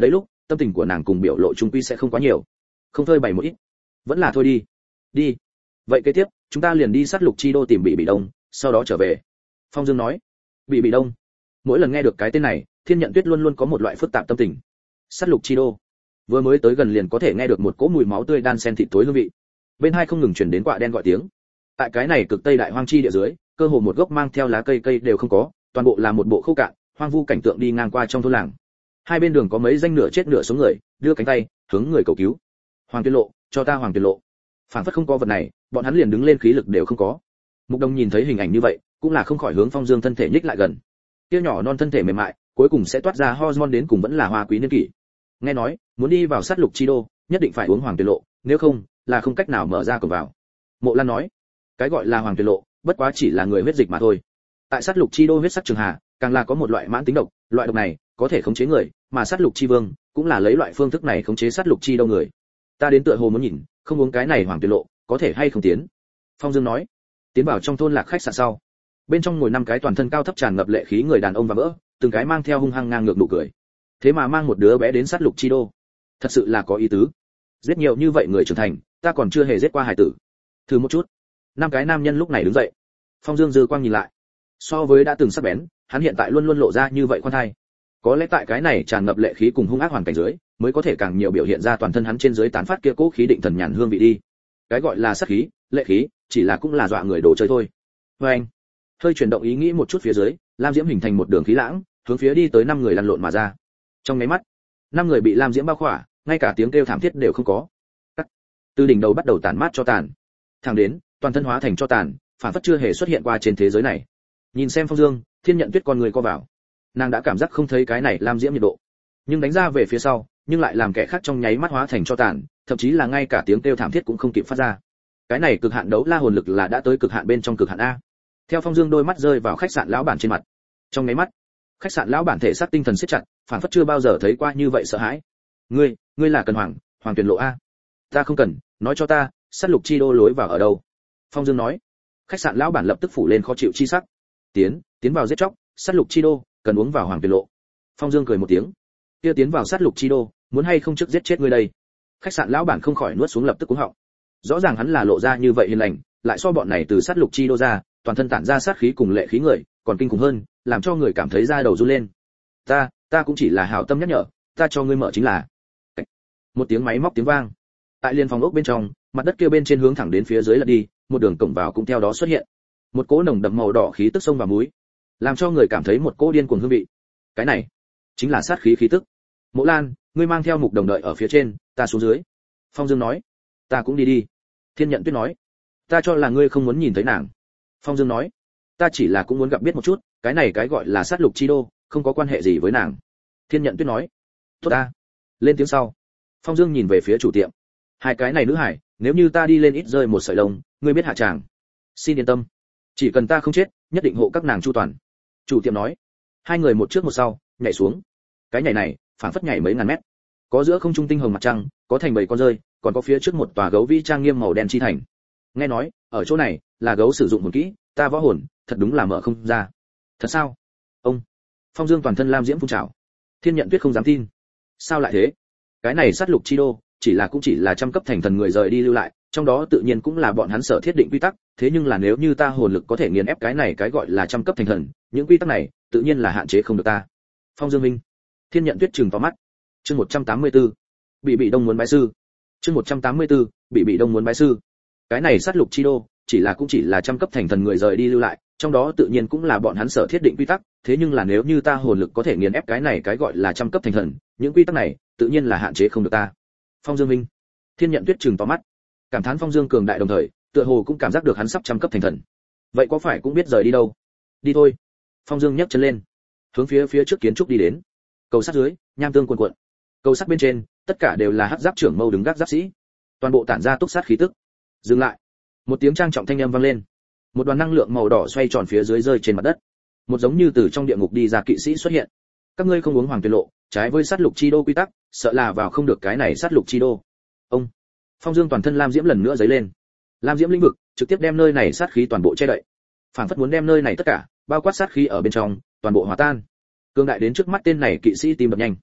tâm tình của nàng cùng biểu lộ trung quy sẽ không quá nhiều. Không thôi bày một ít, vẫn là thôi đi. Đi. Vậy kế tiếp, chúng ta liền đi sát lục chi đô tìm Bị Bị Đông, sau đó trở về. Phong Dương nói. Bị Bị Đông. Mỗi lần nghe được cái tên này, Thiên Nhận Tuyết luôn luôn có một loại phức tạp tâm tình. Sát lục chi đô. Vừa mới tới gần liền có thể nghe được một cỗ mùi máu tươi đan xen thịt tối hương vị. Bên hai không ngừng truyền đến quạ đen gọi tiếng. Tại cái này cực tây đại hoang chi địa dưới, cơ hồ một gốc mang theo lá cây cây đều không có, toàn bộ là một bộ khô cạn, hoang vu cảnh tượng đi ngang qua trong thôn làng. Hai bên đường có mấy danh nửa chết nửa sống người, đưa cánh tay, hướng người cầu cứu. Hoàng Tuyên Lộ, cho ta Hoàng Tuyên Lộ. Phản phất không có vật này, bọn hắn liền đứng lên khí lực đều không có. Mục Đông nhìn thấy hình ảnh như vậy, cũng là không khỏi hướng Phong Dương thân thể nhích lại gần. Kia nhỏ non thân thể mềm mại, cuối cùng sẽ toát ra hormone đến cùng vẫn là hoa quý niên kỷ. Nghe nói, muốn đi vào sát lục chi đô, nhất định phải uống Hoàng Tuyên Lộ, nếu không, là không cách nào mở ra cửa vào. Mộ Lan nói, cái gọi là Hoàng Tuyên Lộ, bất quá chỉ là người huyết dịch mà thôi. Tại sát lục chi đô huyết sắc trường hà, càng là có một loại mãn tính độc, loại độc này có thể khống chế người, mà sát lục chi vương cũng là lấy loại phương thức này khống chế sát lục chi đô người. Ta đến tựa hồ muốn nhìn, không uống cái này Hoàng Tuyên Lộ, có thể hay không tiến. Phong Dương nói, tiến vào trong thôn lạc khách sạn sau, bên trong ngồi năm cái toàn thân cao thấp tràn ngập lệ khí người đàn ông và mỡ, từng cái mang theo hung hăng ngang ngược nụ cười. Thế mà mang một đứa bé đến sát lục chi đô, thật sự là có ý tứ. Giết nhiều như vậy người trưởng thành, ta còn chưa hề giết qua hải tử. Thử một chút. Năm cái nam nhân lúc này đứng dậy. Phong Dương dư quang nhìn lại, so với đã từng sắc bén, hắn hiện tại luôn luôn lộ ra như vậy khoan thai. Có lẽ tại cái này tràn ngập lệ khí cùng hung ác hoàn cảnh dưới, mới có thể càng nhiều biểu hiện ra toàn thân hắn trên dưới tán phát kia cố khí định thần nhàn hương vị đi. Cái gọi là sát khí, lệ khí, chỉ là cũng là dọa người đồ chơi thôi. Với anh, hơi chuyển động ý nghĩ một chút phía dưới, Lam Diễm hình thành một đường khí lãng, hướng phía đi tới năm người lăn lộn mà ra. Trong mấy mắt, năm người bị Lam Diễm bao khỏa, ngay cả tiếng kêu thảm thiết đều không có. Cắt. Từ đỉnh đầu bắt đầu tàn mát cho tàn, thẳng đến toàn thân hóa thành cho tàn, phản phất chưa hề xuất hiện qua trên thế giới này. Nhìn xem Phong Dương, Thiên Nhận Tuyết con người co vào, nàng đã cảm giác không thấy cái này Lam Diễm nhiệt độ, nhưng đánh ra về phía sau, nhưng lại làm kẻ khác trong nháy mắt hóa thành cho tàn, thậm chí là ngay cả tiếng kêu thảm thiết cũng không kịp phát ra. Cái này cực hạn đấu la hồn lực là đã tới cực hạn bên trong cực hạn a. Theo Phong Dương đôi mắt rơi vào khách sạn lão bản trên mặt, trong nháy mắt, khách sạn lão bản thể xác tinh thần siết chặt, phản phất chưa bao giờ thấy qua như vậy sợ hãi. Ngươi, ngươi là cần Hoàng, Hoàng Tuyên Lộ a? Ta không cần, nói cho ta, sát lục chi đô lối vào ở đâu? Phong Dương nói. Khách sạn lão bản lập tức phủ lên khó chịu chi sắc. Tiến, tiến vào giết chóc, sát lục chi đô, cần uống vào Hoàng Tuyên Lộ. Phong Dương cười một tiếng. Kia tiến vào sát lục chi đô, muốn hay không trước giết chết ngươi đây? Khách sạn lão bản không khỏi nuốt xuống lập tức cuống họng. Rõ ràng hắn là lộ ra như vậy hiền lành, lại so bọn này từ sát lục chi đô ra, toàn thân tản ra sát khí cùng lệ khí người, còn kinh khủng hơn, làm cho người cảm thấy da đầu run lên. Ta, ta cũng chỉ là hảo tâm nhắc nhở, ta cho ngươi mở chính là. Một tiếng máy móc tiếng vang. Tại liên phòng ốc bên trong, mặt đất kia bên trên hướng thẳng đến phía dưới lật đi, một đường cổng vào cũng theo đó xuất hiện. Một cỗ nồng đậm màu đỏ khí tức sông vào mũi, làm cho người cảm thấy một cỗ điên cuồng hương vị. Cái này chính là sát khí khí tức. Mộ Lan, ngươi mang theo Mục Đồng đợi ở phía trên, ta xuống dưới. Phong Dương nói. Ta cũng đi đi. Thiên Nhận Tuyết nói. Ta cho là ngươi không muốn nhìn thấy nàng. Phong Dương nói. Ta chỉ là cũng muốn gặp biết một chút, cái này cái gọi là sát lục chi đô, không có quan hệ gì với nàng. Thiên Nhận Tuyết nói. Tốt ta. Lên tiếng sau, Phong Dương nhìn về phía chủ tiệm. Hai cái này nữ hải, nếu như ta đi lên ít rơi một sợi lông, ngươi biết hạ tràng. Xin yên tâm, chỉ cần ta không chết, nhất định hộ các nàng chu toàn. Chủ tiệm nói. Hai người một trước một sau, nhảy xuống. Cái nhảy này, phảng phất nhảy mấy ngàn mét. Có giữa không trung tinh hồng mặt trăng, có thành bầy con rơi, còn có phía trước một tòa gấu vĩ trang nghiêm màu đen chi thành. Nghe nói, ở chỗ này là gấu sử dụng hồn kỹ, ta võ hồn, thật đúng là mở không ra. Thật sao? Ông. Phong Dương toàn thân lam diễm phun trào. Thiên Nhận Tuyết không dám tin. Sao lại thế? Cái này sát lục chi đô, chỉ là cũng chỉ là trăm cấp thành thần người rời đi lưu lại, trong đó tự nhiên cũng là bọn hắn sở thiết định quy tắc, thế nhưng là nếu như ta hồn lực có thể nghiền ép cái này cái gọi là trăm cấp thành thần, những quy tắc này, tự nhiên là hạn chế không được ta. Phong Dương Minh. Thiên Nhận Tuyết trừng to mắt. Chương một trăm tám mươi tư. Bị Bị Đông muốn bái sư. Chương một trăm tám mươi tư. Bị Bị Đông muốn bái sư. Cái này sát lục chi đô, chỉ là cũng chỉ là trăm cấp thành thần người rời đi lưu lại, trong đó tự nhiên cũng là bọn hắn sở thiết định quy tắc, thế nhưng là nếu như ta hồn lực có thể nghiền ép cái này cái gọi là trăm cấp thành thần, những quy tắc này, tự nhiên là hạn chế không được ta. Phong Dương Minh. Thiên Nhận Tuyết trừng to mắt, cảm thán Phong Dương cường đại đồng thời, tựa hồ cũng cảm giác được hắn sắp trăm cấp thành thần. Vậy có phải cũng biết rời đi đâu? Đi thôi. Phong Dương nhấc chân lên, hướng phía phía trước kiến trúc đi đến. Cầu sắt dưới, nham tương cuồn cuộn. Cầu sắt bên trên, tất cả đều là hắc giáp trưởng mâu đứng gác giáp sĩ, toàn bộ tản ra túc sát khí tức. Dừng lại. Một tiếng trang trọng thanh âm vang lên. Một đoàn năng lượng màu đỏ xoay tròn phía dưới rơi trên mặt đất. Một giống như từ trong địa ngục đi ra kỵ sĩ xuất hiện. Các ngươi không uống Hoàng Tuyên Lộ, trái với sát lục chi đô quy tắc, sợ là vào không được cái này sát lục chi đô. Ông. Phong Dương toàn thân lam diễm lần nữa giấy lên. Lam diễm lĩnh vực trực tiếp đem nơi này sát khí toàn bộ che đậy. Phản phất muốn đem nơi này tất cả, bao quát sát khí ở bên trong, toàn bộ hòa tan. Cương đại đến trước mắt tên này kỵsĩ tim đập nhanh.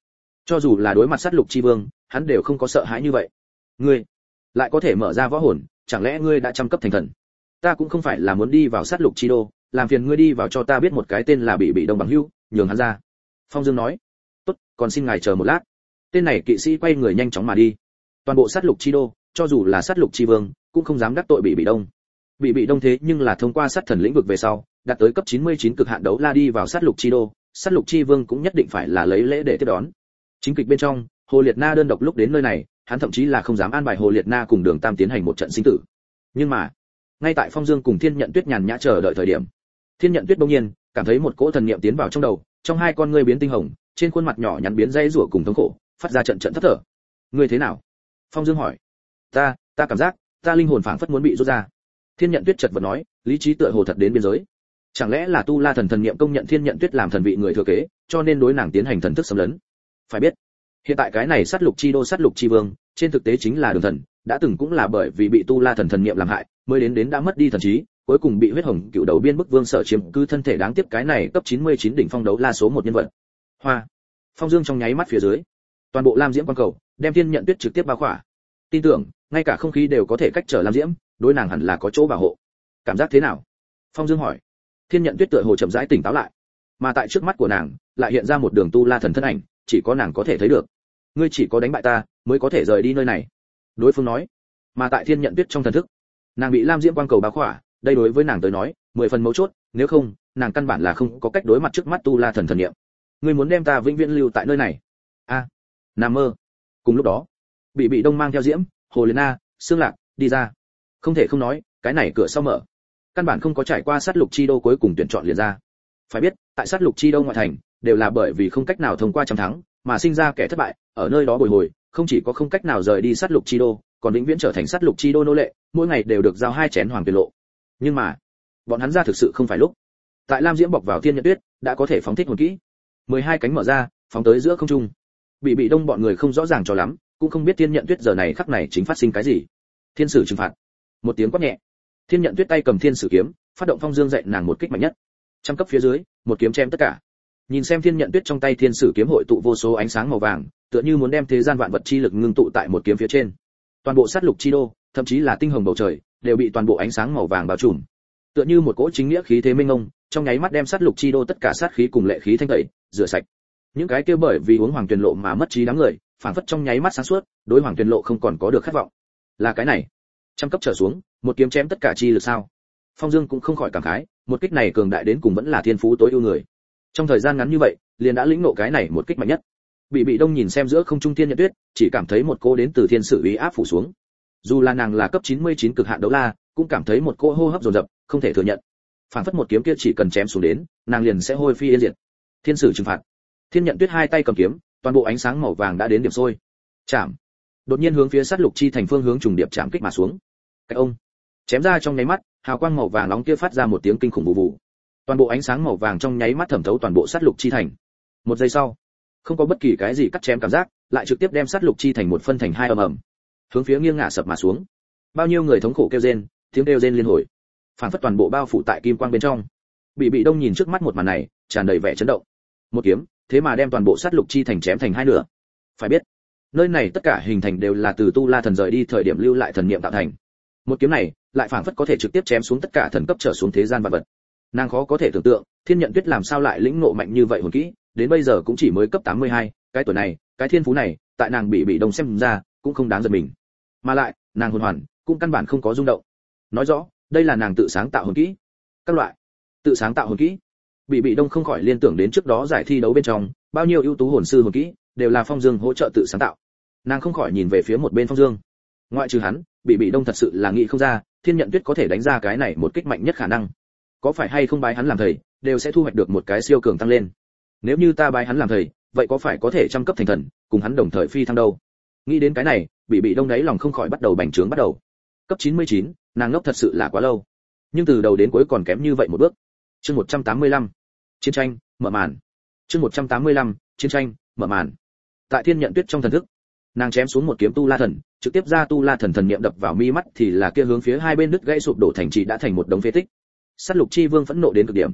Cho dù là đối mặt sát lục chi vương, hắn đều không có sợ hãi như vậy. Ngươi lại có thể mở ra võ hồn, chẳng lẽ ngươi đã trăm cấp thành thần? Ta cũng không phải là muốn đi vào sát lục chi đô, làm phiền ngươi đi vào cho ta biết một cái tên là Bị Bị Đông bằng hữu, nhường hắn ra. Phong Dương nói. Tốt, còn xin ngài chờ một lát. Tên này kỵ sĩ quay người nhanh chóng mà đi. Toàn bộ sát lục chi đô, cho dù là sát lục chi vương, cũng không dám đắc tội Bị Bị Đông. Bị Bị Đông thế nhưng là thông qua sát thần lĩnh vực về sau, đạt tới cấp chín mươi chín cực hạn đấu la đi vào sát lục chi đô, sát lục chi vương cũng nhất định phải là lấy lễ để tiếp đón. Chính kịch bên trong, Hồ Liệt Na đơn độc lúc đến nơi này, hắn thậm chí là không dám an bài Hồ Liệt Na cùng Đường Tam tiến hành một trận sinh tử. Nhưng mà, ngay tại Phong Dương cùng Thiên Nhận Tuyết nhàn nhã chờ đợi thời điểm, Thiên Nhận Tuyết bỗng nhiên cảm thấy một cỗ thần niệm tiến vào trong đầu, trong hai con ngươi biến tinh hồng, trên khuôn mặt nhỏ nhắn biến dây rủa cùng thống khổ, phát ra trận trận thất thở. Ngươi thế nào? Phong Dương hỏi. Ta, ta cảm giác, ta linh hồn phảng phất muốn bị rút ra. Thiên Nhận Tuyết chợt vật nói, lý trí tựa hồ thật đến biên giới. Chẳng lẽ là Tu La thần thần niệm công nhận Thiên Nhận Tuyết làm thần vị người thừa kế, cho nên đối nàng tiến hành thần thức xâm lấn. Phải biết, hiện tại cái này sát lục chi đô sát lục chi vương, trên thực tế chính là Đường Thần, đã từng cũng là bởi vì bị Tu La thần thần niệm làm hại, mới đến đến đã mất đi thần trí, cuối cùng bị huyết hồng cựu đầu biên bức vương sở chiếm cứ thân thể đáng tiếc cái này cấp chín mươi chín đỉnh phong đấu la số một nhân vật. Hoa. Phong Dương trong nháy mắt phía dưới, toàn bộ lam diễm quan cầu, đem Thiên Nhận Tuyết trực tiếp bao khỏa. Tin tưởng, ngay cả không khí đều có thể cách trở lam diễm, đối nàng hẳn là có chỗ bảo hộ. Cảm giác thế nào? Phong Dương hỏi. Thiên Nhận Tuyết tựa hồ chậm rãi tỉnh táo lại, mà tại trước mắt của nàng lại hiện ra một đường Tu La thần thân ảnh, chỉ có nàng có thể thấy được. Ngươi chỉ có đánh bại ta, mới có thể rời đi nơi này. Đối phương nói. Mà tại Thiên Nhận Tuyết trong thần thức, nàng bị lam diễm quang cầu bao khỏa, đây đối với nàng tới nói, mười phần mấu chốt, nếu không, nàng căn bản là không có cách đối mặt trước mắt Tu La thần thần niệm. Ngươi muốn đem ta vĩnh viễn lưu tại nơi này? A, à, nằm mơ. Cùng lúc đó, Bị Bị Đông mang theo Diễm, Hồ Liên Na, Xương Lạc đi ra. Không thể không nói, cái này cửa sau mở, căn bản không có trải qua sát lục chi đô cuối cùng tuyển chọn liền ra. Phải biết, tại sát lục chi đô ngoại thành, đều là bởi vì không cách nào thông qua trăm thắng, mà sinh ra kẻ thất bại, ở nơi đó bồi hồi, không chỉ có không cách nào rời đi sát lục chi đô, còn vĩnh viễn trở thành sát lục chi đô nô lệ, mỗi ngày đều được giao hai chén hoàng tuyệt lộ. Nhưng mà, bọn hắn ra thực sự không phải lúc. Tại lam diễm bọc vào Thiên Nhận Tuyết, đã có thể phóng thích hồn kỹ. mười hai cánh mở ra, phóng tới giữa không trung. Bị Bị Đông bọn người không rõ ràng cho lắm, cũng không biết Thiên Nhận Tuyết giờ này khắc này chính phát sinh cái gì. Thiên sử trừng phạt. Một tiếng quát nhẹ. Thiên Nhận Tuyết tay cầm thiên sử kiếm, phát động Phong Dương dạy nàng một kích mạnh nhất. Trăm cấp phía dưới, một kiếm chém tất cả. Nhìn xem Thiên Nhận Tuyết trong tay thiên sử kiếm hội tụ vô số ánh sáng màu vàng, tựa như muốn đem thế gian vạn vật chi lực ngưng tụ tại một kiếm phía trên. Toàn bộ sát lục chi đô, thậm chí là tinh hồng bầu trời, đều bị toàn bộ ánh sáng màu vàng bao trùm. Tựa như một cỗ chính nghĩa khí thế minh ngông, trong nháy mắt đem sát lục chi đô tất cả sát khí cùng lệ khí thanh tẩy, rửa sạch. Những cái kia bởi vì uống hoàng tuyền lộ mà mất trí đám người, phản phất trong nháy mắt sáng suốt, đối hoàng tuyền lộ không còn có được khát vọng. Là cái này, trăm cấp trở xuống, một kiếm chém tất cả chi lực sao? Phong Dương cũng không khỏi cảm khái, một kích này cường đại đến cùng vẫn là thiên phú tối ưu người. Trong thời gian ngắn như vậy, liền đã lĩnh ngộ cái này một kích mạnh nhất. Bị Bị Đông nhìn xem giữa không trung Thiên Nhận Tuyết, chỉ cảm thấy một cô đến từ thiên sử uy áp phủ xuống. Dù là nàng là cấp chín mươi chín cực hạn đấu la, cũng cảm thấy một cô hô hấp dồn dập, không thể thừa nhận. Phản phất một kiếm kia chỉ cần chém xuống đến, nàng liền sẽ hôi phi yên diệt. Thiên sử trừng phạt. Thiên Nhận Tuyết hai tay cầm kiếm, toàn bộ ánh sáng màu vàng đã đến điểm sôi. Chạm. Đột nhiên hướng phía sát lục chi thành phương hướng trùng điệp chạm kích mà xuống. Cái ông. Chém ra trong nháy mắt, hào quang màu vàng nóng kia phát ra một tiếng kinh khủng vụ vụ. Toàn bộ ánh sáng màu vàng trong nháy mắt thẩm thấu toàn bộ sát lục chi thành. Một giây sau, không có bất kỳ cái gì cắt chém cảm giác, lại trực tiếp đem sát lục chi thành một phân thành hai ầm ầm, hướng phía nghiêng ngả sập mà xuống. Bao nhiêu người thống khổ kêu rên, tiếng kêu rên liên hồi, phản phất toàn bộ bao phủ tại kim quang bên trong. Bị Bị Đông nhìn trước mắt một màn này, tràn đầy vẻ chấn động. Một kiếm, thế mà đem toàn bộ sát lục chi thành chém thành hai nửa. Phải biết, nơi này tất cả hình thành đều là từ Tu La thần rời đi thời điểm lưu lại thần niệm tạo thành. Một kiếm này, lại phản phất có thể trực tiếp chém xuống tất cả thần cấp trở xuống thế gian vạn vật. Nàng khó có thể tưởng tượng, Thiên Nhận Tuyết làm sao lại lĩnh ngộ mạnh như vậy hồn kỹ, đến bây giờ cũng chỉ mới cấp tám mươi hai, cái tuổi này, cái thiên phú này, tại nàng Bị Bị Đông xem ra, cũng không đáng giật mình. Mà lại, nàng hồn hoàn cũng căn bản không có rung động. Nói rõ, đây là nàng tự sáng tạo hồn kỹ. Các loại tự sáng tạo hồn kỹ. Bị Bị Đông không khỏi liên tưởng đến trước đó giải thi đấu bên trong, bao nhiêu ưu tú hồn sư hồn kỹ đều là Phong Dương hỗ trợ tự sáng tạo. Nàng không khỏi nhìn về phía một bên Phong Dương. Ngoại trừ hắn, Bị Bị Đông thật sự là nghĩ không ra, Thiên Nhận Tuyết có thể đánh ra cái này một kích mạnh nhất khả năng. Có phải hay không bái hắn làm thầy, đều sẽ thu hoạch được một cái siêu cường tăng lên. Nếu như ta bái hắn làm thầy, vậy có phải có thể trăm cấp thành thần, cùng hắn đồng thời phi thăng đâu? Nghĩ đến cái này, Bị Bị Đông đáy lòng không khỏi bắt đầu bành trướng bắt đầu. Cấp chín mươi chín, nàng ngốc thật sự là quá lâu. Nhưng từ đầu đến cuối còn kém như vậy một bước. Chương một trăm tám mươi lăm, chiến tranh mở màn. Chương một trăm tám mươi lăm, chiến tranh mở màn. Tại Thiên Nhận Tuyết trong thần thức, nàng chém xuống một kiếm Tu La thần, trực tiếp ra Tu La thần thần niệm đập vào mi mắt thì là kia hướng phía hai bên đứt gãy sụp đổ thành trì đã thành một đống phế tích. Sát lục chi vương phẫn nộ đến cực điểm.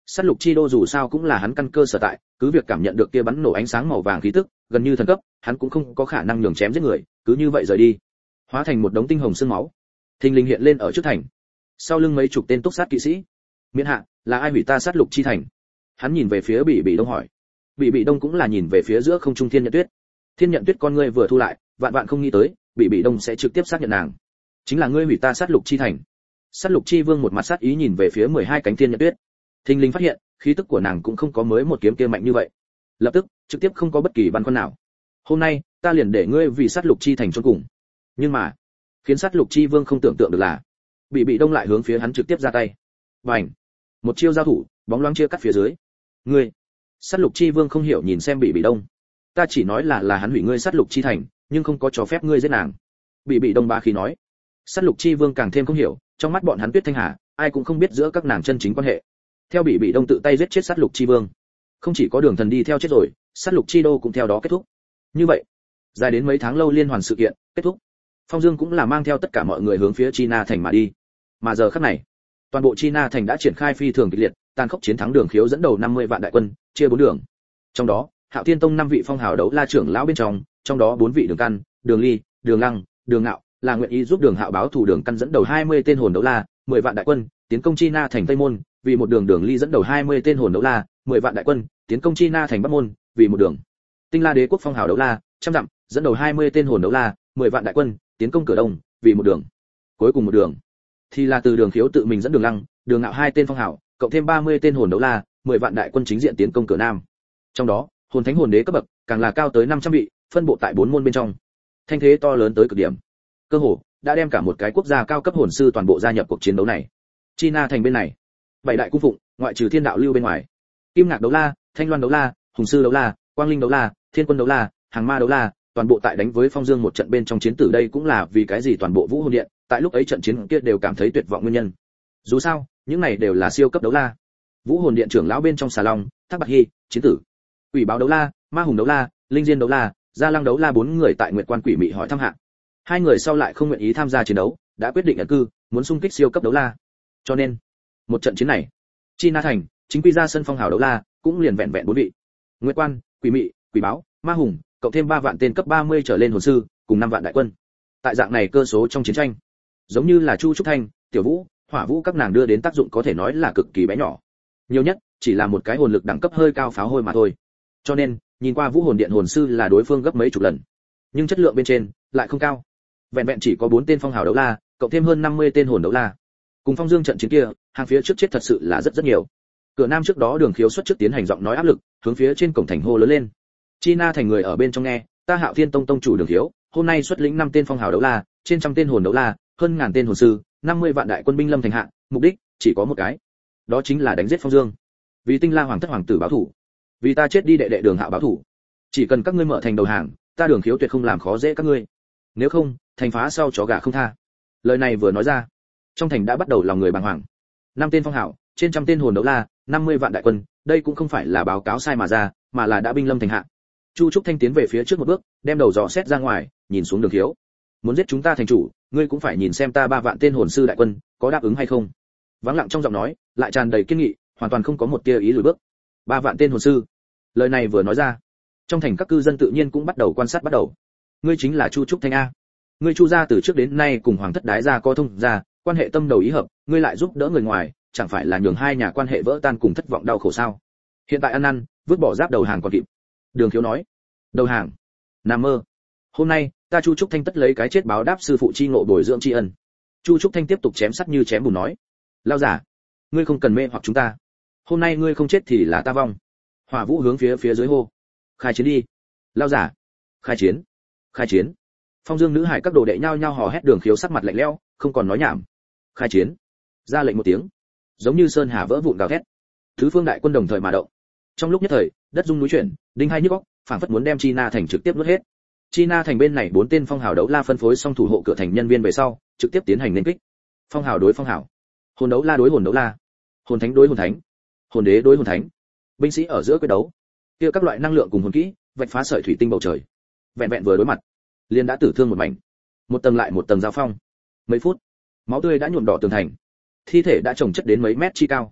Sát lục chi đô dù sao cũng là hắn căn cơ sở tại, cứ việc cảm nhận được kia bắn nổ ánh sáng màu vàng khí tức, gần như thần cấp, hắn cũng không có khả năng nhường chém giết người, cứ như vậy rời đi, hóa thành một đống tinh hồng xương máu. Thình lình hiện lên ở trước thành. Sau lưng mấy chục tên túc sát kỵ sĩ. Miễn hạ, là ai hủy ta sát lục chi thành? Hắn nhìn về phía Bỉ Bỉ Đông hỏi. Bỉ Bỉ Đông cũng là nhìn về phía giữa không trung Thiên Nhận Tuyết. Thiên Nhận Tuyết con ngươi vừa thu lại, vạn vạn không nghĩ tới, Bỉ Bỉ Đông sẽ trực tiếp xác nhận nàng. Chính là ngươi hủy ta sát lục chi thành. Sát lục chi vương một mặt sát ý nhìn về phía mười hai cánh Thiên Nhận Tuyết. Thình lình phát hiện, khí tức của nàng cũng không có mới một kiếm kia mạnh như vậy. Lập tức, trực tiếp không có bất kỳ băn khoăn nào. Hôm nay, ta liền để ngươi vì sát lục chi thành chôn cùng. Nhưng mà, khiến sát lục chi vương không tưởng tượng được là, Bỉ Bỉ Đông lại hướng phía hắn trực tiếp ra tay. Bành! Một chiêu giao thủ, bóng loáng chia cắt phía dưới. Ngươi! Sát lục chi vương không hiểu nhìn xem Bỉ Bỉ Đông. Ta chỉ nói là là hắn hủy ngươi sát lục chi thành, nhưng không có cho phép ngươi giết nàng. Bỉ Bỉ Đông bá khí nói. Sát lục chi vương càng thêm không hiểu, trong mắt bọn hắn Tuyết Thanh Hà, ai cũng không biết giữa các nàng chân chính quan hệ. Theo Bỉ Bỉ Đông tự tay giết chết sát lục chi vương, không chỉ có Đường Thần đi theo chết rồi, sát lục chi đô cũng theo đó kết thúc. Như vậy, dài đến mấy tháng lâu liên hoàn sự kiện kết thúc. Phong Dương cũng là mang theo tất cả mọi người hướng phía China thành mà đi. Mà giờ khắc này, toàn bộ China thành đã triển khai phi thường kịch liệt, tàn khốc chiến thắng Đường Khiếu dẫn đầu năm mươi vạn đại quân, chia bốn đường. Trong đó, Hạo Thiên Tông năm vị phong hào đấu la trưởng lão bên trong, trong đó bốn vị Đường Căn, Đường Ly, Đường Lăng, Đường Ngạo, là nguyện ý giúp Đường Hạo báo thù. Đường Căn dẫn đầu hai mươi tên hồn đấu la, mười vạn đại quân, tiến công China thành Tây môn, vì một đường. Đường Ly dẫn đầu hai mươi tên hồn đấu la, mười vạn đại quân, tiến công China thành Bắc môn, vì một đường. Tinh La Đế quốc phong hào đấu la, trăm dặm, dẫn đầu hai mươi tên hồn đấu la, mười vạn đại quân, tiến công cửa đông, vì một đường. Cuối cùng một đường thì là từ Đường Khiếu tự mình dẫn Đường Lăng, Đường Ngạo hai tên phong hào, cộng thêm ba mươi tên hồn đấu la, mười vạn đại quân chính diện tiến công cửa nam. Trong đó, hồn thánh hồn đế cấp bậc càng là cao tới năm trăm vị, phân bộ tại bốn môn bên trong. Thanh thế to lớn tới cực điểm. Cơ hồ đã đem cả một cái quốc gia cao cấp hồn sư toàn bộ gia nhập cuộc chiến đấu này. China thành bên này, bảy đại cung phụng, ngoại trừ Thiên Đạo Lưu bên ngoài, Kim Ngạc đấu la, Thanh Loan đấu la, Hùng sư đấu la, Quang Linh đấu la, Thiên Quân đấu la, Hàng Ma đấu la, toàn bộ tại đánh với Phong Dương một trận bên trong chiến tử. Đây cũng là vì cái gì toàn bộ Vũ Hồn Điện, tại lúc ấy trận chiến kia đều cảm thấy tuyệt vọng nguyên nhân. Dù sao, những này đều là siêu cấp đấu la. Vũ Hồn Điện trưởng lão bên trong xà long, Thác Bạc Hy, chiến tử. Quỷ Báo đấu la, Ma Hùng đấu la, Linh Diên đấu la, Gia Lăng đấu la bốn người tại Nguyệt Quan Quỷ Mị hỏi thăm hạ. Hai người sau lại không nguyện ý tham gia chiến đấu, đã quyết định ẩn cư, muốn xung kích siêu cấp đấu la. Cho nên, một trận chiến này, China thành, chính quy ra sân phong hào đấu la, cũng liền vẹn vẹn bốn vị. Nguyệt Quan, Quỷ Mị, Quỷ Báo, Ma Hùng, cộng thêm ba vạn tên cấp ba mươi trở lên hồn sư, cùng năm vạn đại quân. Tại dạng này cơ số trong chiến tranh, giống như là Chu Trúc Thanh, Tiểu Vũ, Hỏa Vũ các nàng đưa đến tác dụng có thể nói là cực kỳ bé nhỏ. Nhiều nhất chỉ là một cái hồn lực đẳng cấp hơi cao pháo hôi mà thôi. Cho nên, nhìn qua Vũ Hồn Điện hồn sư là đối phương gấp mấy chục lần, nhưng chất lượng bên trên lại không cao. Vẹn vẹn chỉ có bốn tên phong hào đấu la, cộng thêm hơn năm mươi tên hồn đấu la. Cùng Phong Dương trận chiến kia, hàng phía trước chết thật sự là rất rất nhiều. Cửa nam trước đó Đường Khiếu xuất trước tiến hành giọng nói áp lực, hướng phía trên cổng thành hô lớn lên. China thành người ở bên trong nghe, ta Hạo Thiên Tông tông chủ Đường Khiếu, hôm nay xuất lĩnh năm tên phong hào đấu la, trên trăm tên hồn đấu la, hơn ngàn tên hồn sư, năm mươi vạn đại quân binh lâm thành hạ, mục đích chỉ có một cái, đó chính là đánh giết Phong Dương. Vì Tinh La hoàng thất hoàng tử báo thủ, vì ta chết đi đệ đệ Đường Hạo báo thủ. Chỉ cần các ngươi mở thành đầu hàng, ta Đường Khiếu tuyệt không làm khó dễ các ngươi. Nếu không, thành phá sau chó gà không tha. Lời này vừa nói ra, trong thành đã bắt đầu lòng người bàng hoàng. Năm tên phong hào, trên trăm tên hồn đấu la, năm mươi vạn đại quân, đây cũng không phải là báo cáo sai mà ra, mà là đã binh lâm thành hạ. Chu Trúc Thanh tiến về phía trước một bước, đem đầu dò xét ra ngoài, nhìn xuống Đường Khiếu. Muốn giết chúng ta thành chủ, ngươi cũng phải nhìn xem ta ba vạn tên hồn sư đại quân có đáp ứng hay không. Vắng lặng trong giọng nói, lại tràn đầy kiên nghị, hoàn toàn không có một tia ý lùi bước. Ba vạn tên hồn sư. Lời này vừa nói ra, trong thành các cư dân tự nhiên cũng bắt đầu quan sát bắt đầu. Ngươi chính là Chu Trúc Thanh a? Ngươi Chu gia từ trước đến nay cùng hoàng thất đái gia có thông gia, quan hệ tâm đầu ý hợp, ngươi lại giúp đỡ người ngoài, chẳng phải là nhường hai nhà quan hệ vỡ tan cùng thất vọng đau khổ sao? Hiện tại ăn năn, vứt bỏ giáp đầu hàng còn kịp. Đường Khiếu nói. Đầu hàng? Nằm mơ. Hôm nay, ta Chu Trúc Thanh tất lấy cái chết báo đáp sư phụ chi ngộ bồi dưỡng tri ân. Chu Trúc Thanh tiếp tục chém sắt như chém bùn nói. Lao giả, ngươi không cần mê hoặc chúng ta. Hôm nay ngươi không chết thì là ta vong. Hỏa Vũ hướng phía phía dưới hô. Khai chiến đi. Lao giả. Khai chiến. Khai chiến. Phong Dương nữ hải các đồ đệ nhao nhao hò hét. Đường Khiếu sắc mặt lạnh lẽo, không còn nói nhảm. Khai chiến. Ra lệnh một tiếng, giống như sơn hà vỡ vụn gào thét. Thứ phương đại quân đồng thời mà động. Trong lúc nhất thời, đất rung núi chuyển, đinh hai nhức óc, phảng phất muốn đem China thành trực tiếp nuốt hết. China thành bên này bốn tên phong hào đấu la phân phối xong thủ hộ cửa thành nhân viên về sau, trực tiếp tiến hành lên kích. Phong hào đối phong hào, hồn đấu la đối hồn đấu la, hồn thánh đối hồn thánh, hồn đế đối hồn thánh. Binh sĩ ở giữa quyết đấu, kia các loại năng lượng cùng hồn kỹ, vạch phá sợi thủy tinh bầu trời. Vẹn vẹn vừa đối mặt, liền đã tử thương một mảnh. Một tầng lại một tầng giao phong. Mấy phút, máu tươi đã nhuộm đỏ tường thành. Thi thể đã chồng chất đến mấy mét chi cao.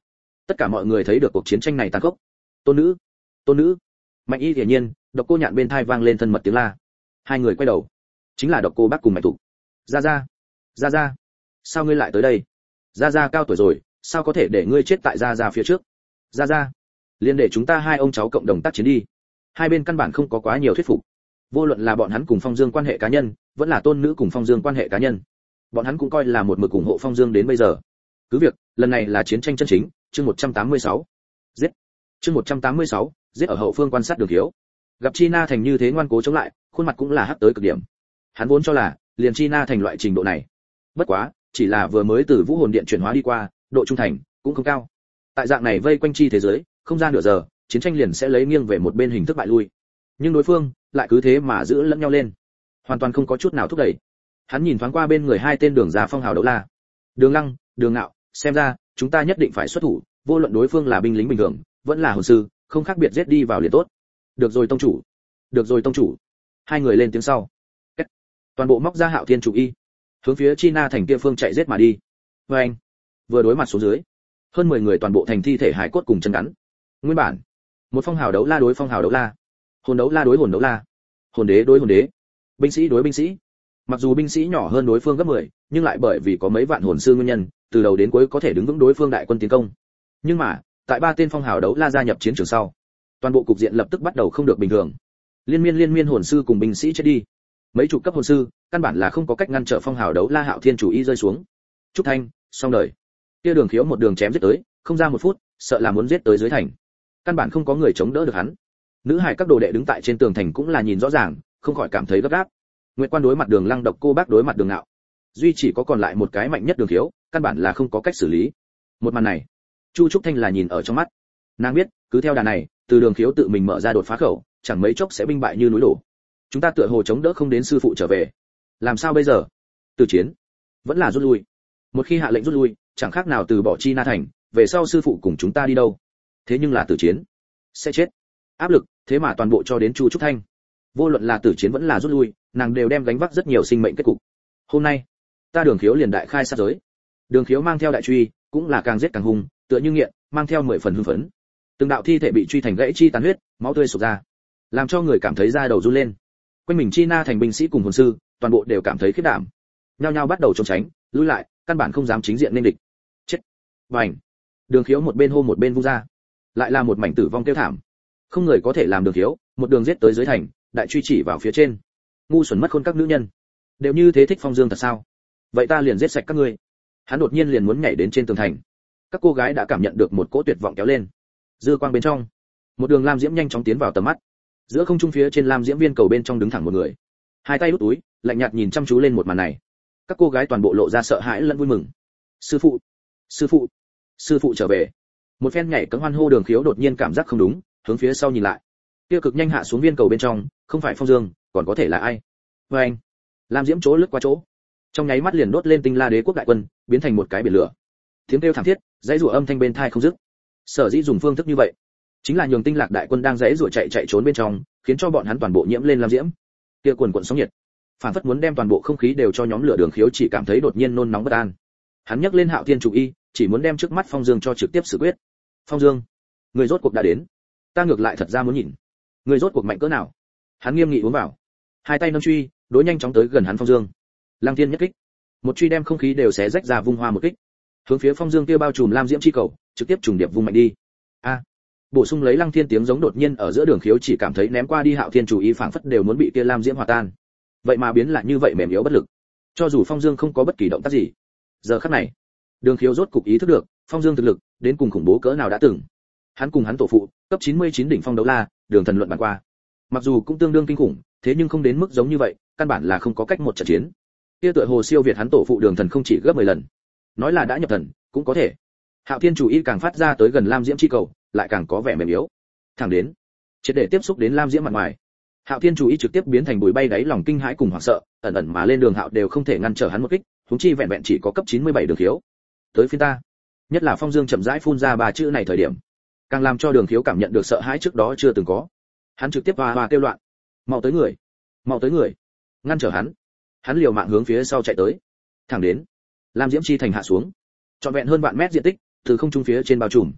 Tất cả mọi người thấy được cuộc chiến tranh này tàn khốc. Tôn nữ, tôn nữ. Mạnh Y hiển nhiên, Độc Cô Nhạn bên tai vang lên thân mật tiếng la. Hai người quay đầu, chính là Độc Cô Bác cùng Mạnh Thục. Gia Gia, Gia Gia, sao ngươi lại tới đây? Gia Gia cao tuổi rồi, sao có thể để ngươi chết tại Gia Gia phía trước? Gia Gia, liền để chúng ta hai ông cháu cộng đồng tác chiến đi. Hai bên căn bản không có quá nhiều thuyết phục. Vô luận là bọn hắn cùng Phong Dương quan hệ cá nhân, vẫn là tôn nữ cùng Phong Dương quan hệ cá nhân, bọn hắn cũng coi là một mực ủng hộ Phong Dương đến bây giờ. Cứ việc, lần này là chiến tranh chân chính, chương một trăm tám mươi sáu. Giết. Chương một trăm tám mươi sáu, giết ở hậu phương quan sát Đường Khiếu. Gặp Chi Na Thành như thế ngoan cố chống lại, khuôn mặt cũng là hắc tới cực điểm. Hắn vốn cho là liền Chi Na Thành loại trình độ này. Bất quá, chỉ là vừa mới từ Vũ Hồn Điện chuyển hóa đi qua, độ trung thành cũng không cao. Tại dạng này vây quanh chi thế giới, không ra nửa giờ, chiến tranh liền sẽ lấy nghiêng về một bên hình thức bại lui. Nhưng đối phương lại cứ thế mà giữ lẫn nhau lên, hoàn toàn không có chút nào thúc đẩy. Hắn nhìn thoáng qua bên người hai tên Đường gia phong hào đấu la, Đường Lăng, Đường Ngạo, xem ra chúng ta nhất định phải xuất thủ, vô luận đối phương là binh lính bình thường, vẫn là hồn sư, không khác biệt giết đi vào liền tốt. Được rồi tông chủ, được rồi tông chủ. Hai người lên tiếng sau, toàn bộ móc ra Hạo Thiên chủ y, hướng phía Chi Na Thành kia phương chạy giết mà đi. Và anh vừa đối mặt xuống dưới, hơn mười người toàn bộ thành thi thể hải cốt cùng chân ngắn. Nguyên bản, một phong hào đấu la đối phong hào đấu la, hồn đấu la đối hồn đấu la, hồn đế đối hồn đế, binh sĩ đối binh sĩ. Mặc dù binh sĩ nhỏ hơn đối phương gấp mười, nhưng lại bởi vì có mấy vạn hồn sư nguyên nhân, từ đầu đến cuối có thể đứng vững đối phương đại quân tiến công. Nhưng mà, tại ba tên phong hào đấu la gia nhập chiến trường sau, toàn bộ cục diện lập tức bắt đầu không được bình thường. Liên miên liên miên hồn sư cùng binh sĩ chết đi. Mấy chục cấp hồn sư, căn bản là không có cách ngăn trở phong hào đấu la Hạo Thiên chủ y rơi xuống. Trúc Thanh, xong đời. Kia Đường Khiếu một đường chém giết tới, không ra một phút, sợ là muốn giết tới dưới thành. Căn bản không có người chống đỡ được hắn. Nữ hải các đồ đệ đứng tại trên tường thành cũng là nhìn rõ ràng, không khỏi cảm thấy gấp gáp. Nguyệt Quan đối mặt Đường Lăng, Độc Cô Bác đối mặt Đường Ngạo, duy chỉ có còn lại một cái mạnh nhất Đường Khiếu, căn bản là không có cách xử lý. Một màn này, Chu Trúc Thanh là nhìn ở trong mắt. Nàng biết, cứ theo đà này, từ Đường Khiếu tự mình mở ra đột phá khẩu, chẳng mấy chốc sẽ binh bại như núi đổ. Chúng ta tựa hồ chống đỡ không đến sư phụ trở về. Làm sao bây giờ? Từ chiến, vẫn là rút lui. Một khi hạ lệnh rút lui, chẳng khác nào từ bỏ Chi Na Thành, về sau sư phụ cùng chúng ta đi đâu? Thế nhưng là tử chiến, sẽ chết. Áp lực, thế mà toàn bộ cho đến Chu Trúc Thanh. Vô luận là tử chiến vẫn là rút lui, nàng đều đem gánh vác rất nhiều sinh mệnh kết cục. Hôm nay, ta Đường Khiếu liền đại khai sát giới. Đường Khiếu mang theo đại truy, cũng là càng giết càng hung, tựa như nghiện, mang theo mười phần hưng phấn. Từng đạo thi thể bị truy thành gãy chi tàn huyết, máu tươi sụp ra, làm cho người cảm thấy da đầu run lên. Quanh mình Chi Na Thành binh sĩ cùng hồn sư, toàn bộ đều cảm thấy khiếp đảm, nhao nhao bắt đầu trốn tránh, lùi lại, căn bản không dám chính diện nên địch. Chết! Bành! Đường Khiếu một bên hô một bên vung ra, lại là một mảnh tử vong kêu thảm. Không người có thể làm Đường Khiếu, một đường giết tới dưới thành, đại truy chỉ vào phía trên. Ngu xuẩn mất khôn các nữ nhân, đều như thế thích Phong Dương thật sao? Vậy ta liền giết sạch các ngươi. Hắn đột nhiên liền muốn nhảy đến trên tường thành. Các cô gái đã cảm nhận được một cỗ tuyệt vọng kéo lên. Dư quang bên trong, một đường lam diễm nhanh chóng tiến vào tầm mắt. Giữa không trung phía trên lam diễm viên cầu bên trong đứng thẳng một người, hai tay đút túi, lạnh nhạt nhìn chăm chú lên một màn này. Các cô gái toàn bộ lộ ra sợ hãi lẫn vui mừng. Sư phụ, sư phụ, sư phụ trở về. Một phen nhảy cẫng hoan hô Đường Khiếu đột nhiên cảm giác không đúng, hướng phía sau nhìn lại. Kia cực nhanh hạ xuống viên cầu bên trong, không phải Phong Dương, còn có thể là ai? Và anh, lam diễm chỗ lướt qua chỗ, trong nháy mắt liền đốt lên Tinh La Đế quốc đại quân, biến thành một cái biển lửa. Tiếng kêu thảm thiết, dãy rủa âm thanh bên tai không dứt. Sở dĩ dùng phương thức như vậy, chính là nhường Tinh Lạc đại quân đang dãy rủa chạy chạy trốn bên trong, khiến cho bọn hắn toàn bộ nhiễm lên lam diễm. Kia cuồn cuộn sóng nhiệt, phản phất muốn đem toàn bộ không khí đều cho nhóm lửa. Đường Khiếu chỉ cảm thấy đột nhiên nôn nóng bất an. Hắn nhấc lên Hạo Thiên chủ y, chỉ muốn đem trước mắt Phong Dương cho trực tiếp xử quyết. Phong Dương, người rốt cuộc đã đến. Ta ngược lại thật ra muốn nhìn, người rốt cuộc mạnh cỡ nào. Hắn nghiêm nghị uống vào, hai tay nâng truy, đối nhanh chóng tới gần hắn Phong Dương. Lăng Thiên nhất kích, một truy đem không khí đều xé rách ra vung hoa một kích, hướng phía Phong Dương kia bao trùm lam diễm chi cầu, trực tiếp trùng điệp vung mạnh đi. A! Bổ sung lấy Lăng Thiên tiếng giống đột nhiên ở giữa Đường Khiếu chỉ cảm thấy ném qua đi Hạo Thiên chủ y phảng phất đều muốn bị kia lam diễm hòa tan. Vậy mà biến lại như vậy mềm yếu bất lực. Cho dù Phong Dương không có bất kỳ động tác gì, giờ khắc này, Đường Khiếu rốt cục ý thức được, Phong Dương thực lực đến cùng khủng bố cỡ nào đã từng. Hắn cùng hắn tổ phụ, cấp chín mươi chín đỉnh phong đấu la, Đường Thần luận bàn qua. Mặc dù cũng tương đương kinh khủng, thế nhưng không đến mức giống như vậy, căn bản là không có cách một trận chiến. Kia tựa hồ siêu việt hắn tổ phụ Đường Thần không chỉ gấp mười lần. Nói là đã nhập thần, cũng có thể. Hạo Thiên chủ y càng phát ra tới gần lam diễm chi cầu, lại càng có vẻ mềm yếu. Thẳng đến, triệt để tiếp xúc đến lam diễm mặt ngoài, Hạo Thiên chủ y trực tiếp biến thành bụi bay đáy lòng kinh hãi cùng hoảng sợ, ẩn ẩn mà lên Đường Hạo đều không thể ngăn trở hắn một kích, huống chi vẹn vẹn chỉ có cấp chín mươi bảy Đường Khiếu. Tới phiên ta. Nhất là Phong Dương chậm rãi phun ra ba chữ này thời điểm, càng làm cho Đường Khiếu cảm nhận được sợ hãi trước đó chưa từng có. Hắn trực tiếp hoa hoa kêu loạn, mau tới người, mau tới người, ngăn trở hắn. Hắn liều mạng hướng phía sau chạy tới, thẳng đến lam diễm chi thành hạ xuống, trọn vẹn hơn vạn mét diện tích, từ không trung phía trên bao trùm,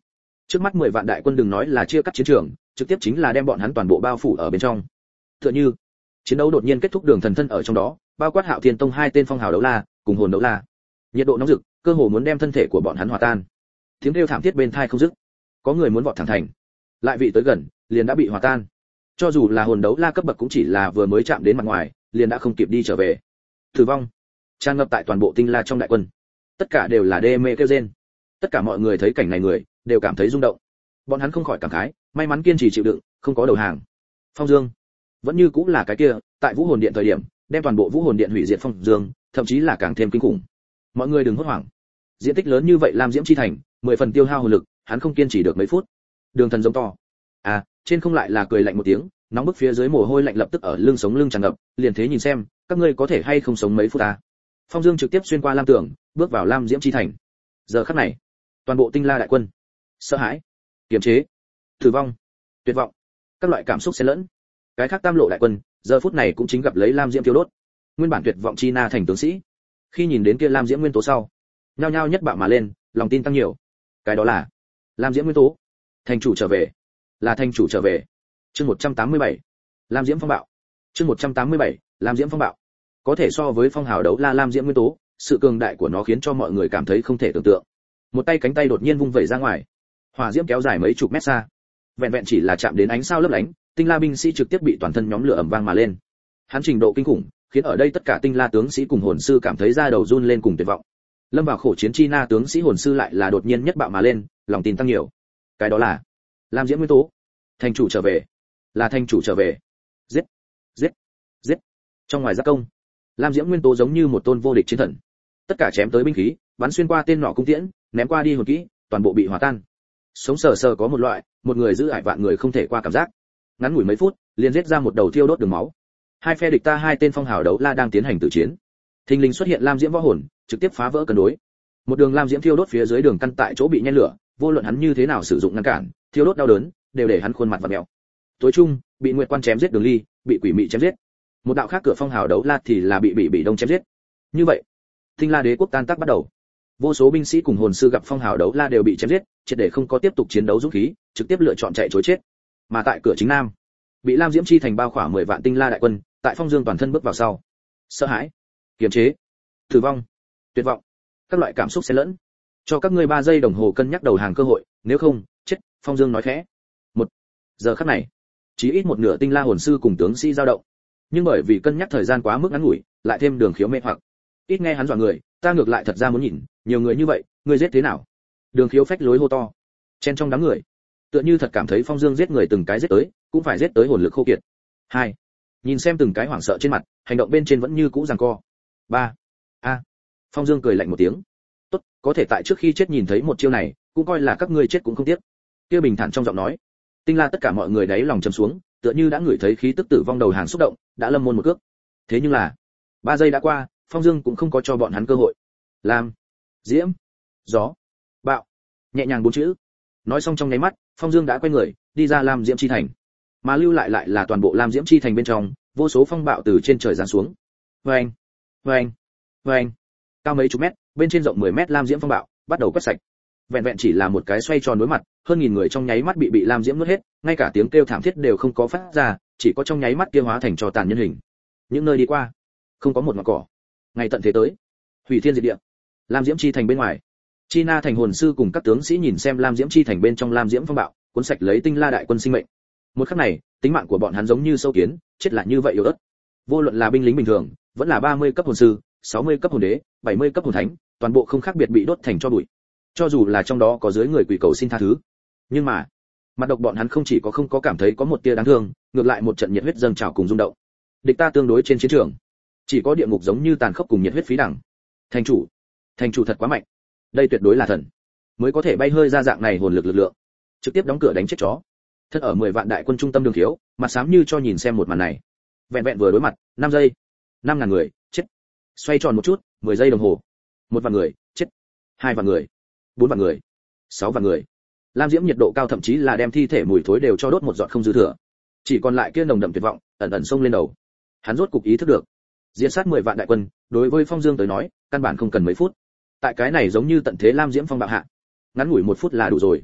Trước mắt mười vạn đại quân đừng nói là chia cắt chiến trường, trực tiếp chính là đem bọn hắn toàn bộ bao phủ ở bên trong. Tựa như chiến đấu đột nhiên kết thúc, đường thần thân ở trong đó, bao quát Hạo Thiên Tông hai tên phong hào đấu la, cùng hồn đấu la. Nhiệt độ nóng rực, cơ hồ muốn đem thân thể của bọn hắn hòa tan. Tiếng kêu thảm thiết bên tai không dứt. Có người muốn vọt thẳng thành, lại vị tới gần, liền đã bị hòa tan. Cho dù là hồn đấu la cấp bậc cũng chỉ là vừa mới chạm đến mặt ngoài, liền đã không kịp đi trở về. Tử vong tràn ngập tại toàn bộ tinh la trong đại quân. Tất cả đều là đê mê kêu rên. Tất cả mọi người thấy cảnh này người, đều cảm thấy rung động. Bọn hắn không khỏi cảm khái, may mắn kiên trì chịu đựng, không có đầu hàng. Phong Dương vẫn như cũng là cái kia, tại Vũ Hồn Điện thời điểm, đem toàn bộ Vũ Hồn Điện hủy diệt Phong Dương, thậm chí là càng thêm kinh khủng. Mọi người đừng hốt hoảng. Diện tích lớn như vậy Lam Diễm chi thành, mười phần tiêu hao hồn lực, hắn không kiên trì được mấy phút. Đường Thần giống to. À, trên không lại là cười lạnh một tiếng, nóng bức phía dưới mồ hôi lạnh lập tức ở lưng sống lưng tràn ngập, liền thế nhìn xem, các ngươi có thể hay không sống mấy phút ta. Phong Dương trực tiếp xuyên qua Lam Tường, bước vào Lam Diễm chi thành. Giờ khắc này, toàn bộ Tinh La đại quân, sợ hãi, kiềm chế, tử vong, tuyệt vọng, các loại cảm xúc xen lẫn. Cái khác Tam Lộ đại quân, giờ phút này cũng chính gặp lấy Lam Diễm thiêu đốt. Nguyên bản tuyệt vọng chi na thành tướng sĩ, khi nhìn đến kia Lam Diễm nguyên tố sau, nhao nhao nhất bạo mà lên, lòng tin tăng nhiều. Cái đó là Lam Diễm nguyên tố. Thành chủ trở về, là thành chủ trở về. Chương một trăm tám mươi bảy, Lam Diễm phong bạo. Chương một trăm tám mươi bảy, Lam Diễm phong bạo. Có thể so với phong hào đấu la Lam Diễm nguyên tố, sự cường đại của nó khiến cho mọi người cảm thấy không thể tưởng tượng. Một tay cánh tay đột nhiên vung vẩy ra ngoài, hỏa diễm kéo dài mấy chục mét xa. Vẹn vẹn chỉ là chạm đến ánh sao lấp lánh, Tinh La binh sĩ trực tiếp bị toàn thân nhóm lửa ầm vang mà lên. Hắn trình độ kinh khủng, khiến ở đây tất cả Tinh La tướng sĩ cùng hồn sư cảm thấy da đầu run lên cùng tuyệt vọng. Lâm vào khổ chiến chi na tướng sĩ hồn sư lại là đột nhiên nhất bạo mà lên, lòng tin tăng nhiều. Cái đó là Lam Diễm nguyên tố. Thành chủ trở về, là thành chủ trở về. Giết, giết, giết. Trong ngoài giáp công, Lam Diễm nguyên tố giống như một tôn vô địch chiến thần. Tất cả chém tới binh khí, bắn xuyên qua tên nỏ cung tiễn, ném qua đi hồn kỹ, toàn bộ bị hòa tan. Sống sờ sờ có một loại, một người giữ ải vạn người không thể qua cảm giác. Ngắn ngủi mấy phút, liền giết ra một đầu thiêu đốt đường máu. Hai phe địch ta hai tên phong hào đấu la đang tiến hành tử chiến. Thình lình xuất hiện Lam Diễm võ hồn, trực tiếp phá vỡ cân đối. Một đường Lam Diễm thiêu đốt phía dưới đường căn tại chỗ bị nhen lửa, vô luận hắn như thế nào sử dụng ngăn cản, thiêu đốt đau đớn, đều để hắn khuôn mặt vặn vẹo. Tối trung, bị Nguyệt Quan chém giết Đường Ly, bị Quỷ Mị chém giết. Một đạo khác cửa phong hào đấu la thì là bị bị bị đông chém giết. Như vậy, Tinh La đế quốc tan tác bắt đầu. Vô số binh sĩ cùng hồn sư gặp phong hào đấu la đều bị chém giết, triệt để không có tiếp tục chiến đấu dũng khí, trực tiếp lựa chọn chạy trối chết. Mà tại cửa chính nam, bị Lam Diễm chi thành bao khỏa mười vạn Tinh La đại quân, tại Phong Dương toàn thân bước vào sau, sợ hãi, kiềm chế, tử vong, tuyệt vọng, các loại cảm xúc xen lẫn. Cho các ngươi ba giây đồng hồ cân nhắc đầu hàng cơ hội, nếu không, chết. Phong Dương nói khẽ. Một giờ khắc này, chỉ ít một nửa Tinh La hồn sư cùng tướng sĩ dao động, nhưng bởi vì cân nhắc thời gian quá mức ngắn ngủi, lại thêm đường khiếu mê hoặc, ít nghe hắn dọa người, ta ngược lại thật ra muốn nhìn, nhiều người như vậy, ngươi giết thế nào? Đường khiếu phách lối hô to, chen trong đám người, tựa như thật cảm thấy Phong Dương giết người từng cái giết tới, cũng phải giết tới hồn lực khô kiệt. Hai, nhìn xem từng cái hoảng sợ trên mặt, hành động bên trên vẫn như cũ giằng co. Ba, a, Phong Dương cười lạnh một tiếng, tốt, có thể tại trước khi chết nhìn thấy một chiêu này, cũng coi là các ngươi chết cũng không tiếc. Kia bình thản trong giọng nói, Tinh La tất cả mọi người đáy lòng trầm xuống, tựa như đã ngửi thấy khí tức tử vong đầu hàng xúc động, đã lâm môn một cước. Thế nhưng là, ba giây đã qua, Phong Dương cũng không có cho bọn hắn cơ hội. Lam, Diễm, gió, bạo, nhẹ nhàng bốn chữ. Nói xong trong nháy mắt, Phong Dương đã quay người, đi ra Lam Diễm chi thành. Mà lưu lại lại là toàn bộ Lam Diễm chi thành bên trong, vô số phong bạo từ trên trời giáng xuống. Oeng, oeng, oeng. Cao mấy chục mét, bên trên rộng mười mét Lam Diễm phong bạo bắt đầu quét sạch. Vẹn vẹn chỉ là một cái xoay tròn đối mặt, hơn nghìn người trong nháy mắt bị bị Lam Diễm nuốt hết, ngay cả tiếng kêu thảm thiết đều không có phát ra, chỉ có trong nháy mắt kia hóa thành tro tàn nhân hình. Những nơi đi qua, không có một ngọn cỏ. Ngày tận thế tới, hủy thiên diệt địa. Lam Diễm chi thành bên ngoài, Chi Na thành hồn sư cùng các tướng sĩ nhìn xem Lam Diễm chi thành bên trong Lam Diễm phong bạo, cuốn sạch lấy Tinh La đại quân sinh mệnh. Một khắc này, tính mạng của bọn hắn giống như sâu kiến, chết lại như vậy yếu ớt. Vô luận là binh lính bình thường, vẫn là ba mươi cấp hồn sư, sáu mươi cấp hồn đế, bảy mươi cấp hồn thánh, toàn bộ không khác biệt bị đốt thành tro bụi. Cho dù là trong đó có dưới người quỷ cầu xin tha thứ, nhưng mà, mặt độc bọn hắn không chỉ có không có cảm thấy có một tia đáng thương, ngược lại một trận nhiệt huyết dâng trào cùng rung động. Địch ta tương đối trên chiến trường, chỉ có địa ngục giống như tàn khốc cùng nhiệt huyết phí đẳng. Thành chủ, thành chủ thật quá mạnh, đây tuyệt đối là thần, mới có thể bay hơi ra dạng này hồn lực lực lượng, trực tiếp đóng cửa đánh chết chó. Thật ở mười vạn đại quân trung tâm đường thiếu, mặt xám như cho nhìn xem một màn này. Vẹn vẹn vừa đối mặt, năm giây, năm ngàn người, chết. Xoay tròn một chút, mười giây đồng hồ, một vạn người, chết. Hai vạn người, bốn vạn người, sáu vạn người. Lam Diễm nhiệt độ cao thậm chí là đem thi thể mùi thối đều cho đốt một giọt không dư thừa. Chỉ còn lại kia nồng đậm tuyệt vọng, ẩn ẩn xông lên đầu. Hắn rốt cục ý thức được, diệt sát mười vạn đại quân, đối với Phong Dương tới nói, căn bản không cần mấy phút. Tại cái này giống như tận thế Lam Diễm phong bạo hạ, ngắn ngủi một phút là đủ rồi.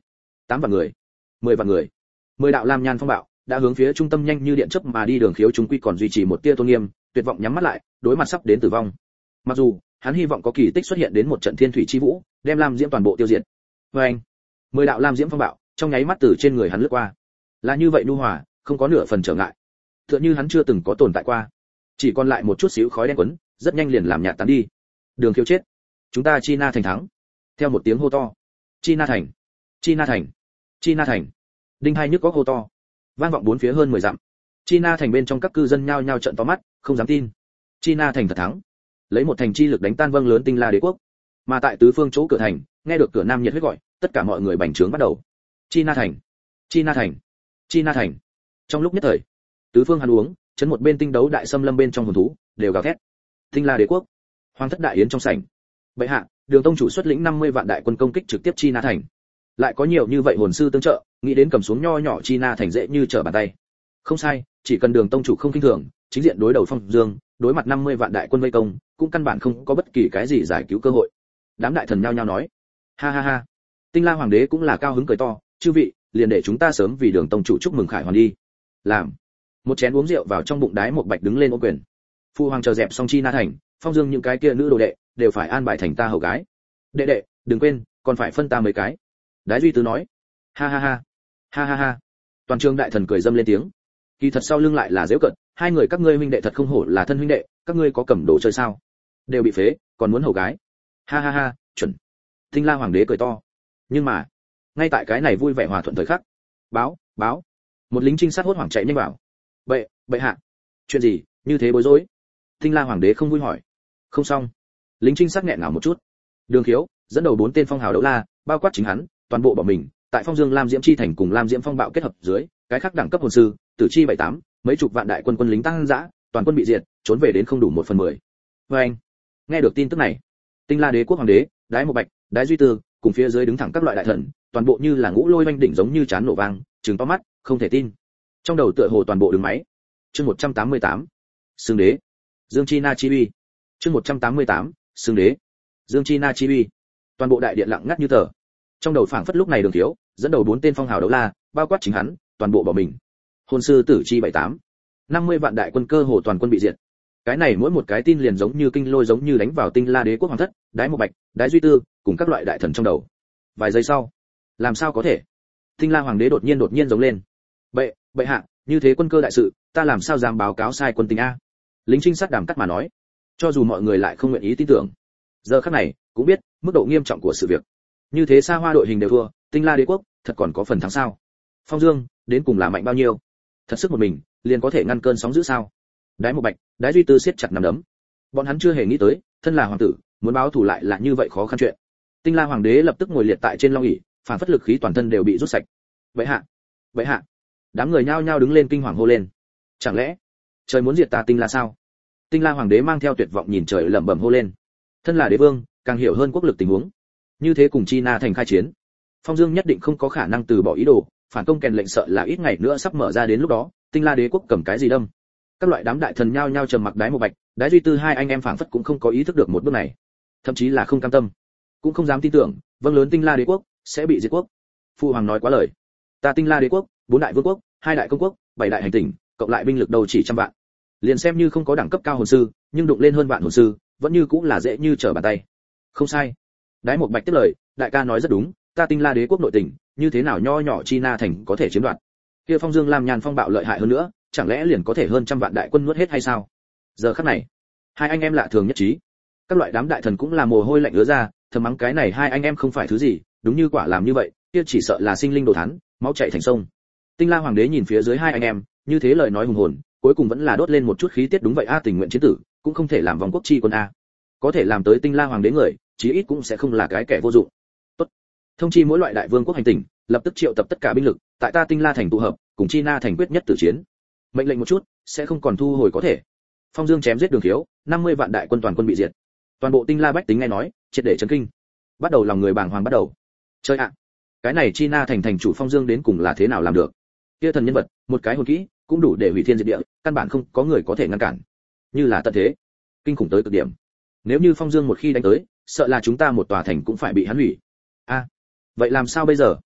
tám vạn người, mười vạn người. Mười đạo lam nhan phong bạo đã hướng phía trung tâm nhanh như điện chớp mà đi. Đường Khiếu chúng quy còn duy trì một tia tôn nghiêm, tuyệt vọng nhắm mắt lại, đối mặt sắp đến tử vong. Mặc dù hắn hy vọng có kỳ tích xuất hiện đến một trận thiên thủy chi vũ, đem lam diễm toàn bộ tiêu diệt. Và anh, mười đạo lam diễm phong bạo trong nháy mắt từ trên người hắn lướt qua, là như vậy nhu hòa, không có nửa phần trở ngại, tựa như hắn chưa từng có tồn tại qua. Chỉ còn lại một chút xíu khói đen quấn, rất nhanh liền làm nhạt tán đi. Đường Khiếu chết, chúng ta Chi Na thành thắng. Theo một tiếng hô to, Chi Na thành, Chi Na thành, Chi Na thành. Đinh hai nhức góc hô to, vang vọng bốn phía hơn mười dặm. Chi Na thành bên trong các cư dân nhao nhao trợn to mắt, không dám tin. Chi Na thành thật thắng, lấy một thành chi lực đánh tan vâng lớn Tinh La đế quốc. Mà tại tứ phương chỗ cửa thành, nghe được cửa nam nhiệt huyết gọi, tất cả mọi người bành trướng bắt đầu. Chi Na thành, Chi Na thành, Chi Na thành. Trong lúc nhất thời, tứ phương hắn uống, chấn một bên tinh đấu đại xâm lâm bên trong hồn thú đều gào thét. Tinh La đế quốc, hoàng thất đại yến trong sảnh. Bệ hạ, Đường tông chủ xuất lĩnh năm mươi vạn đại quân công kích trực tiếp Chi Na thành. Lại có nhiều như vậy hồn sư tương trợ, nghĩ đến cầm xuống nho nhỏ Chi Na thành dễ như trở bàn tay. Không sai, chỉ cần Đường tông chủ không kinh thường, chính diện đối đầu Phong Dương, đối mặt năm mươi vạn đại quân vây công, cũng căn bản không có bất kỳ cái gì giải cứu cơ hội. Đám đại thần nhao nhao nói, ha ha ha. Tinh La hoàng đế cũng là cao hứng cười to, chư vị, liền để chúng ta sớm vì Đường tông chủ chúc mừng khải hoàn đi. Làm. Một chén uống rượu vào trong bụng đái một bạch đứng lên ôm quyền. Phu hoàng chờ dẹp xong Chi Na thành, Phong Dương những cái kia nữ đồ đệ đều phải an bài thành ta hầu gái. Đệ đệ, đừng quên, còn phải phân ta mấy cái. Đái Duy Tư nói, ha ha ha, ha ha ha. Toàn trường đại thần cười dâm lên tiếng. Kỳ thật sau lưng lại là giễu cợt, hai người các ngươi huynh đệ thật không hổ là thân huynh đệ, các ngươi có cầm đồ chơi sao? Đều bị phế, còn muốn hầu gái. Ha ha ha, chuẩn. Tinh La hoàng đế cười to. Nhưng mà, ngay tại cái này vui vẻ hòa thuận thời khắc, báo, báo. Một lính trinh sát hốt hoảng chạy nhanh vào. Bệ, bệ hạ. Chuyện gì, như thế bối rối? Tinh La hoàng đế không vui hỏi. Không xong. Lính trinh sát nghẹn ngào một chút. Đường Khiếu dẫn đầu bốn tên phong hào đấu la, bao quát chính hắn, toàn bộ bỏ mình, tại Phong Dương Lam Diễm chi thành cùng Lam Diễm phong bạo kết hợp dưới, cái khác đẳng cấp hồn sư, tử chi bảy tám, mấy chục vạn đại quân quân lính tăng dã, toàn quân bị diệt, trốn về đến không đủ một phần mười. Và anh, nghe được tin tức này, Tinh La đế quốc hoàng đế, Đái Một Bạch, Đái Duy Tư, cùng phía dưới đứng thẳng các loại đại thần, toàn bộ như là ngũ lôi oanh đỉnh giống như chán nổ vang, trừng to mắt, không thể tin. Trong đầu tựa hồ toàn bộ đứng máy. Chương một trăm tám mươi tám, Xương đế, Dương Chi Na chi uy. Chương một trăm tám mươi tám, Xương đế, Dương Chi Na chi uy. Toàn bộ đại điện lặng ngắt như tờ. Trong đầu phảng phất lúc này Đường Thiếu dẫn đầu bốn tên phong hào đấu la, bao quát chính hắn, toàn bộ bỏ mình. Hồn sư tử chi bảy tám, năm mươi vạn đại quân cơ hồ toàn quân bị diệt. Cái này mỗi một cái tin liền giống như kinh lôi giống như đánh vào Tinh La đế quốc hoàng thất, Đái Một Bạch, Đái Duy Tư, cùng các loại đại thần trong đầu. Vài giây sau, làm sao có thể? Tinh La hoàng đế đột nhiên đột nhiên giống lên. Bệ, bệ hạ, như thế quân cơ đại sự, ta làm sao dám báo cáo sai quân tình a? Lính trinh sát đàm cắt mà nói. Cho dù mọi người lại không nguyện ý tin tưởng, giờ khắc này cũng biết mức độ nghiêm trọng của sự việc. Như thế xa hoa đội hình đều thua, Tinh La đế quốc thật còn có phần thắng sao? Phong Dương đến cùng là mạnh bao nhiêu? Thật sức một mình liền có thể ngăn cơn sóng dữ sao? Đái Một Bạch, Đái Duy Tư siết chặt nắm đấm. Bọn hắn chưa hề nghĩ tới, thân là hoàng tử, muốn báo thù lại là như vậy khó khăn chuyện. Tinh La hoàng đế lập tức ngồi liệt tại trên long ỷ, phản phất lực khí toàn thân đều bị rút sạch. Vậy hạ, vậy hạ. Đám người nhao nhao đứng lên kinh hoàng hô lên. Chẳng lẽ trời muốn diệt ta Tinh La sao? Tinh La hoàng đế mang theo tuyệt vọng nhìn trời lẩm bẩm hô lên. Thân là đế vương, càng hiểu hơn quốc lực tình huống. Như thế cùng Chi Na thành khai chiến, Phong Dương nhất định không có khả năng từ bỏ ý đồ, phản công kèn lệnh sợ là ít ngày nữa sắp mở ra, đến lúc đó, Tinh La đế quốc cầm cái gì đâm? Các loại đám đại thần nhao nhao trầm mặc. Đái Một Bạch, Đái Duy Tư hai anh em phảng phất cũng không có ý thức được một bước này, thậm chí là không cam tâm, cũng không dám tin tưởng, vâng lớn Tinh La đế quốc sẽ bị diệt quốc. Phụ hoàng nói quá lời, ta Tinh La đế quốc, bốn đại vương quốc, hai đại công quốc, bảy đại hành tỉnh, cộng lại binh lực đầu chỉ trăm vạn. Liền xem như không có đẳng cấp cao hồn sư, nhưng đụng lên hơn vạn hồn sư, vẫn như cũng là dễ như trở bàn tay. Không sai. Đái Một Bạch tiếp lời, đại ca nói rất đúng, ta Tinh La đế quốc nội tình, như thế nào nho nhỏ Chi Na thành có thể chiếm đoạt? Kia Phong Dương Lam Nhàn phong bạo lợi hại hơn nữa, chẳng lẽ liền có thể hơn trăm vạn đại quân nuốt hết hay sao? Giờ khắc này, hai anh em lạ thường nhất trí. Các loại đám đại thần cũng là mồ hôi lạnh ứa ra, thầm mắng cái này hai anh em không phải thứ gì, đúng như quả làm như vậy, kia chỉ sợ là sinh linh đồ thán, máu chảy thành sông. Tinh La hoàng đế nhìn phía dưới hai anh em, như thế lời nói hùng hồn, cuối cùng vẫn là đốt lên một chút khí tiết. Đúng vậy a, tình nguyện chiến tử, cũng không thể làm vòng quốc chi quân a. Có thể làm tới Tinh La hoàng đế người, chí ít cũng sẽ không là cái kẻ vô dụng. Tốt. Thông chi mỗi loại đại vương quốc hành tỉnh, lập tức triệu tập tất cả binh lực, tại ta Tinh La thành tụ hợp, cùng Chi Na thành quyết nhất tử chiến. Mệnh lệnh một chút, sẽ không còn thu hồi có thể. Phong Dương chém giết Đường Khiếu, năm mươi vạn đại quân toàn quân bị diệt. Toàn bộ Tinh La bách tính nghe nói, triệt để chấn kinh. Bắt đầu lòng người bàng hoàng bắt đầu. Chơi ạ, cái này Chi Na thành thành chủ Phong Dương đến cùng là thế nào làm được? Kia thần nhân vật, một cái hồn kỹ, cũng đủ để hủy thiên diệt địa, căn bản không có người có thể ngăn cản. Như là tận thế, kinh khủng tới cực điểm. Nếu như Phong Dương một khi đánh tới, sợ là chúng ta một tòa thành cũng phải bị hắn hủy. A, vậy làm sao bây giờ?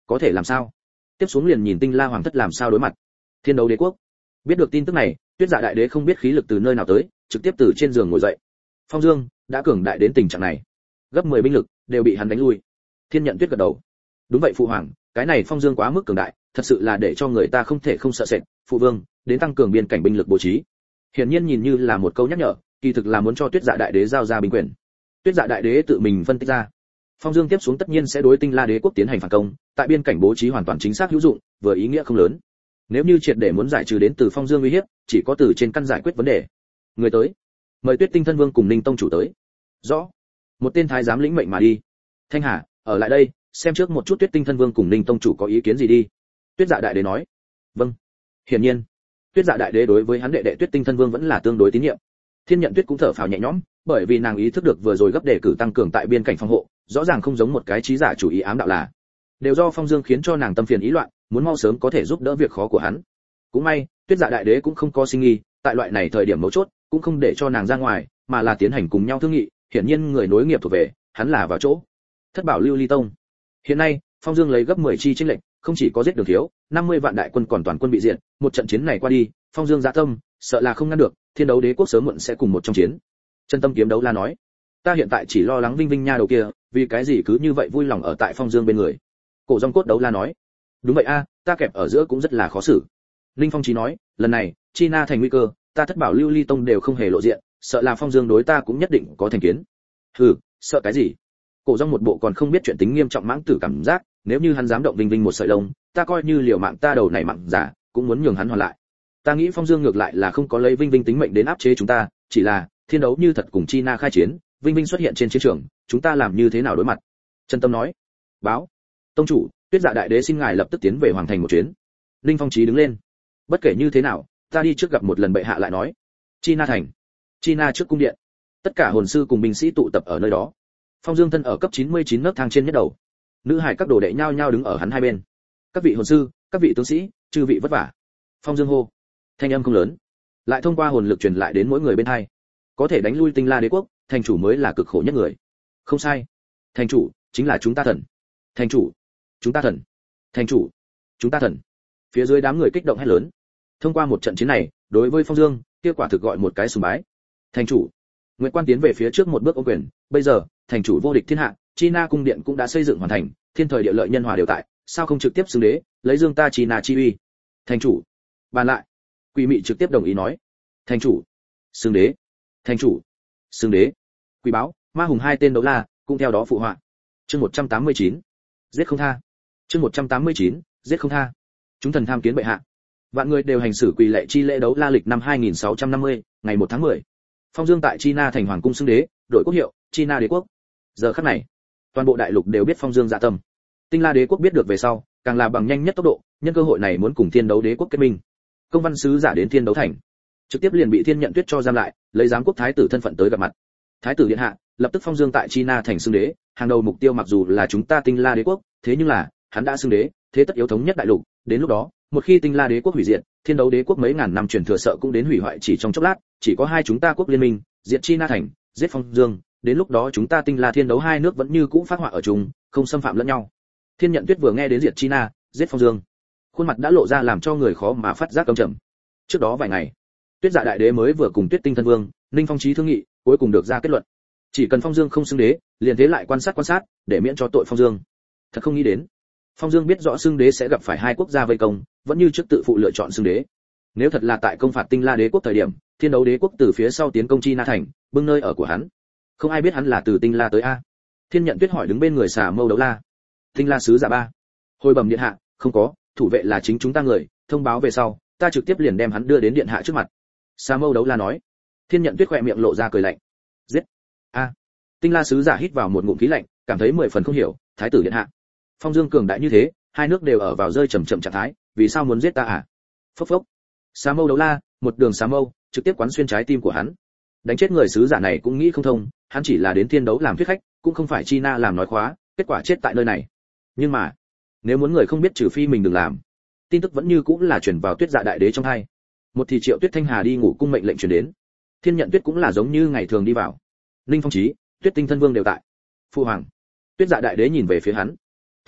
có thể làm sao? Tiếp xuống liền nhìn Tinh La Hoàng thất làm sao đối mặt. Thiên Đấu Đế quốc. Biết được tin tức này, Tuyết Dạ đại đế không biết khí lực từ nơi nào tới, trực tiếp từ trên giường ngồi dậy. Phong Dương đã cường đại đến tình trạng này, gấp mười binh lực đều bị hắn đánh lui. Thiên Nhận Tuyết gật đầu. Đúng vậy phụ hoàng, cái này Phong Dương quá mức cường đại, thật sự là để cho người ta không thể không sợ sệt. Phụ vương, đến tăng cường biên cảnh binh lực bố trí. Hiển nhiên nhìn như là một câu nhắc nhở, kỳ thực là muốn cho Tuyết Dạ đại đế giao ra binh quyền. Tuyết Dạ đại đế tự mình phân tích ra. Phong Dương tiếp xuống tất nhiên sẽ đối Tinh La đế quốc tiến hành phản công, tại biên cảnh bố trí hoàn toàn chính xác hữu dụng, vừa ý nghĩa không lớn. Nếu như triệt để muốn giải trừ đến từ Phong Dương uy hiếp, chỉ có từ trên căn giải quyết vấn đề. Người tới, mời Tuyết Tinh thân vương cùng Ninh tông chủ tới. Rõ. Một tên thái giám lĩnh mệnh mà đi. Thanh Hà, ở lại đây, xem trước một chút Tuyết Tinh thân vương cùng Ninh tông chủ có ý kiến gì đi. Tuyết Dạ đại đế nói. Vâng. Hiển nhiên, Tuyết Dạ đại đế đối với hắn đệ đệ Tuyết Tinh thân vương vẫn là tương đối tín nhiệm. Thiên Nhận Tuyết cũng thở phào nhẹ nhõm, bởi vì nàng ý thức được vừa rồi gấp đề cử tăng cường tại biên cảnh phòng hộ, rõ ràng không giống một cái trí giả chủ ý ám đạo là đều do Phong Dương khiến cho nàng tâm phiền ý loạn, muốn mau sớm có thể giúp đỡ việc khó của hắn. Cũng may, Tuyết Dạ đại đế cũng không có sinh nghi, tại loại này thời điểm mấu chốt, cũng không để cho nàng ra ngoài, mà là tiến hành cùng nhau thương nghị, hiển nhiên người nối nghiệp thuộc về, hắn là vào chỗ. Thất Bảo Lưu Ly Tông. Hiện nay, Phong Dương lấy gấp mười chi chênh lệnh, không chỉ có giết Đường Thiếu, năm mươi vạn đại quân còn toàn quân bị diệt, một trận chiến này qua đi, Phong Dương dạ tâm, sợ là không ngăn được, Thiên Đấu Đế quốc sớm muộn sẽ cùng một trong chiến. Chân Tâm Kiếm Đấu La nói, ta hiện tại chỉ lo lắng Vinh Vinh nha đầu kia, vì cái gì cứ như vậy vui lòng ở tại Phong Dương bên người. Cổ Dòng Cốt Đấu La nói, đúng vậy a, ta kẹp ở giữa cũng rất là khó xử. Linh Phong Chí nói, lần này, Chi Na thành nguy cơ, ta Thất Bảo Lưu Ly Tông đều không hề lộ diện, sợ là Phong Dương đối ta cũng nhất định có thành kiến. Hừ, sợ cái gì? Cổ Dòng một bộ còn không biết chuyện tính nghiêm trọng mãng tử cảm giác, nếu như hắn dám động Vinh Vinh một sợi lông, ta coi như liều mạng ta đầu này mạng giả, cũng muốn nhường hắn hoàn lại. Ta nghĩ Phong Dương ngược lại là không có lấy Vinh Vinh tính mệnh đến áp chế chúng ta, chỉ là thiên đấu như thật cùng Chi Na khai chiến, Vinh Vinh xuất hiện trên chiến trường, chúng ta làm như thế nào đối mặt? Trần Tâm nói. Báo. Tông chủ, Tuyết Dạ đại đế xin ngài lập tức tiến về hoàng thành một chuyến. Linh Phong Chí đứng lên. Bất kể như thế nào, ta đi trước gặp một lần bệ hạ lại nói. Chi Na thành. Chi Na trước cung điện. Tất cả hồn sư cùng binh sĩ tụ tập ở nơi đó. Phong Dương thân ở cấp chín mươi chín nấc thang trên nhất đầu. Nữ hải các đồ đệ nhao nhao đứng ở hắn hai bên. Các vị hồn sư, các vị tướng sĩ, chư vị vất vả. Phong Dương hô. Thanh âm không lớn, lại thông qua hồn lực truyền lại đến mỗi người bên hai. Có thể đánh lui Tinh La đế quốc, thành chủ mới là cực khổ nhất người. Không sai. Thành chủ chính là chúng ta thần. Thành chủ, chúng ta thần. Thành chủ, chúng ta thần. Phía dưới đám người kích động hét lớn. Thông qua một trận chiến này, đối với Phong Dương, kia quả thực gọi một cái sùng bái. Thành chủ. Nguyệt Quan tiến về phía trước một bước ôm quyền, bây giờ, thành chủ vô địch thiên hạ, Chi Na cung điện cũng đã xây dựng hoàn thành, thiên thời địa lợi nhân hòa đều tại, sao không trực tiếp xưng đế, lấy dương ta Chi Na chi uy. Thành chủ. Bàn lại. Quỷ Mị trực tiếp đồng ý nói. Thành chủ. Xưng đế. Thành chủ. Xưng đế. Quỷ Báo, Ma Hùng hai tên đấu la, cũng theo đó phụ họa. Chương một trăm tám mươi chín. Giết không tha. Chương một trăm tám mươi chín. Giết không tha. Chúng thần tham kiến bệ hạ. Vạn người đều hành xử quỳ lệ chi lễ đấu la lịch năm hai nghìn sáu trăm năm mươi, ngày một tháng mười. Phong Dương tại Chi Na thành hoàng cung xưng đế, đổi quốc hiệu, Chi Na đế quốc. Giờ khắc này, toàn bộ đại lục đều biết Phong Dương dạ tâm. Tinh La đế quốc biết được về sau, càng là bằng nhanh nhất tốc độ, nhân cơ hội này muốn cùng Thiên Đấu đế quốc kết minh. Công văn sứ giả đến Thiên Đấu thành, trực tiếp liền bị Thiên Nhận Tuyết cho giam lại, lấy giám quốc thái tử thân phận tới gặp mặt. Thái tử điện hạ, lập tức Phong Dương tại Chi Na thành xưng đế, hàng đầu mục tiêu mặc dù là chúng ta Tinh La đế quốc, thế nhưng là, hắn đã xưng đế, thế tất yếu thống nhất đại lục, đến lúc đó, một khi Tinh La đế quốc hủy diệt, Thiên Đấu đế quốc mấy ngàn năm truyền thừa sợ cũng đến hủy hoại chỉ trong chốc lát, chỉ có hai chúng ta quốc liên minh, diệt Chi Na thành, giết Phong Dương, đến lúc đó chúng ta Tinh La Thiên Đấu hai nước vẫn như cũ phát họa ở chung, không xâm phạm lẫn nhau. Thiên Nhận Tuyết vừa nghe đến diệt Chi Na, giết Phong Dương, khuôn mặt đã lộ ra làm cho người khó mà phát giác căm trầm. Trước đó vài ngày, Tuyết Dạ đại đế mới vừa cùng Tuyết Tinh thân vương, Ninh Phong Chí thương nghị, cuối cùng được ra kết luận. Chỉ cần Phong Dương không xưng đế, liền thế lại quan sát quan sát, để miễn cho tội Phong Dương. Thật không nghĩ đến, Phong Dương biết rõ xưng đế sẽ gặp phải hai quốc gia vây công, vẫn như trước tự phụ lựa chọn xưng đế. Nếu thật là tại công phạt Tinh La đế quốc thời điểm, Thiên Đấu đế quốc từ phía sau tiến công Chi Na thành, bưng nơi ở của hắn. Không ai biết hắn là từ Tinh La tới a. Thiên Nhận Tuyết hỏi đứng bên người Xà Mâu Đấu La. Tinh La sứ giả ba. Hồi bẩm điện hạ, không có, thủ vệ là chính chúng ta người, thông báo về sau, ta trực tiếp liền đem hắn đưa đến điện hạ trước mặt. Xà Mâu Đấu La nói. Thiên Nhận Tuyết khỏe miệng lộ ra cười lạnh. Giết. A. Tinh La sứ giả hít vào một ngụm khí lạnh, cảm thấy mười phần không hiểu, thái tử điện hạ. Phong Dương cường đại như thế, hai nước đều ở vào rơi chậm chậm trạng thái, vì sao muốn giết ta à? Phốc phốc. Xà Mâu Đấu La, một đường xà mâu, trực tiếp quán xuyên trái tim của hắn. Đánh chết người sứ giả này cũng nghĩ không thông, hắn chỉ là đến Thiên Đấu làm thuyết khách, cũng không phải Chi Na làm nói khóa, kết quả chết tại nơi này. Nhưng mà, nếu muốn người không biết trừ phi mình đừng làm. Tin tức vẫn như cũng là truyền vào Tuyết Dạ đại đế trong tai. Một thì Triệu Tuyết Thanh Hà đi ngủ cung mệnh lệnh truyền đến. Thiên Nhận Tuyết cũng là giống như ngày thường đi vào. Linh Phong Chí, Tuyết Tinh thân vương đều tại. Phu hoàng. Tuyết Dạ đại đế nhìn về phía hắn. Thanh Hà,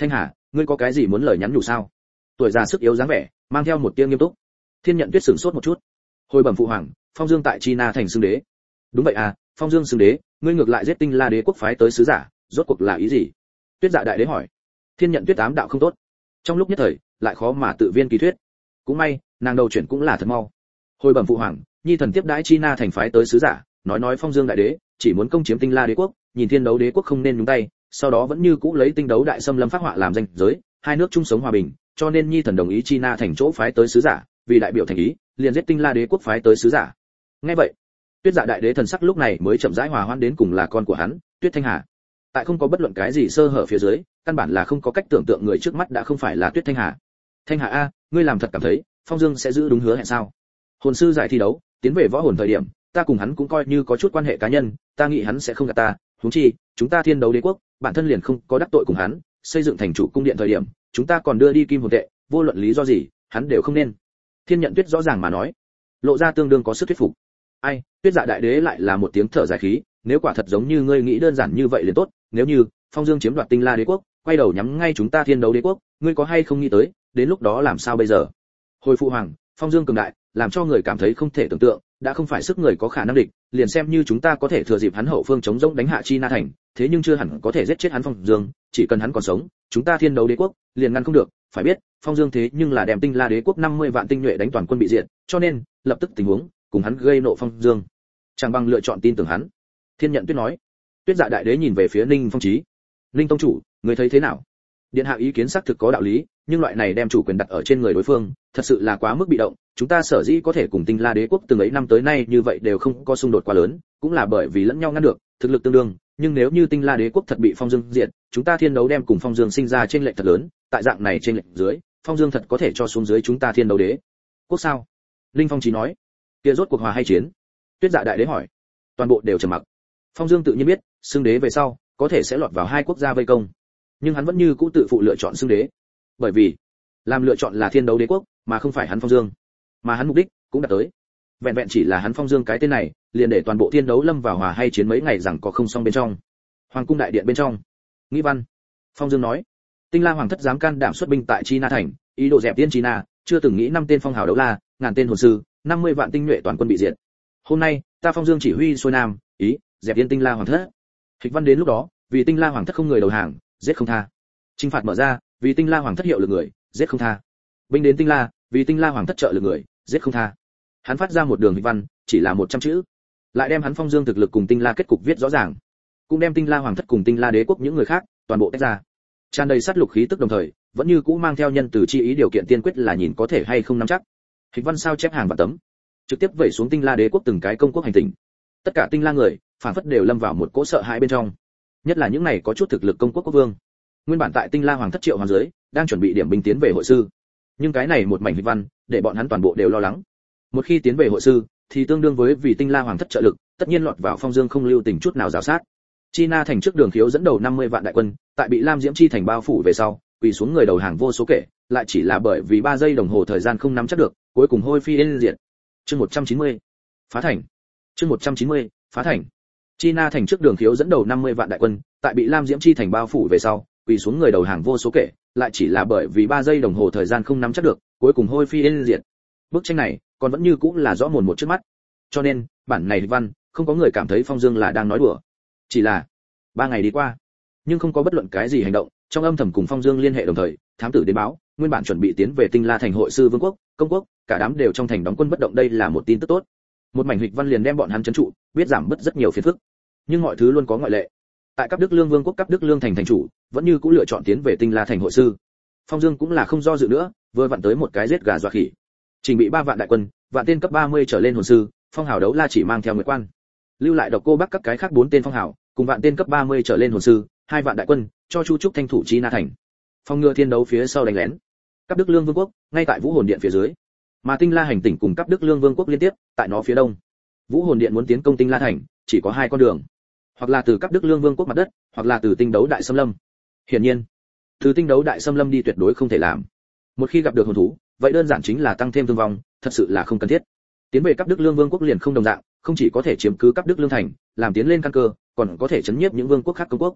ngươi có cái gì muốn lời nhắn nhủ sao? Tuổi già sức yếu dáng vẻ, mang theo một tia nghiêm túc. Thiên Nhận Tuyết sửng sốt một chút. Hồi bẩm phụ hoàng, Phong Dương tại China thành xưng đế. Đúng vậy à, Phong Dương xưng đế, ngươi ngược lại giết Tinh La đế quốc phái tới sứ giả, rốt cuộc là ý gì? Tuyết Dạ đại đế hỏi. Thiên Nhận Tuyết ám đạo không tốt. Trong lúc nhất thời, lại khó mà tự viên kỳ thuyết. Cũng may, nàng đầu chuyển cũng là thật mau. Hồi bẩm phụ hoàng, nhi thần tiếp đãi China thành phái tới sứ giả, nói nói Phong Dương đại đế chỉ muốn công chiếm Tinh La đế quốc, nhìn Thiên Đấu đế quốc không nên nhúng tay, sau đó vẫn như cũ lấy Tinh Đấu đại xâm lâm phát họa làm danh giới, hai nước chung sống hòa bình, cho nên nhi thần đồng ý China thành chỗ phái tới sứ giả, vì đại biểu thành ý, liền giết Tinh La đế quốc phái tới sứ giả. Nghe vậy, Tuyết Dạ đại đế thần sắc lúc này mới chậm rãi hòa hoãn đến cùng là con của hắn, Tuyết Thanh Hà. Tại không có bất luận cái gì sơ hở phía dưới, căn bản là không có cách tưởng tượng người trước mắt đã không phải là Tuyết Thanh Hà. Thanh Hà a, ngươi làm thật cảm thấy Phong Dương sẽ giữ đúng hứa hẹn sao? Hồn sư giải thi đấu, tiến về võ hồn thời điểm, ta cùng hắn cũng coi như có chút quan hệ cá nhân, ta nghĩ hắn sẽ không gạt ta, huống chi, chúng ta Thiên Đấu đế quốc, bản thân liền không có đắc tội cùng hắn, xây dựng thành chủ cung điện thời điểm, chúng ta còn đưa đi kim hồn tệ, vô luận lý do gì, hắn đều không nên. Thiên Nhận Tuyết rõ ràng mà nói, lộ ra tương đương có sức thuyết phục. Ai, Tuyết Dạ đại đế lại là một tiếng thở dài khí, nếu quả thật giống như ngươi nghĩ đơn giản như vậy liền tốt, nếu như Phong Dương chiếm đoạt Tinh La đế quốc, quay đầu nhắm ngay chúng ta Thiên Đấu đế quốc, ngươi có hay không nghĩ tới, đến lúc đó làm sao bây giờ? Hồi phụ hoàng, Phong Dương cường đại, làm cho người cảm thấy không thể tưởng tượng, đã không phải sức người có khả năng địch, liền xem như chúng ta có thể thừa dịp hắn hậu phương chống rỗng đánh hạ China thành, thế nhưng chưa hẳn có thể giết chết hắn Phong Dương, chỉ cần hắn còn sống, chúng ta Thiên Đấu đế quốc liền ngăn không được, phải biết, Phong Dương thế nhưng là đem Tinh La đế quốc năm mươi vạn tinh nhuệ đánh toàn quân bị diệt, cho nên, lập tức tình huống, cùng hắn gây nộ Phong Dương, chẳng bằng lựa chọn tin tưởng hắn. Thiên Nhận Tuyết nói. Tuyết Dạ đại đế nhìn về phía Ninh Phong Chí. Ninh tông chủ, người thấy thế nào? Điện hạ ý kiến xác thực có đạo lý, nhưng loại này đem chủ quyền đặt ở trên người đối phương, thật sự là quá mức bị động, chúng ta sở dĩ có thể cùng Tinh La đế quốc từng ấy năm tới nay như vậy đều không có xung đột quá lớn, cũng là bởi vì lẫn nhau ngăn được, thực lực tương đương, nhưng nếu như Tinh La đế quốc thật bị Phong Dương diệt, chúng ta Thiên Đấu đem cùng Phong Dương sinh ra trên lệch thật lớn, tại dạng này trên lệch dưới, Phong Dương thật có thể cho xuống dưới chúng ta Thiên Đấu đế quốc sao? Linh Phong Chí nói. Kia rốt cuộc hòa hay chiến? Tuyết Dạ đại đế hỏi. Toàn bộ đều trầm mặc. Phong Dương tự nhiên biết, xưng đế về sau, có thể sẽ lọt vào hai quốc gia vây công, nhưng hắn vẫn như cũ tự phụ lựa chọn xưng đế, bởi vì làm lựa chọn là Thiên Đấu đế quốc, mà không phải hắn Phong Dương, mà hắn mục đích cũng đạt tới. Vẹn vẹn chỉ là hắn Phong Dương cái tên này, liền để toàn bộ Thiên Đấu lâm vào hòa hay chiến mấy ngày rằng có không xong bên trong. Hoàng cung đại điện bên trong, Nghĩ Văn, Phong Dương nói, Tinh La hoàng thất dám can đảm xuất binh tại China thành, ý đồ dẹp tiên China, chưa từng nghĩ năm tên phong hào đấu la, ngàn tên hồn sư, năm mươi vạn tinh nhuệ toàn quân bị diệt. Hôm nay, ta Phong Dương chỉ huy xuôi nam, ý dẹp yên Tinh La hoàng thất. Hịch Văn đến lúc đó, vì Tinh La hoàng thất không người đầu hàng, giết không tha. Chinh phạt mở ra, vì Tinh La hoàng thất hiệu lực người, giết không tha. Binh đến Tinh La, vì Tinh La hoàng thất trợ lực người, giết không tha. Hắn phát ra một đường hịch văn, chỉ là một trăm chữ, lại đem hắn Phong Dương thực lực cùng Tinh La kết cục viết rõ ràng, cũng đem Tinh La hoàng thất cùng Tinh La đế quốc những người khác toàn bộ tách ra, tràn đầy sát lục khí tức, đồng thời vẫn như cũ mang theo nhân từ chi ý, điều kiện tiên quyết là nhìn có thể hay không nắm chắc. Hịch văn sao chép hàng vạn tấm, trực tiếp vẩy xuống Tinh La đế quốc từng cái công quốc hành tinh. Tất cả Tinh La người, phản phất đều lâm vào một cỗ sợ hãi bên trong, nhất là những này có chút thực lực công quốc quốc vương. Nguyên bản tại Tinh La hoàng thất triệu hoàng dưới, đang chuẩn bị điểm binh tiến về hội sư, nhưng cái này một mảnh hịch văn, để bọn hắn toàn bộ đều lo lắng. Một khi tiến về hội sư, thì tương đương với vì Tinh La hoàng thất trợ lực, tất nhiên lọt vào Phong Dương không lưu tình chút nào rào sát. China thành trước đường khiếu dẫn đầu năm mươi vạn đại quân, tại bị Lam Diễm chi thành bao phủ về sau, quỳ xuống người đầu hàng vô số kể, lại chỉ là bởi vì ba giây đồng hồ thời gian không nắm chắc được, cuối cùng hôi phi yên diệt. Chương một trăm chín mươi, phá thành. Chương một trăm chín mươi, phá thành. China thành trước đường khiếu dẫn đầu năm mươi vạn đại quân, tại bị Lam Diễm chi thành bao phủ về sau, quỳ xuống người đầu hàng vô số kể, lại chỉ là bởi vì ba giây đồng hồ thời gian không nắm chắc được, cuối cùng hôi phi yên diệt. Bức tranh này, còn vẫn như cũng là rõ mồn một trước mắt. Cho nên, bản này văn, không có người cảm thấy Phong Dương là đang nói đùa. Chỉ là, ba ngày đi qua, nhưng không có bất luận cái gì hành động, trong âm thầm cùng Phong Dương liên hệ đồng thời, thám tử đến báo, nguyên bản chuẩn bị tiến về Tinh La thành hội sư vương quốc, công quốc, cả đám đều trong thành đóng quân bất động, đây là một tin tức tốt. Một mảnh hịch văn liền đem bọn hắn trấn trụ, biết giảm bớt rất nhiều phiền phức. Nhưng mọi thứ luôn có ngoại lệ. Tại Cấp Đức Lương vương quốc Cấp Đức Lương thành thành chủ, vẫn như cũng lựa chọn tiến về Tinh La thành hội sư. Phong Dương cũng là không do dự nữa, vừa vặn tới một cái giết gà dọa khỉ. Trình bị ba vạn đại quân, vạn tên cấp ba mươi trở lên hồn sư, phong hào đấu la chỉ mang theo nguyệt quan. Lưu lại độc cô bắc các cái khác bốn tên phong hào, cùng vạn tên cấp ba mươi trở lên hồn sư, hai vạn đại quân, cho Chu Trúc thanh thủ China thành. Phong ngừa thiên đấu phía sau đánh lén. Cấp Đức Lương vương quốc, ngay tại Vũ Hồn điện phía dưới. Mà Tinh La hành tỉnh cùng Cấp Đức Lương vương quốc liên tiếp, tại nó phía đông. Vũ Hồn điện muốn tiến công Tinh La thành, chỉ có hai con đường, hoặc là từ Cấp Đức Lương vương quốc mặt đất, hoặc là từ Tinh đấu đại xâm lâm. Hiển nhiên, từ Tinh đấu đại xâm lâm đi tuyệt đối không thể làm. Một khi gặp được hồn thú, vậy đơn giản chính là tăng thêm thương vong, thật sự là không cần thiết. Tiến về Cấp Đức Lương vương quốc liền không đồng dạng, không chỉ có thể chiếm cứ Cấp Đức Lương thành, làm tiến lên căn cơ, còn có thể chấn nhiếp những vương quốc khác công quốc.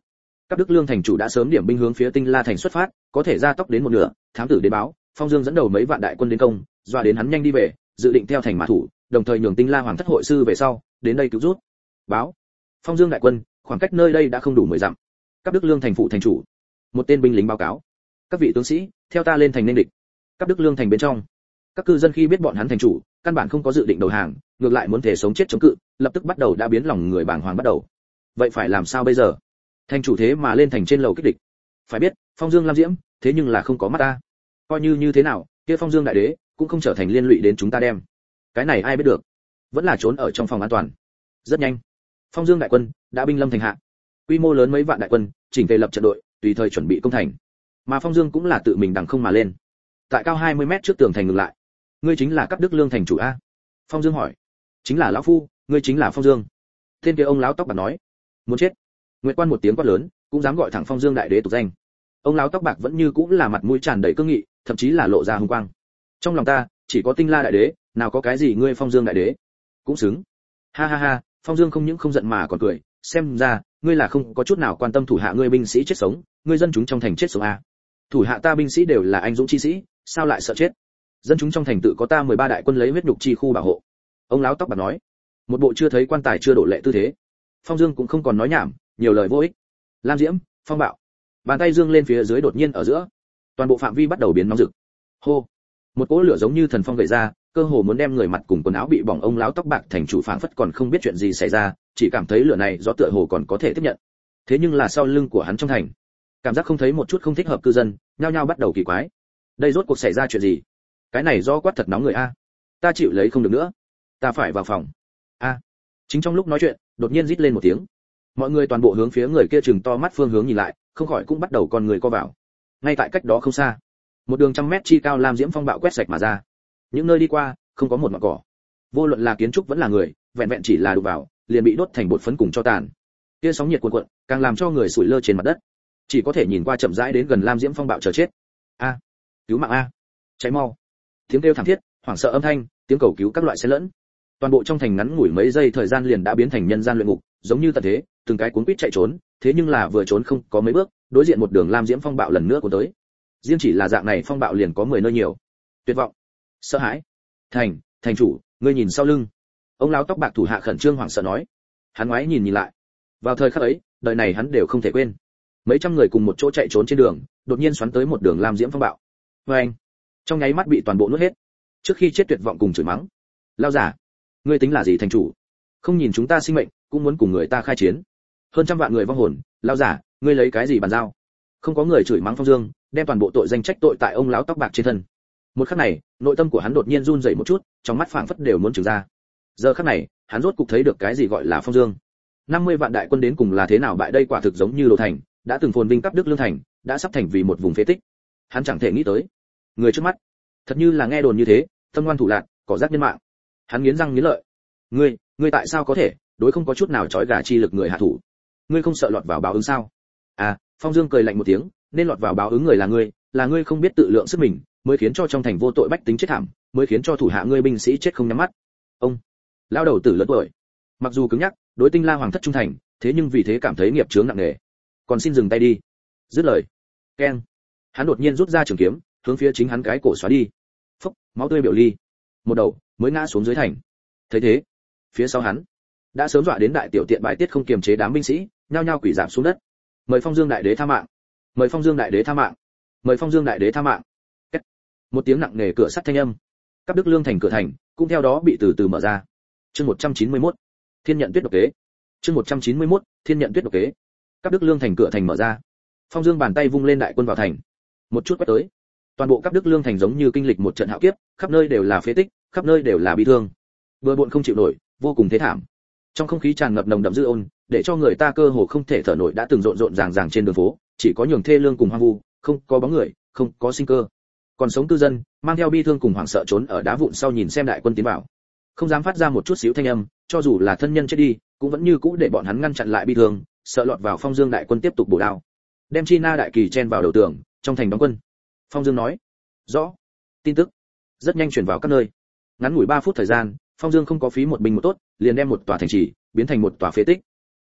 Các Đức Lương thành chủ đã sớm điểm binh hướng phía Tinh La thành xuất phát, có thể ra tốc đến một nửa, thám tử đến báo, Phong Dương dẫn đầu mấy vạn đại quân đến công, dọa đến hắn nhanh đi về, dự định theo thành mã thủ, đồng thời nhường Tinh La hoàng thất hội sư về sau, đến đây cứu rút. Báo, Phong Dương đại quân, khoảng cách nơi đây đã không đủ mười dặm. Các Đức Lương thành phụ thành chủ, một tên binh lính báo cáo, các vị tướng sĩ, theo ta lên thành nên địch. Các Đức Lương thành bên trong, các cư dân khi biết bọn hắn thành chủ, căn bản không có dự định đầu hàng, ngược lại muốn thể sống chết chống cự, lập tức bắt đầu đã biến lòng người bàng hoàng bắt đầu. Vậy phải làm sao bây giờ? Thành chủ thế mà lên thành trên lầu kích địch. Phải biết, Phong Dương Lam Diễm, thế nhưng là không có mắt ta. Coi như như thế nào, kia Phong Dương đại đế cũng không trở thành liên lụy đến chúng ta đem. Cái này ai biết được? Vẫn là trốn ở trong phòng an toàn. Rất nhanh, Phong Dương đại quân đã binh lâm thành hạ. Quy mô lớn mấy vạn đại quân, chỉnh tề lập trận đội, tùy thời chuẩn bị công thành. Mà Phong Dương cũng là tự mình đằng không mà lên. Tại cao hai mươi mét trước tường thành ngừng lại. Ngươi chính là Các Đức Lương thành chủ a? Phong Dương hỏi. Chính là lão phu, ngươi chính là Phong Dương. Tên kia ông lão tóc bạc nói. Muốn chết. Nguyệt Quan một tiếng quát lớn, cũng dám gọi thẳng Phong Dương đại đế tục danh. Ông lão tóc bạc vẫn như cũng là mặt mũi tràn đầy cương nghị, thậm chí là lộ ra hung quang. Trong lòng ta, chỉ có Tinh La đại đế, nào có cái gì ngươi Phong Dương đại đế. Cũng xứng. Ha ha ha, Phong Dương không những không giận mà còn cười, xem ra, ngươi là không có chút nào quan tâm thủ hạ ngươi binh sĩ chết sống, ngươi dân chúng trong thành chết sống a. Thủ hạ ta binh sĩ đều là anh dũng chi sĩ, sao lại sợ chết? Dân chúng trong thành tự có ta mười ba đại quân lấy huyết nhục chi khu bảo hộ. Ông lão tóc bạc nói, một bộ chưa thấy quan tài chưa đổ lệ tư thế. Phong Dương cũng không còn nói nhảm, nhiều lời vô ích. Lam Diễm, phong bạo. Bàn tay dương lên phía dưới đột nhiên ở giữa, toàn bộ phạm vi bắt đầu biến nóng rực. Hô, một cỗ lửa giống như thần phong gợi ra, cơ hồ muốn đem người mặt cùng quần áo bị bỏng ông lão tóc bạc thành chủ phảng phất còn không biết chuyện gì xảy ra, chỉ cảm thấy lửa này gió tựa hồ còn có thể tiếp nhận. Thế nhưng là sau lưng của hắn trong thành, cảm giác không thấy một chút không thích hợp cư dân, nhao nhao bắt đầu kỳ quái. Đây rốt cuộc xảy ra chuyện gì? Cái này do quát thật nóng người a. Ta chịu lấy không được nữa, ta phải vào phòng. A. Chính trong lúc nói chuyện, đột nhiên rít lên một tiếng. Mọi người toàn bộ hướng phía người kia chừng to mắt phương hướng nhìn lại, không khỏi cũng bắt đầu con người co vào. Ngay tại cách đó không xa, một đường trăm mét chi cao lam diễm phong bạo quét sạch mà ra. Những nơi đi qua, không có một mảng cỏ. Vô luận là kiến trúc vẫn là người, vẹn vẹn chỉ là đụng vào, liền bị đốt thành bột phấn cùng cho tàn. Kia sóng nhiệt cuồn cuộn, càng làm cho người sủi lơ trên mặt đất. Chỉ có thể nhìn qua chậm rãi đến gần lam diễm phong bạo chờ chết. A, cứu mạng a, cháy mau! Tiếng kêu thảm thiết, hoảng sợ âm thanh, tiếng cầu cứu các loại xen lẫn. Toàn bộ trong thành ngắn ngủi mấy giây thời gian liền đã biến thành nhân gian luyện ngục, giống như tận thế, từng cái cuốn quýt chạy trốn, thế nhưng là vừa trốn không có mấy bước, đối diện một đường lam diễm phong bạo lần nữa cuốn tới. Riêng chỉ là dạng này phong bạo liền có mười nơi nhiều. Tuyệt vọng, sợ hãi. Thành, thành chủ, ngươi nhìn sau lưng. Ông lão tóc bạc thủ hạ khẩn trương hoảng sợ nói. Hắn ngoái nhìn nhìn lại. Vào thời khắc ấy, đời này hắn đều không thể quên. Mấy trăm người cùng một chỗ chạy trốn trên đường, đột nhiên xoắn tới một đường lam diễm phong bạo. Và anh, trong nháy mắt bị toàn bộ nuốt hết. Trước khi chết tuyệt vọng cùng chửi mắng. Lao giả, ngươi tính là gì thành chủ? Không nhìn chúng ta sinh mệnh, cũng muốn cùng người ta khai chiến. Hơn trăm vạn người vong hồn, lao giả, ngươi lấy cái gì bàn giao? Không có người chửi mắng Phong Dương, đem toàn bộ tội danh trách tội tại ông lão tóc bạc trên thân. Một khắc này, nội tâm của hắn đột nhiên run rẩy một chút, trong mắt phảng phất đều muốn trừng ra. Giờ khắc này, hắn rốt cục thấy được cái gì gọi là Phong Dương. năm mươi vạn đại quân đến cùng là thế nào bại đây quả thực giống như đồ thành, đã từng phồn vinh cấp Đức Lương thành, đã sắp thành vì một vùng phế tích. Hắn chẳng thể nghĩ tới, người trước mắt, thật như là nghe đồn như thế, tâm ngoan thủ lạn, cỏ rác nhân mạng. Hắn nghiến răng nghiến lợi. Ngươi, ngươi tại sao có thể, đối không có chút nào trói gà chi lực người hạ thủ? Ngươi không sợ lọt vào báo ứng sao? À, Phong Dương cười lạnh một tiếng, nên lọt vào báo ứng người là ngươi, là ngươi không biết tự lượng sức mình, mới khiến cho trong thành vô tội bách tính chết thảm, mới khiến cho thủ hạ ngươi binh sĩ chết không nhắm mắt. Ông, lão đầu tử lớn tuổi, mặc dù cứng nhắc, đối Tinh La hoàng thất trung thành, thế nhưng vì thế cảm thấy nghiệp chướng nặng nề. Còn xin dừng tay đi. Dứt lời, keng, hắn đột nhiên rút ra trường kiếm, hướng phía chính hắn cái cổ xóa đi. Phốc, máu tươi biểu ly. Một đầu mới ngã xuống dưới thành. Thấy thế, phía sau hắn đã sớm dọa đến đại tiểu tiện bãi tiết không kiềm chế đám binh sĩ, nhao nhao quỳ rạp xuống đất. Mời Phong Dương đại đế tha mạng. Mời Phong Dương đại đế tha mạng. Mời Phong Dương đại đế tha mạng. Kết. Một tiếng nặng nề cửa sắt thanh âm. Các Đức Lương thành cửa thành cũng theo đó bị từ từ mở ra. Chương một trăm chín mươi mốt, Thiên nhận tuyết độc kế. Chương một trăm chín mươi mốt, Thiên nhận tuyết độc kế. Các Đức Lương thành cửa thành mở ra. Phong Dương bàn tay vung lên đại quân vào thành. Một chút quét tới. Toàn bộ các Đức Lương thành giống như kinh lịch một trận hạo kiếp, khắp nơi đều là phế tích, khắp nơi đều là bi thương. Bừa bộn không chịu nổi, vô cùng thế thảm. Trong không khí tràn ngập nồng đậm dư ôn, để cho người ta cơ hồ không thể thở nổi đã từng rộn rộn ràng ràng trên đường phố, chỉ có nhường thê lương cùng hoang vu, không có bóng người, không có sinh cơ. Còn sống cư dân, mang theo bi thương cùng hoảng sợ trốn ở đá vụn sau nhìn xem đại quân tiến vào. Không dám phát ra một chút xíu thanh âm, cho dù là thân nhân chết đi, cũng vẫn như cũ để bọn hắn ngăn chặn lại bi thương, sợ lọt vào Phong Dương đại quân tiếp tục bổ đao. Đem Chi Na đại kỳ chen vào đầu tường, trong thành đóng quân. Phong Dương nói: "Rõ." Tin tức rất nhanh truyền vào các nơi. Ngắn ngủi ba phút thời gian, Phong Dương không có phí một binh một tốt, liền đem một tòa thành trì biến thành một tòa phế tích.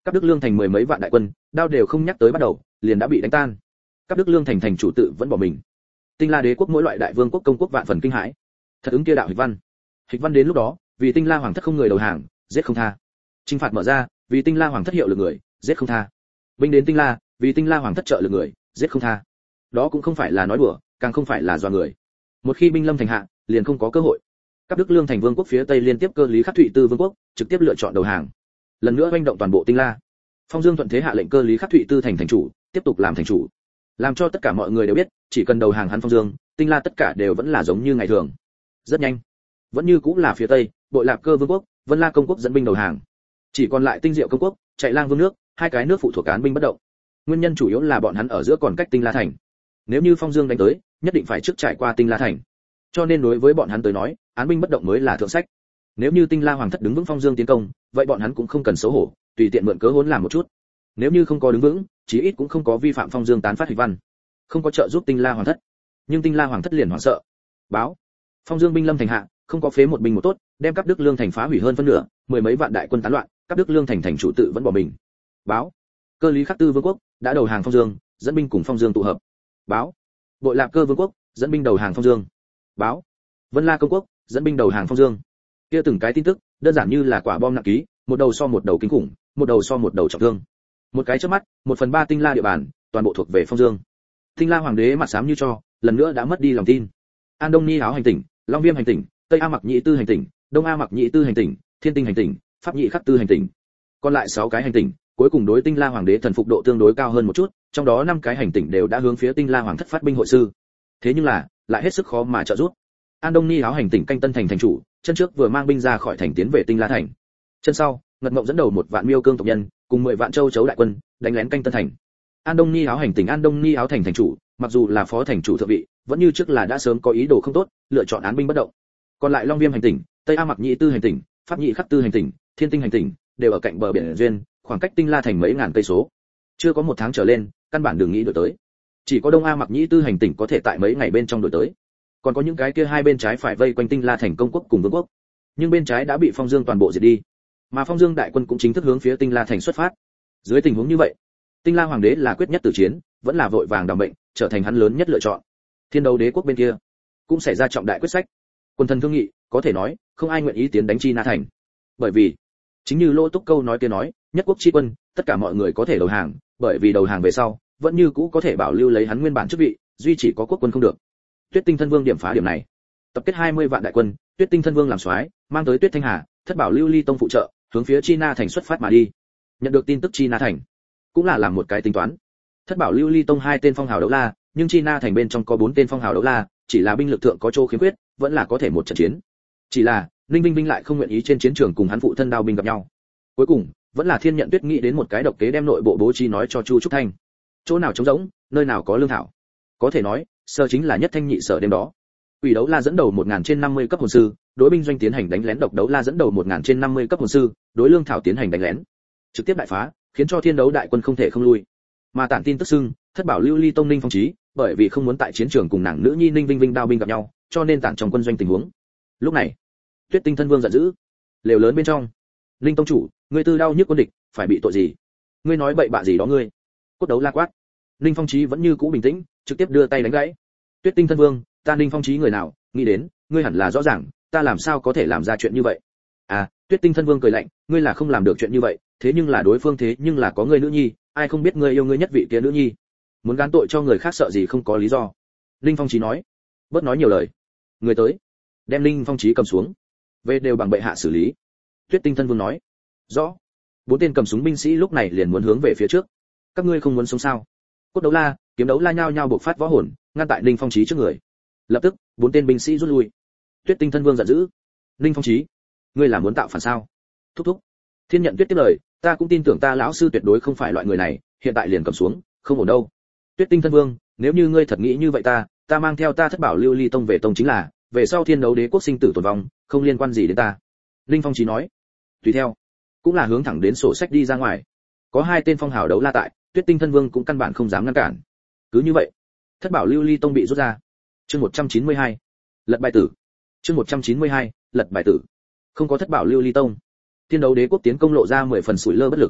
Các Đức Lương thành mười mấy vạn đại quân, đao đều không nhắc tới bắt đầu, liền đã bị đánh tan. Các Đức Lương thành thành chủ tự vẫn bỏ mình. Tinh La đế quốc mỗi loại đại vương quốc công quốc vạn phần kinh hãi. Thật ứng kia đạo Hịch Văn. Hịch Văn đến lúc đó, vì Tinh La hoàng thất không người đầu hàng, giết không tha. Chinh phạt mở ra, vì Tinh La hoàng thất hiệu lực người, giết không tha. Binh đến Tinh La, vì Tinh La hoàng thất trợ lực người, giết không tha. Đó cũng không phải là nói đùa, càng không phải là dọa người. Một khi binh lâm thành hạ, liền không có cơ hội. Các Đức Lương thành vương quốc phía tây liên tiếp cơ lý khắc Thụy Tư vương quốc, trực tiếp lựa chọn đầu hàng. Lần nữa hoành động toàn bộ Tinh La. Phong Dương thuận thế hạ lệnh cơ lý khắc Thụy Tư thành thành chủ, tiếp tục làm thành chủ. Làm cho tất cả mọi người đều biết, chỉ cần đầu hàng hắn Phong Dương, Tinh La tất cả đều vẫn là giống như ngày thường. Rất nhanh, vẫn như cũng là phía tây, Bội Lạp Cơ vương quốc, Vân La công quốc dẫn binh đầu hàng. Chỉ còn lại Tinh Diệu công quốc, Chạy Lang vương nước, hai cái nước phụ thuộc án binh bất động. Nguyên nhân chủ yếu là bọn hắn ở giữa còn cách Tinh La thành. Nếu như Phong Dương đánh tới, nhất định phải trước trải qua Tinh La thành. Cho nên đối với bọn hắn tới nói, án binh bất động mới là thượng sách. Nếu như Tinh La hoàng thất đứng vững Phong Dương tiến công, vậy bọn hắn cũng không cần xấu hổ, tùy tiện mượn cớ hỗn làm một chút. Nếu như không có đứng vững, chí ít cũng không có vi phạm Phong Dương tán phát Hịch Văn, không có trợ giúp Tinh La hoàng thất. Nhưng Tinh La hoàng thất liền hoảng sợ. Báo, Phong Dương binh lâm thành hạ, không có phế một binh một tốt, đem các Đức Lương thành phá hủy hơn phân nửa, mười mấy vạn đại quân tán loạn, các Đức Lương thành thành chủ tự vẫn bỏ mình. Báo, Cơ lý khắc Tư vương quốc đã đầu hàng Phong Dương, dẫn binh cùng Phong Dương tụ hợp. Báo, Bội Lạp Cơ vương quốc dẫn binh đầu hàng Phong Dương. Báo, Vân La công quốc dẫn binh đầu hàng Phong Dương. Kia từng cái tin tức, đơn giản như là quả bom nặng ký, một đầu so một đầu kinh khủng, một đầu so một đầu trọng thương. Một cái chớp mắt, một phần ba Tinh La địa bàn, toàn bộ thuộc về Phong Dương. Tinh La hoàng đế mặt xám như cho, lần nữa đã mất đi lòng tin. An Đông Ni Háo hành tỉnh, Long Viêm hành tỉnh, Tây A Mặc Nhị Tư hành tỉnh, Đông A Mặc Nhị Tư hành tỉnh, Thiên Tinh hành tỉnh, Pháp Nhị Khắc Tư hành tỉnh. Còn lại sáu cái hành tỉnh, cuối cùng đối Tinh La hoàng đế thần phục độ tương đối cao hơn một chút, trong đó năm cái hành tỉnh đều đã hướng phía Tinh La hoàng thất phát binh hội sư. Thế nhưng là, lại hết sức khó mà trợ giúp. An Đông Ni Háo hành tỉnh canh Tân thành thành chủ, chân trước vừa mang binh ra khỏi thành tiến về Tinh La thành. Chân sau, Ngật Ngộng dẫn đầu một vạn Miêu Cương tộc nhân, cùng mười vạn châu chấu đại quân, đánh lén canh Tân thành. An Đông Ni Háo hành tỉnh An Đông Ni Háo thành thành chủ, mặc dù là phó thành chủ thượng vị, vẫn như trước là đã sớm có ý đồ không tốt, lựa chọn án binh bất động. Còn lại Long Viêm hành tỉnh, Tây A Mặc Nhị Tư hành tỉnh, Pháp Nhị Khắc Tư hành tỉnh, Thiên Tinh hành tỉnh, đều ở cạnh bờ biển duyên, khoảng cách Tinh La thành mấy ngàn cây số. Chưa có một tháng trở lên, căn bản đừng nghĩ đổi tới. Chỉ có Đông A Mặc Nhị Tư hành tỉnh có thể tại mấy ngày bên trong đổi tới. Còn có những cái kia hai bên trái phải vây quanh Tinh La thành công quốc cùng vương quốc. Nhưng bên trái đã bị Phong Dương toàn bộ diệt đi, mà Phong Dương đại quân cũng chính thức hướng phía Tinh La thành xuất phát. Dưới tình huống như vậy, Tinh La hoàng đế là quyết nhất tử chiến, vẫn là vội vàng đảm mệnh, trở thành hắn lớn nhất lựa chọn. Thiên Đấu đế quốc bên kia cũng xảy ra trọng đại quyết sách. Quân thần thương nghị, có thể nói, không ai nguyện ý tiến đánh Chi Na thành. Bởi vì, chính như Lô Túc Câu nói kia nói, nhất quốc chi quân, tất cả mọi người có thể đầu hàng, bởi vì đầu hàng về sau, vẫn như cũ có thể bảo lưu lấy hắn nguyên bản chức vị, duy chỉ có quốc quân không được. Tuyết Tinh Thân Vương điểm phá điểm này, tập kết hai mươi vạn đại quân, Tuyết Tinh Thân Vương làm soái, mang tới Tuyết Thanh Hà, Thất Bảo Lưu Ly Tông phụ trợ, hướng phía Chi Na thành xuất phát mà đi. Nhận được tin tức Chi Na thành, cũng là làm một cái tính toán. Thất Bảo Lưu Ly Tông hai tên phong hào đấu la, nhưng Chi Na thành bên trong có bốn tên phong hào đấu la, chỉ là binh lực thượng có chỗ khiếm khuyết, vẫn là có thể một trận chiến. Chỉ là, Ninh Vinh Vinh lại không nguyện ý trên chiến trường cùng hắn phụ thân đao binh gặp nhau. Cuối cùng, vẫn là Thiên Nhận Tuyết nghĩ đến một cái độc kế đem nội bộ bố trí nói cho Chu Trúc Thanh. Chỗ nào trống rỗng, nơi nào có lương thảo. Có thể nói, sơ chính là nhất thanh nhị sở đêm đó. Quỷ đấu la dẫn đầu một nghìn trên năm mươi cấp hồn sư, đối binh doanh tiến hành đánh lén. Độc đấu la dẫn đầu một nghìn trên năm mươi cấp hồn sư, đối lương thảo tiến hành đánh lén. Trực tiếp đại phá, khiến cho Thiên Đấu đại quân không thể không lui. Mà tản tin tức xưng, Thất Bảo Lưu Ly Tông Ninh Phong Chí, bởi vì không muốn tại chiến trường cùng nàng nữ nhi Ninh Vinh Vinh đao binh gặp nhau, cho nên tản trong quân doanh tình huống. Lúc này, Tuyết Tinh Thân Vương giận dữ. Lều lớn bên trong, Ninh tông chủ, ngươi tư đau nhức quân địch, phải bị tội gì? Ngươi nói bậy bạ gì đó ngươi? Cốt đấu la quát. Ninh Phong Chí vẫn như cũ bình tĩnh, trực tiếp đưa tay đánh gãy. Tuyết Tinh Thân Vương, ta Ninh Phong Chí người nào, nghĩ đến, ngươi hẳn là rõ ràng, ta làm sao có thể làm ra chuyện như vậy? À, Tuyết Tinh Thân Vương cười lạnh, ngươi là không làm được chuyện như vậy, thế nhưng là đối phương thế nhưng là có ngươi nữ nhi, ai không biết ngươi yêu ngươi nhất vị kia nữ nhi, muốn gán tội cho người khác sợ gì không có lý do. Ninh Phong Chí nói, bớt nói nhiều lời. Người tới, đem Ninh Phong Chí cầm xuống, về đều bằng bệ hạ xử lý. Tuyết Tinh Thân Vương nói, rõ. Bốn tên cầm súng binh sĩ lúc này liền muốn hướng về phía trước. Các ngươi không muốn sống sao? Cốt đấu la, kiếm đấu la nhao nhao bộc phát võ hồn, ngăn tại Ninh Phong Chí trước người. Lập tức, bốn tên binh sĩ rút lui. Tuyết Tinh Thân Vương giận dữ, Ninh Phong Chí, ngươi là muốn tạo phản sao? Thúc thúc. Thiên Nhận Tuyết tiếp lời, ta cũng tin tưởng ta lão sư tuyệt đối không phải loại người này, hiện tại liền cầm xuống, không ổn đâu. Tuyết Tinh Thân Vương, nếu như ngươi thật nghĩ như vậy ta, ta mang theo ta Thất Bảo Lưu Ly Tông về tông chính là, về sau Thiên Đấu đế quốc sinh tử tồn vong, không liên quan gì đến ta. Ninh Phong Chí nói, tùy theo, cũng là hướng thẳng đến sổ sách đi ra ngoài. Có hai tên phong hào đấu la tại, Tuyết Tinh Thân Vương cũng căn bản không dám ngăn cản. Cứ như vậy, Thất Bảo Lưu Ly Tông bị rút ra. Chương một trăm chín mươi hai, lật bài tử. Chương một trăm chín mươi hai, lật bài tử. Không có Thất Bảo Lưu Ly Tông, Thiên Đấu đế quốc tiến công lộ ra mười phần sủi lơ bất lực.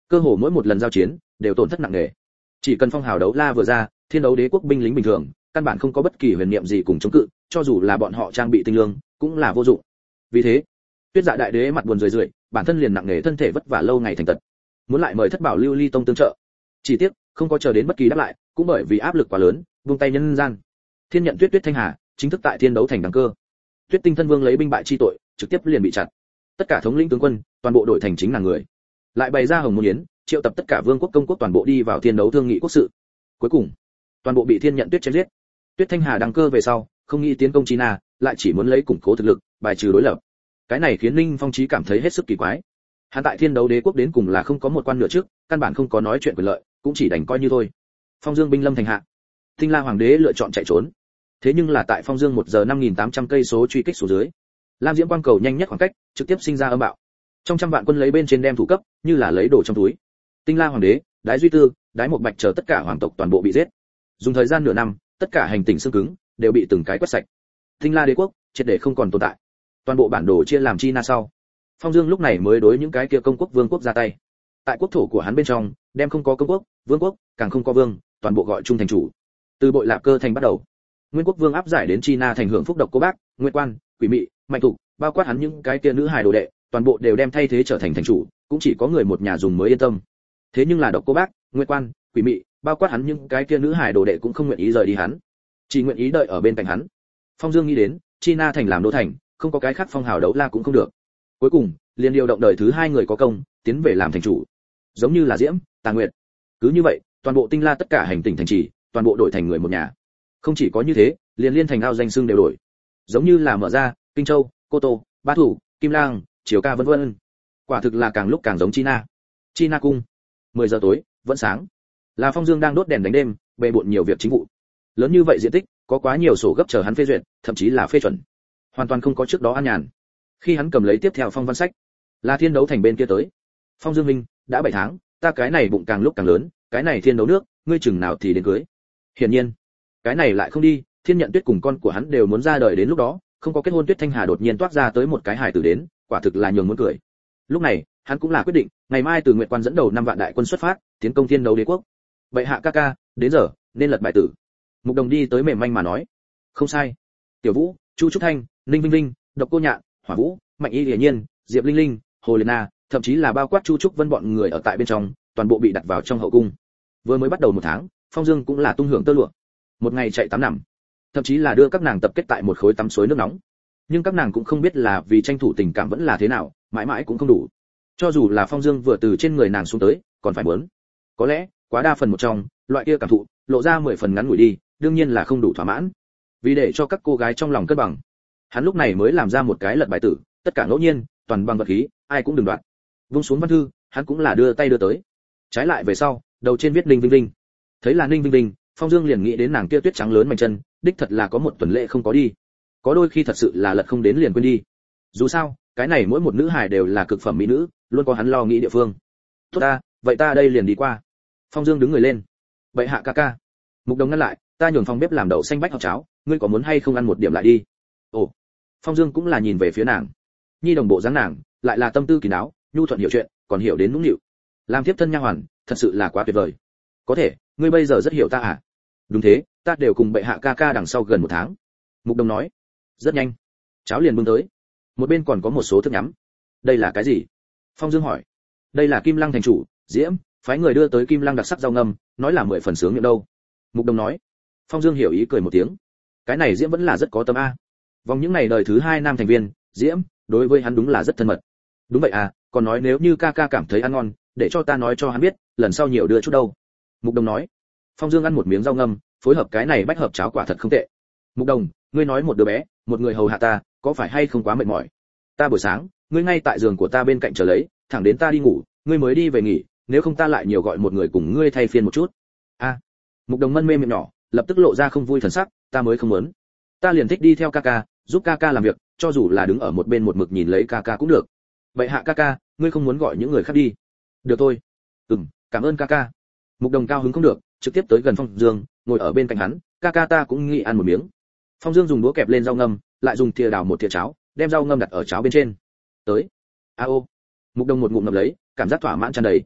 cơ hồ mỗi một lần giao chiến đều tổn thất nặng nề. Chỉ cần phong hào đấu la vừa ra, thiên đấu đế quốc binh lính bình thường căn bản không có bất kỳ huyền niệm gì cùng chống cự, cho dù là bọn họ trang bị tinh lương cũng là vô dụng. Vì thế Tuyết Dạ đại đế mặt buồn rười rượi, bản thân liền nặng nề thân thể vất vả lâu ngày thành tật, muốn lại mời thất bảo lưu ly tông tương trợ. Chỉ tiếc không có chờ đến bất kỳ đáp lại, cũng bởi vì áp lực quá lớn, buông tay nhân gian. Thiên nhận Tuyết Tuyết Thanh Hà chính thức tại thiên đấu thành đăng cơ. Tuyết Tinh thân vương lấy binh bại chi tội, trực tiếp liền bị chặt. Tất cả thống lĩnh tướng quân, toàn bộ đội thành chính là người. Lại bày ra hồng môn yến, triệu tập tất cả vương quốc công quốc toàn bộ đi vào thiên đấu thương nghị quốc sự. Cuối cùng, toàn bộ bị Thiên nhận Tuyết chém giết. Tuyết Thanh Hà đăng cơ về sau, không nghĩ tiến công China, lại chỉ muốn lấy củng cố thực lực, bài trừ đối lập. Cái này khiến Ninh Phong Chí cảm thấy hết sức kỳ quái. Hắn tại thiên đấu đế quốc đến cùng là không có một quan nửa trước, căn bản không có nói chuyện quyền lợi, cũng chỉ đành coi như thôi. Phong Dương binh lâm thành hạ. Tinh La hoàng đế lựa chọn chạy trốn. Thế nhưng là tại Phong Dương một giờ năm nghìn tám trăm cây số truy kích xuống dưới, Lam Diễm quang cầu nhanh nhất khoảng cách, trực tiếp sinh ra âm bạo. Trong trăm vạn quân lấy bên trên đem thủ cấp, như là lấy đồ trong túi. Tinh La hoàng đế, Đái Duy Tư, Đái Một Bạch chờ tất cả hoàng tộc toàn bộ bị giết. Dùng thời gian nửa năm, tất cả hành tinh xương cứng đều bị từng cái quét sạch. Tinh La đế quốc triệt để không còn tồn tại. Toàn bộ bản đồ chia làm China sau, Phong Dương lúc này mới đối những cái kia công quốc vương quốc ra tay. Tại quốc thổ của hắn bên trong, đem không có công quốc, vương quốc, càng không có vương, toàn bộ gọi chung thành chủ. Từ Bội Lạp Cơ thành bắt đầu, Nguyên quốc vương áp giải đến China thành hưởng phúc độc cô bác, Nguyên Quan, Quỷ Mị, Mạnh Tục, bao quát hắn những cái kia nữ hài đồ đệ, toàn bộ đều đem thay thế trở thành thành chủ, cũng chỉ có người một nhà dùng mới yên tâm. Thế nhưng là độc cô bác, Nguyên Quan, Quỷ Mị, bao quát hắn những cái kia nữ hài đồ đệ cũng không nguyện ý rời đi hắn, chỉ nguyện ý đợi ở bên cạnh hắn. Phong Dương nghĩ đến, China thành làm đô thành, không có cái khác phong hào đấu la cũng không được. Cuối cùng, liền điều động đời thứ hai người có công, tiến về làm thành chủ. Giống như là Diễm, Tà Nguyệt. Cứ như vậy, toàn bộ Tinh La tất cả hành tinh thành trì, toàn bộ đổi thành người một nhà. Không chỉ có như thế, liền liên thành ao danh xưng đều đổi. Giống như là Mở Ra, Kinh Châu, Cô Tô, Ba Thủ, Kim Lang, Triều Ca vân vân. Quả thực là càng lúc càng giống China. China cung. mười giờ tối, vẫn sáng. Là Phong Dương đang đốt đèn đánh đêm, bề bộn nhiều việc chính vụ. Lớn như vậy diện tích, có quá nhiều sổ gấp chờ hắn phê duyệt, thậm chí là phê chuẩn. Hoàn toàn không có trước đó an nhàn. Khi hắn cầm lấy tiếp theo phong văn sách, là thiên đấu thành bên kia tới. Phong Dương Minh, đã bảy tháng, ta cái này bụng càng lúc càng lớn, cái này thiên đấu nước, ngươi chừng nào thì đến cưới. Hiển nhiên, cái này lại không đi, Thiên nhận Tuyết cùng con của hắn đều muốn ra đời đến lúc đó, không có kết hôn Tuyết Thanh Hà đột nhiên toát ra tới một cái hài tử đến, quả thực là nhường muốn cười. Lúc này, hắn cũng là quyết định, ngày mai từ Nguyệt Quan dẫn đầu năm vạn đại quân xuất phát, tiến công thiên đấu đế quốc. Bệ hạ ca ca, đến giờ, nên lật bài tử. Mục Đồng đi tới mềm manh mà nói. Không sai. Tiểu Vũ, Chu Trúc Thanh, Ninh Vinh Vinh, Độc Cô Nhạn, Hỏa Vũ, Mạnh Y Hiển Nhiên, Diệp Linh Linh, Hồ Liên Na, thậm chí là bao quát Chu Trúc Vân bọn người ở tại bên trong, toàn bộ bị đặt vào trong hậu cung. Vừa mới bắt đầu một tháng, Phong Dương cũng là tung hưởng tơ lụa. Một ngày chạy tám nằm, thậm chí là đưa các nàng tập kết tại một khối tắm suối nước nóng. Nhưng các nàng cũng không biết là vì tranh thủ tình cảm vẫn là thế nào, mãi mãi cũng không đủ. Cho dù là Phong Dương vừa từ trên người nàng xuống tới, còn phải muốn. Có lẽ, quá đa phần một trong, loại kia cảm thụ, lộ ra mười phần ngắn ngủi đi, đương nhiên là không đủ thỏa mãn. Vì để cho các cô gái trong lòng cân bằng, hắn lúc này mới làm ra một cái lật bài tử, tất cả ngẫu nhiên, toàn bằng vật khí, ai cũng đừng đoạt. Vung xuống văn thư, hắn cũng là đưa tay đưa tới. Trái lại về sau, đầu trên viết Ninh Vinh Vinh. Thấy là Ninh Vinh Vinh, Phong Dương liền nghĩ đến nàng kia tuyết trắng lớn mảnh chân, đích thật là có một tuần lễ không có đi. Có đôi khi thật sự là lật không đến liền quên đi. Dù sao, cái này mỗi một nữ hài đều là cực phẩm mỹ nữ, luôn có hắn lo nghĩ địa phương. Tốt ta, vậy ta đây liền đi qua. Phong Dương đứng người lên. Bệ hạ ca ca. Mục Đồng ngăn lại, ta nhường phòng bếp làm đậu xanh bách học cháo, ngươi có muốn hay không ăn một điểm lại đi. Ồ. Phong Dương cũng là nhìn về phía nàng. Nhi đồng bộ dáng nàng, lại là tâm tư kỳ đáo, nhu thuận hiểu chuyện, còn hiểu đến nũng nịu. Làm tiếp thân nha hoàn, thật sự là quá tuyệt vời. Có thể, ngươi bây giờ rất hiểu ta à? Đúng thế, ta đều cùng bệ hạ ca ca đằng sau gần một tháng. Mục Đồng nói. Rất nhanh, cháo liền bưng tới. Một bên còn có một số thức nhắm. Đây là cái gì? Phong Dương hỏi. Đây là Kim Lăng thành chủ, Diễm, phái người đưa tới Kim Lăng đặc sắc rau ngâm, nói là mười phần sướng miệng đâu. Mục Đồng nói. Phong Dương hiểu ý cười một tiếng. Cái này Diễm vẫn là rất có tâm a. Vòng những ngày đời thứ hai nam thành viên, Diễm, đối với hắn đúng là rất thân mật. Đúng vậy à, còn nói nếu như ca ca cảm thấy ăn ngon, để cho ta nói cho hắn biết, lần sau nhiều đưa chút đâu. Mục Đồng nói. Phong Dương ăn một miếng rau ngâm, phối hợp cái này bách hợp cháo quả thật không tệ. Mục Đồng, ngươi nói một đứa bé, một người hầu hạ ta, có phải hay không quá mệt mỏi? Ta buổi sáng, ngươi ngay tại giường của ta bên cạnh chờ lấy, thẳng đến ta đi ngủ, ngươi mới đi về nghỉ, nếu không ta lại nhiều gọi một người cùng ngươi thay phiên một chút. A. À. Mục Đồng mân mê miệng nhỏ, lập tức lộ ra không vui thần sắc, ta mới không muốn. Ta liền thích đi theo ca ca, giúp ca ca làm việc, cho dù là đứng ở một bên một mực nhìn lấy ca ca cũng được. Vậy hạ ca ca, ngươi không muốn gọi những người khác đi? Được thôi. Ừm, cảm ơn ca ca. Mục Đồng cao hứng không được, trực tiếp tới gần Phong Dương, ngồi ở bên cạnh hắn, ca ca ta cũng nghĩ ăn một miếng. Phong Dương dùng đũa kẹp lên rau ngâm, lại dùng thìa đào một thìa cháo, đem rau ngâm đặt ở cháo bên trên. Tới. A ô. Mục Đồng một ngụm ngậm lấy, cảm giác thỏa mãn tràn đầy.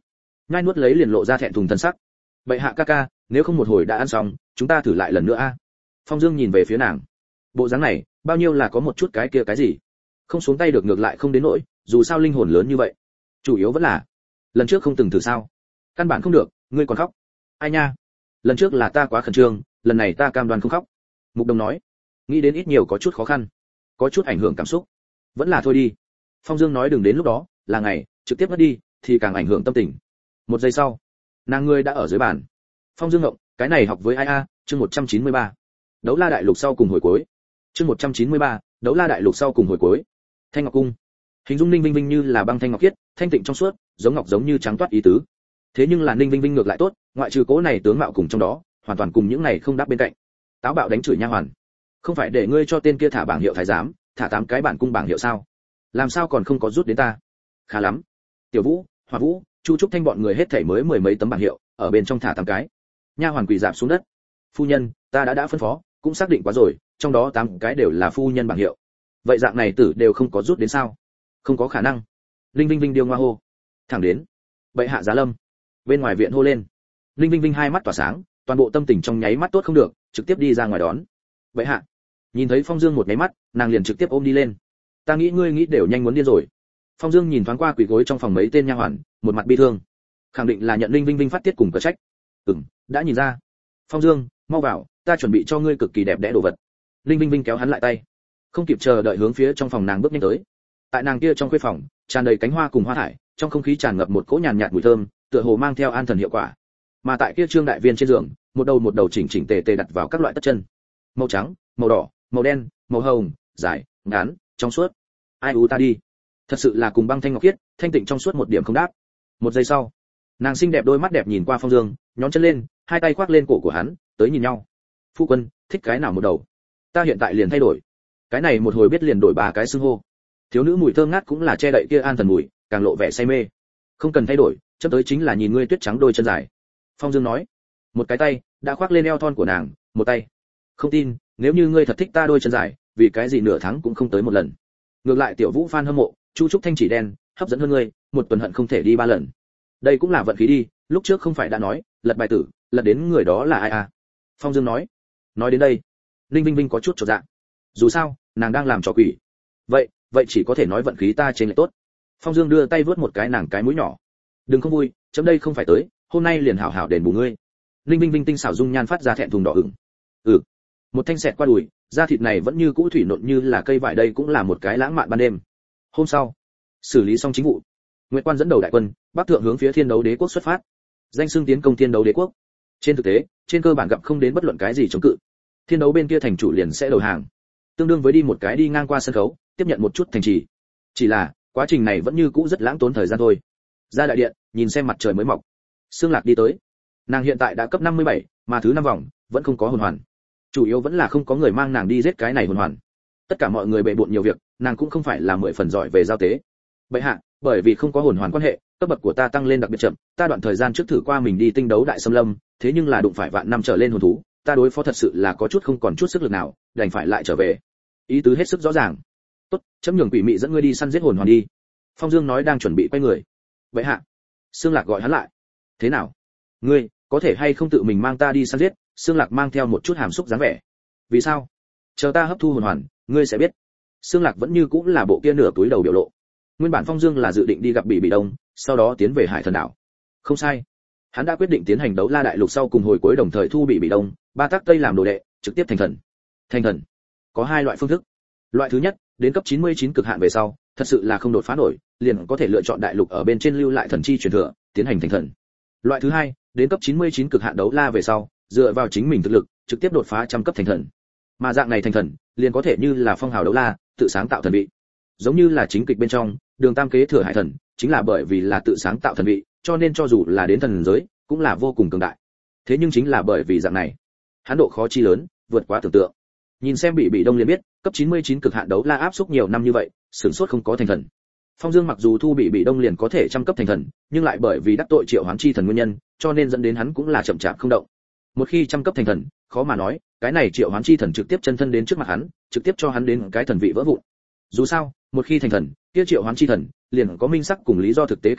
nhai nuốt lấy liền lộ ra thẹn thùng thân sắc. Bệ hạ ca ca, nếu không một hồi đã ăn xong, chúng ta thử lại lần nữa a. Phong Dương nhìn về phía nàng. Bộ dáng này, bao nhiêu là có một chút cái kia cái gì. Không xuống tay được ngược lại không đến nỗi, dù sao linh hồn lớn như vậy. Chủ yếu vẫn là, lần trước không từng thử sao? Căn bản không được, ngươi còn khóc. Ai nha, lần trước là ta quá khẩn trương, lần này ta cam đoan không khóc. Mục Đồng nói, nghĩ đến ít nhiều có chút khó khăn, có chút ảnh hưởng cảm xúc. Vẫn là thôi đi. Phong Dương nói đừng đến lúc đó, là ngày, trực tiếp mất đi, thì càng ảnh hưởng tâm tình. Một giây sau, nàng ngươi đã ở dưới bàn. Phong Dương ngộng, cái này học với ai a? Chương một trăm chín mươi ba. Đấu La đại lục sau cùng hồi cuối. Chương một trăm chín mươi ba, Đấu La đại lục sau cùng hồi cuối. Thanh Ngọc cung. Hình dung Ninh Vinh Vinh như là băng thanh ngọc khiết, thanh tịnh trong suốt, giống ngọc giống như trắng toát ý tứ. Thế nhưng là Ninh Vinh Vinh ngược lại tốt, ngoại trừ cố này tướng mạo cùng trong đó, hoàn toàn cùng những này không đáp bên cạnh. Táo bạo đánh chửi nha hoàn. Không phải để ngươi cho tên kia thả bảng hiệu thái giám, thả tám cái bản cung bảng hiệu sao? Làm sao còn không có rút đến ta? Khá lắm. Tiểu Vũ, Hòa Vũ, Chu Trúc Thanh bọn người hết thảy mới mười mấy tấm bảng hiệu, ở bên trong thả tám cái. Nha hoàn quỳ rạp xuống đất. Phu nhân, ta đã đã phân phó, cũng xác định quá rồi, trong đó tám cái đều là phu nhân bảng hiệu. Vậy dạng này tử đều không có rút đến sao? Không có khả năng. Linh Vinh Vinh điêu ngoa hô. Thẳng đến. Bệ hạ giá lâm. Bên ngoài viện hô lên. Linh Vinh Vinh hai mắt tỏa sáng, toàn bộ tâm tình trong nháy mắt tốt không được, trực tiếp đi ra ngoài đón. Bệ hạ. Nhìn thấy Phong Dương một nháy mắt, nàng liền trực tiếp ôm đi lên. Ta nghĩ ngươi nghĩ đều nhanh muốn điên rồi. Phong Dương nhìn thoáng qua quỳ gối trong phòng mấy tên nha hoàn, một mặt bi thương. Khẳng định là nhận Linh Vinh Vinh phát tiết cùng cờ trách. Ừm, đã nhìn ra. Phong Dương, mau vào, ta chuẩn bị cho ngươi cực kỳ đẹp đẽ đồ vật. Linh Vinh Vinh kéo hắn lại tay, không kịp chờ đợi hướng phía trong phòng nàng bước nhanh tới. Tại nàng kia trong khuê phòng, tràn đầy cánh hoa cùng hoa thải, trong không khí tràn ngập một cỗ nhàn nhạt mùi thơm, tựa hồ mang theo an thần hiệu quả. Mà tại kia trương đại viên trên giường, một đầu một đầu chỉnh chỉnh tề tề đặt vào các loại tất chân, màu trắng, màu đỏ, màu đen, màu hồng, dài, ngắn, trong suốt. Ai u ta đi, thật sự là cùng băng thanh ngọc khiết, thanh tịnh trong suốt một điểm không đáp. Một giây sau, nàng xinh đẹp đôi mắt đẹp nhìn qua Phong Dương, nhón chân lên, hai tay khoác lên cổ của hắn, tới nhìn nhau. Phu quân, thích cái nào một đầu? Ta hiện tại liền thay đổi. Cái này một hồi biết liền đổi ba cái xưng hô. Thiếu nữ mùi thơm ngát cũng là che đậy kia an thần mùi, càng lộ vẻ say mê. Không cần thay đổi, chấm tới chính là nhìn ngươi tuyết trắng đôi chân dài. Phong Dương nói. Một cái tay đã khoác lên eo thon của nàng, một tay. Không tin, nếu như ngươi thật thích ta đôi chân dài, vì cái gì nửa tháng cũng không tới một lần. Ngược lại Tiểu Vũ fan hâm mộ, Chu Trúc Thanh chỉ đen, hấp dẫn hơn ngươi, một tuần hận không thể đi ba lần. Đây cũng là vận khí đi, lúc trước không phải đã nói, lật bài tử, lật đến người đó là ai à? Phong Dương nói. Nói đến đây, Linh Vinh Vinh có chút chột dạ. Dù sao, nàng đang làm trò quỷ. Vậy, vậy chỉ có thể nói vận khí ta trên lại tốt. Phong Dương đưa tay vớt một cái nàng cái mũi nhỏ. Đừng không vui, chấm đây không phải tới, hôm nay liền hảo hảo đền bù ngươi. Linh Vinh Vinh tinh xảo dung nhan phát ra thẹn thùng đỏ ửng. Ừ. Một thanh sẹt qua đùi, da thịt này vẫn như cũ thủy nộn như là cây vải, đây cũng là một cái lãng mạn ban đêm. Hôm sau, xử lý xong chính vụ, Nguyệt Quan dẫn đầu đại quân, bắc thượng hướng phía Thiên Đấu Đế quốc xuất phát. Danh xưng tiến công Thiên Đấu Đế quốc. Trên thực tế, trên cơ bản gặp không đến bất luận cái gì chống cự. Thiên Đấu bên kia thành chủ liền sẽ đầu hàng, tương đương với đi một cái đi ngang qua sân khấu, tiếp nhận một chút thành trì. Chỉ là, quá trình này vẫn như cũ rất lãng tốn thời gian thôi. Ra đại điện, nhìn xem mặt trời mới mọc. Sương Lạc đi tới. Nàng hiện tại đã cấp năm mươi bảy, mà thứ năm vòng vẫn không có hồn hoàn. Chủ yếu vẫn là không có người mang nàng đi giết cái này hồn hoàn. Tất cả mọi người bệ bội nhiều việc, nàng cũng không phải là mười phần giỏi về giao tế. Bệ hạ, bởi vì không có hồn hoàn quan hệ, cấp bậc của ta tăng lên đặc biệt chậm, ta đoạn thời gian trước thử qua mình đi tinh đấu đại xâm lâm, thế nhưng là đụng phải vạn năm trở lên hồn thú, ta đối phó thật sự là có chút không còn chút sức lực nào, đành phải lại trở về. Ý tứ hết sức rõ ràng. Tốt, chấm nhường quỷ mị dẫn ngươi đi săn giết hồn hoàn đi. Phong Dương nói đang chuẩn bị quay người. Bệ hạ. Sương Lạc gọi hắn lại. Thế nào? Ngươi có thể hay không tự mình mang ta đi săn giết? Sương Lạc mang theo một chút hàm xúc dáng vẻ. Vì sao? Chờ ta hấp thu hồn hoàn, ngươi sẽ biết. Sương Lạc vẫn như cũng là bộ kia nửa túi đầu biểu lộ. Nguyên bản Phong Dương là dự định đi gặp Bỉ Bỉ Đông, sau đó tiến về Hải Thần đảo. Không sai. Hắn đã quyết định tiến hành đấu la đại lục sau cùng hồi cuối, đồng thời thu Bỉ Bỉ Đông, ba tác tây làm đồ đệ, trực tiếp thành thần. Thành thần có hai loại phương thức. Loại thứ nhất, đến cấp chín mươi chín cực hạn về sau, thật sự là không đột phá nổi, liền có thể lựa chọn đại lục ở bên trên lưu lại thần chi truyền thừa, tiến hành thành thần. Loại thứ hai, đến cấp chín mươi chín cực hạn đấu la về sau, dựa vào chính mình thực lực, trực tiếp đột phá trăm cấp thành thần. Mà dạng này thành thần, liền có thể như là phong hào đấu la, tự sáng tạo thần vị. Giống như là chính kịch bên trong, Đường Tam kế thừa hải thần, chính là bởi vì là tự sáng tạo thần vị, cho nên cho dù là đến thần giới, cũng là vô cùng cường đại. Thế nhưng chính là bởi vì dạng này, hắn độ khó chi lớn, vượt quá tưởng tượng. Nhìn xem Bỉ Bỉ Đông liền biết, cấp chín mươi chín cực hạn đấu la áp xúc nhiều năm như vậy, sửng sốt không có thành thần. Phong Dương mặc dù thu Bỉ Bỉ Đông liền có thể trăm cấp thành thần, nhưng lại bởi vì đắc tội Triệu Hoán chi thần nguyên nhân, cho nên dẫn đến hắn cũng là chậm chạp không động. Một khi trăm cấp thành thần, khó mà nói, cái này Triệu Hoán chi thần trực tiếp chân thân đến trước mặt hắn, trực tiếp cho hắn đến cái thần vị vỡ vụn. Dù sao, một khi thành thần, kia Triệu Hoán chi thần liền có minh sắc cùng lý do thực tế kể ra,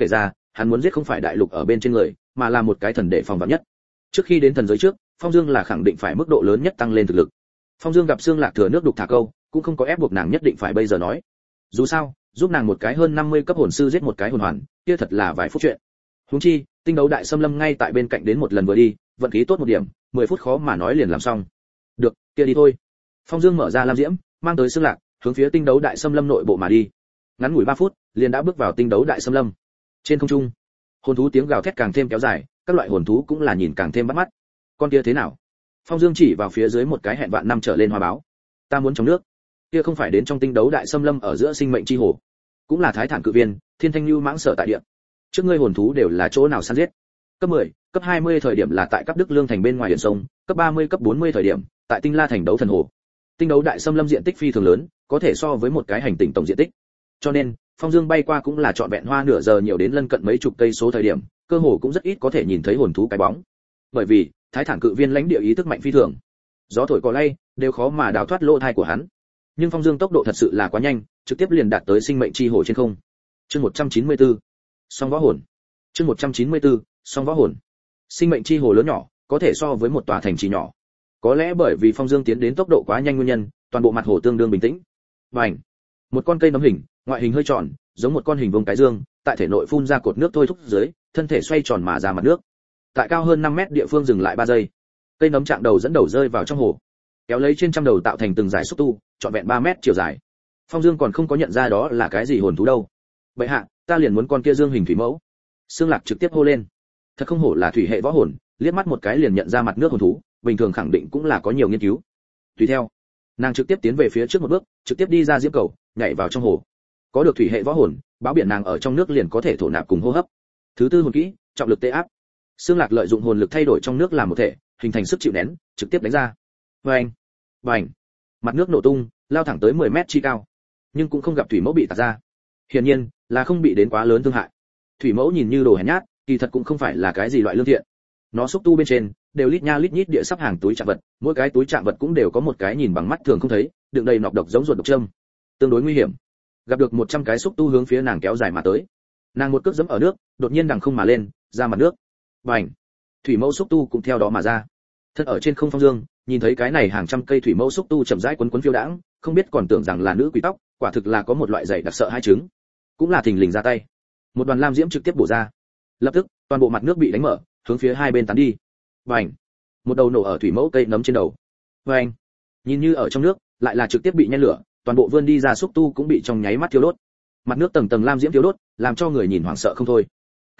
hắn muốn giết không phải đại lục ở bên trên người, mà là một cái thần để phòng vạn nhất. Trước khi đến thần giới trước, Phong Dương là khẳng định phải mức độ lớn nhất tăng lên thực lực. Phong Dương gặp Xương Lạc thừa nước đục thả câu, cũng không có ép buộc nàng nhất định phải bây giờ nói. Dù sao, giúp nàng một cái hơn năm mươi cấp hồn sư giết một cái hồn hoàn, kia thật là vài phút chuyện. Huống chi, tinh đấu đại xâm lâm ngay tại bên cạnh đến một lần vừa đi, vận khí tốt một điểm, mười phút khó mà nói liền làm xong. Được, kia đi thôi. Phong Dương mở ra lam diễm, mang tới Xương Lạc, hướng phía tinh đấu đại xâm lâm nội bộ mà đi. Ngắn ngủi ba phút, liền đã bước vào tinh đấu đại xâm lâm. Trên không trung, hồn thú tiếng gào thét càng thêm kéo dài, các loại hồn thú cũng là nhìn càng thêm bắt mắt. Con kia thế nào? Phong Dương chỉ vào phía dưới một cái hẹn vạn năm trở lên hoa báo. Ta muốn trong nước. Kia không phải đến trong tinh đấu đại xâm lâm ở giữa sinh mệnh chi hồ, cũng là thái thản cự viên, thiên thanh lưu mãng sở tại địa. Trước ngươi hồn thú đều là chỗ nào săn giết? Cấp mười, cấp hai mươi thời điểm là tại cấp Đức Lương thành bên ngoài biển sông, cấp ba mươi cấp bốn mươi thời điểm, tại Tinh La thành đấu thần hồ. Tinh đấu đại xâm lâm diện tích phi thường lớn, có thể so với một cái hành tinh tổng diện tích. Cho nên, Phong Dương bay qua cũng là trọn vẹn hoa nửa giờ nhiều đến lân cận mấy chục cây số thời điểm, cơ hồ cũng rất ít có thể nhìn thấy hồn thú cái bóng. Bởi vì, thái thản cự viên lãnh địa ý thức mạnh phi thường. Gió thổi cỏ lay, đều khó mà đào thoát lỗ thai của hắn. Nhưng Phong Dương tốc độ thật sự là quá nhanh, trực tiếp liền đạt tới sinh mệnh chi hồ trên không. Chương một trăm chín mươi tư, song võ hồn. Chương một trăm chín mươi tư, song võ hồn. Sinh mệnh chi hồ lớn nhỏ, có thể so với một tòa thành trì nhỏ. Có lẽ bởi vì Phong Dương tiến đến tốc độ quá nhanh nguyên nhân, toàn bộ mặt hồ tương đương bình tĩnh. Bành! Một con cây nấm hình, ngoại hình hơi tròn, giống một con hình vuông cái dương, tại thể nội phun ra cột nước thôi thúc dưới, thân thể xoay tròn mà ra mặt nước. Tại cao hơn năm mét địa phương dừng lại ba giây. Cây nấm trạng đầu dẫn đầu rơi vào trong hồ, kéo lấy trên trăm đầu tạo thành từng dải xúc tu, trọn vẹn ba mét chiều dài. Phong Dương còn không có nhận ra đó là cái gì hồn thú đâu. Bệ hạ, ta liền muốn con kia dương hình thủy mẫu. Xương Lạc trực tiếp hô lên. Thật không hổ là thủy hệ võ hồn, liếc mắt một cái liền nhận ra mặt nước hồn thú, bình thường khẳng định cũng là có nhiều nghiên cứu. Tùy theo, nàng trực tiếp tiến về phía trước một bước, trực tiếp đi ra diễm cầu, nhảy vào trong hồ. Có được thủy hệ võ hồn, báo biển nàng ở trong nước liền có thể thổ nạp cùng hô hấp. Thứ tư hồn kỹ, trọng lực tê áp. Xương Lạc lợi dụng hồn lực thay đổi trong nước làm một thể, hình thành sức chịu nén, trực tiếp đánh ra. Vành, vành, mặt nước nổ tung, lao thẳng tới mười mét chi cao, nhưng cũng không gặp thủy mẫu bị tạt ra. Hiển nhiên, là không bị đến quá lớn thương hại. Thủy mẫu nhìn như đồ hèn nhát, kỳ thật cũng không phải là cái gì loại lương thiện. Nó xúc tu bên trên đều lít nha lít nhít địa sắp hàng túi trạng vật, mỗi cái túi trạng vật cũng đều có một cái nhìn bằng mắt thường không thấy, đựng đầy nọc độc giống ruột độc châm, tương đối nguy hiểm. Gặp được một trăm cái xúc tu hướng phía nàng kéo dài mà tới. Nàng một cước giẫm ở nước, đột nhiên đằng không mà lên, ra mặt nước. Bành! Thủy mẫu xúc tu cũng theo đó mà ra. Thân ở trên không Phong Dương, nhìn thấy cái này hàng trăm cây thủy mẫu xúc tu chậm rãi quấn quấn phiêu đãng, không biết còn tưởng rằng là nữ quỷ tóc, quả thực là có một loại dày đặc sợ hai trứng. Cũng là thình lình ra tay. Một đoàn lam diễm trực tiếp bổ ra. Lập tức, toàn bộ mặt nước bị đánh mở, hướng phía hai bên tán đi. Bành! Một đầu nổ ở thủy mẫu cây nấm trên đầu. Bành! Nhìn như ở trong nước, lại là trực tiếp bị nhen lửa, toàn bộ vươn đi ra xúc tu cũng bị trong nháy mắt thiêu đốt. Mặt nước tầng tầng lam diễm thiêu đốt, làm cho người nhìn hoảng sợ không thôi.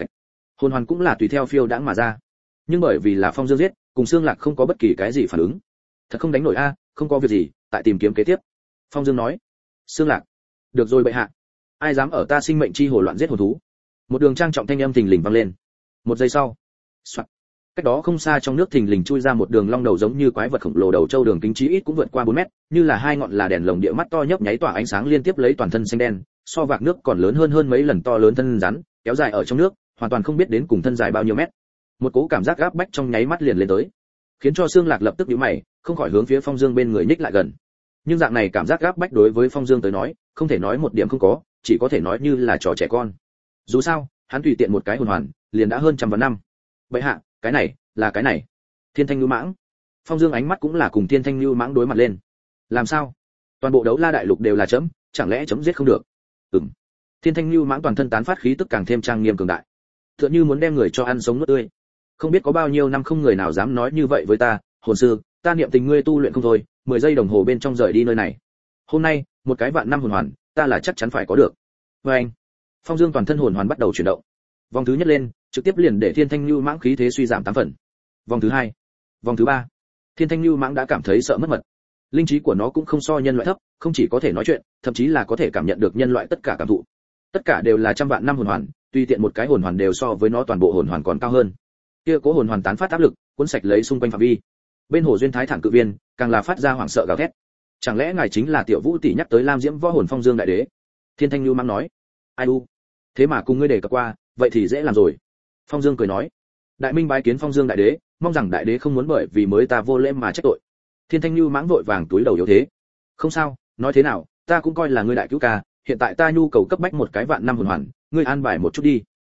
Hồn hoàn cũng là tùy theo phiêu đãng mà ra. Nhưng bởi vì là Phong Dương giết, cùng Xương Lạc không có bất kỳ cái gì phản ứng. Thật không đánh nổi a, không có việc gì, tại tìm kiếm kế tiếp. Phong Dương nói. Xương Lạc, được rồi bệ hạ. Ai dám ở ta sinh mệnh chi hồ loạn giết hồn thú? Một đường trang trọng thanh âm thình lình vang lên. Một giây sau, soạt, cách đó không xa trong nước thình lình chui ra một đường long đầu giống như quái vật khổng lồ đầu châu đường kính chí ít cũng vượt qua bốn mét, như là hai ngọn là đèn lồng địa mắt to nhấp nháy tỏa ánh sáng liên tiếp lấy toàn thân xanh đen, so vạc nước còn lớn hơn hơn mấy lần to lớn thân rắn, kéo dài ở trong nước, hoàn toàn không biết đến cùng thân dài bao nhiêu mét. Một cỗ cảm giác áp bách trong nháy mắt liền lên tới, khiến cho Xương Lạc lập tức nhíu mày, không khỏi hướng phía Phong Dương bên người nhích lại gần. Nhưng dạng này cảm giác áp bách đối với Phong Dương tới nói, không thể nói một điểm không có, chỉ có thể nói như là trò trẻ con. Dù sao, hắn tùy tiện một cái hồn hoàn, liền đã hơn trăm vạn năm. Bệ hạ, cái này, là cái này. Thiên Thanh Nhu Mãng. Phong Dương ánh mắt cũng là cùng Thiên Thanh Nhu Mãng đối mặt lên. Làm sao? Toàn bộ đấu la đại lục đều là chấm, chẳng lẽ chấm giết không được? Ừm. Thiên Thanh Nhu Mãng toàn thân tán phát khí tức càng thêm trang nghiêm cường đại, tựa như muốn đem người cho ăn sống nuốt tươi. Không biết có bao nhiêu năm không người nào dám nói như vậy với ta, hồn sư, ta niệm tình ngươi tu luyện không thôi, mười giây đồng hồ bên trong rời đi nơi này. Hôm nay, một cái vạn năm hồn hoàn, ta là chắc chắn phải có được. Và anh, Phong Dương toàn thân hồn hoàn bắt đầu chuyển động. Vòng thứ nhất lên, trực tiếp liền để Thiên Thanh Nhu Mãng khí thế suy giảm tám phần. Vòng thứ hai, vòng thứ ba, Thiên Thanh Nhu Mãng đã cảm thấy sợ mất mật. Linh trí của nó cũng không so nhân loại thấp, không chỉ có thể nói chuyện, thậm chí là có thể cảm nhận được nhân loại tất cả cảm thụ. Tất cả đều là trăm vạn năm hồn hoàn, tùy tiện một cái hồn hoàn đều so với nó toàn bộ hồn hoàn còn cao hơn. Kia cố hồn hoàn tán phát áp lực, cuốn sạch lấy xung quanh phạm vi. Bên hồ duyên thái thản cự viên, càng là phát ra hoảng sợ gào thét. Chẳng lẽ ngài chính là Tiểu Vũ tỷ nhắc tới Lam Diễm võ hồn Phong Dương đại đế? Thiên Thanh Nhu Mãng nói. Ai u, thế mà cùng ngươi đề cập qua, vậy thì dễ làm rồi. Phong Dương cười nói. Đại minh bái kiến Phong Dương đại đế, mong rằng đại đế không muốn bởi vì mới ta vô lễ mà trách tội. Thiên Thanh Nhu Mãng vội vàng túi đầu yếu thế. Không sao, nói thế nào, ta cũng coi là ngươi đại cứu ca, hiện tại ta nhu cầu cấp bách một cái vạn năm hồn hoàn, ngươi an bài một chút đi.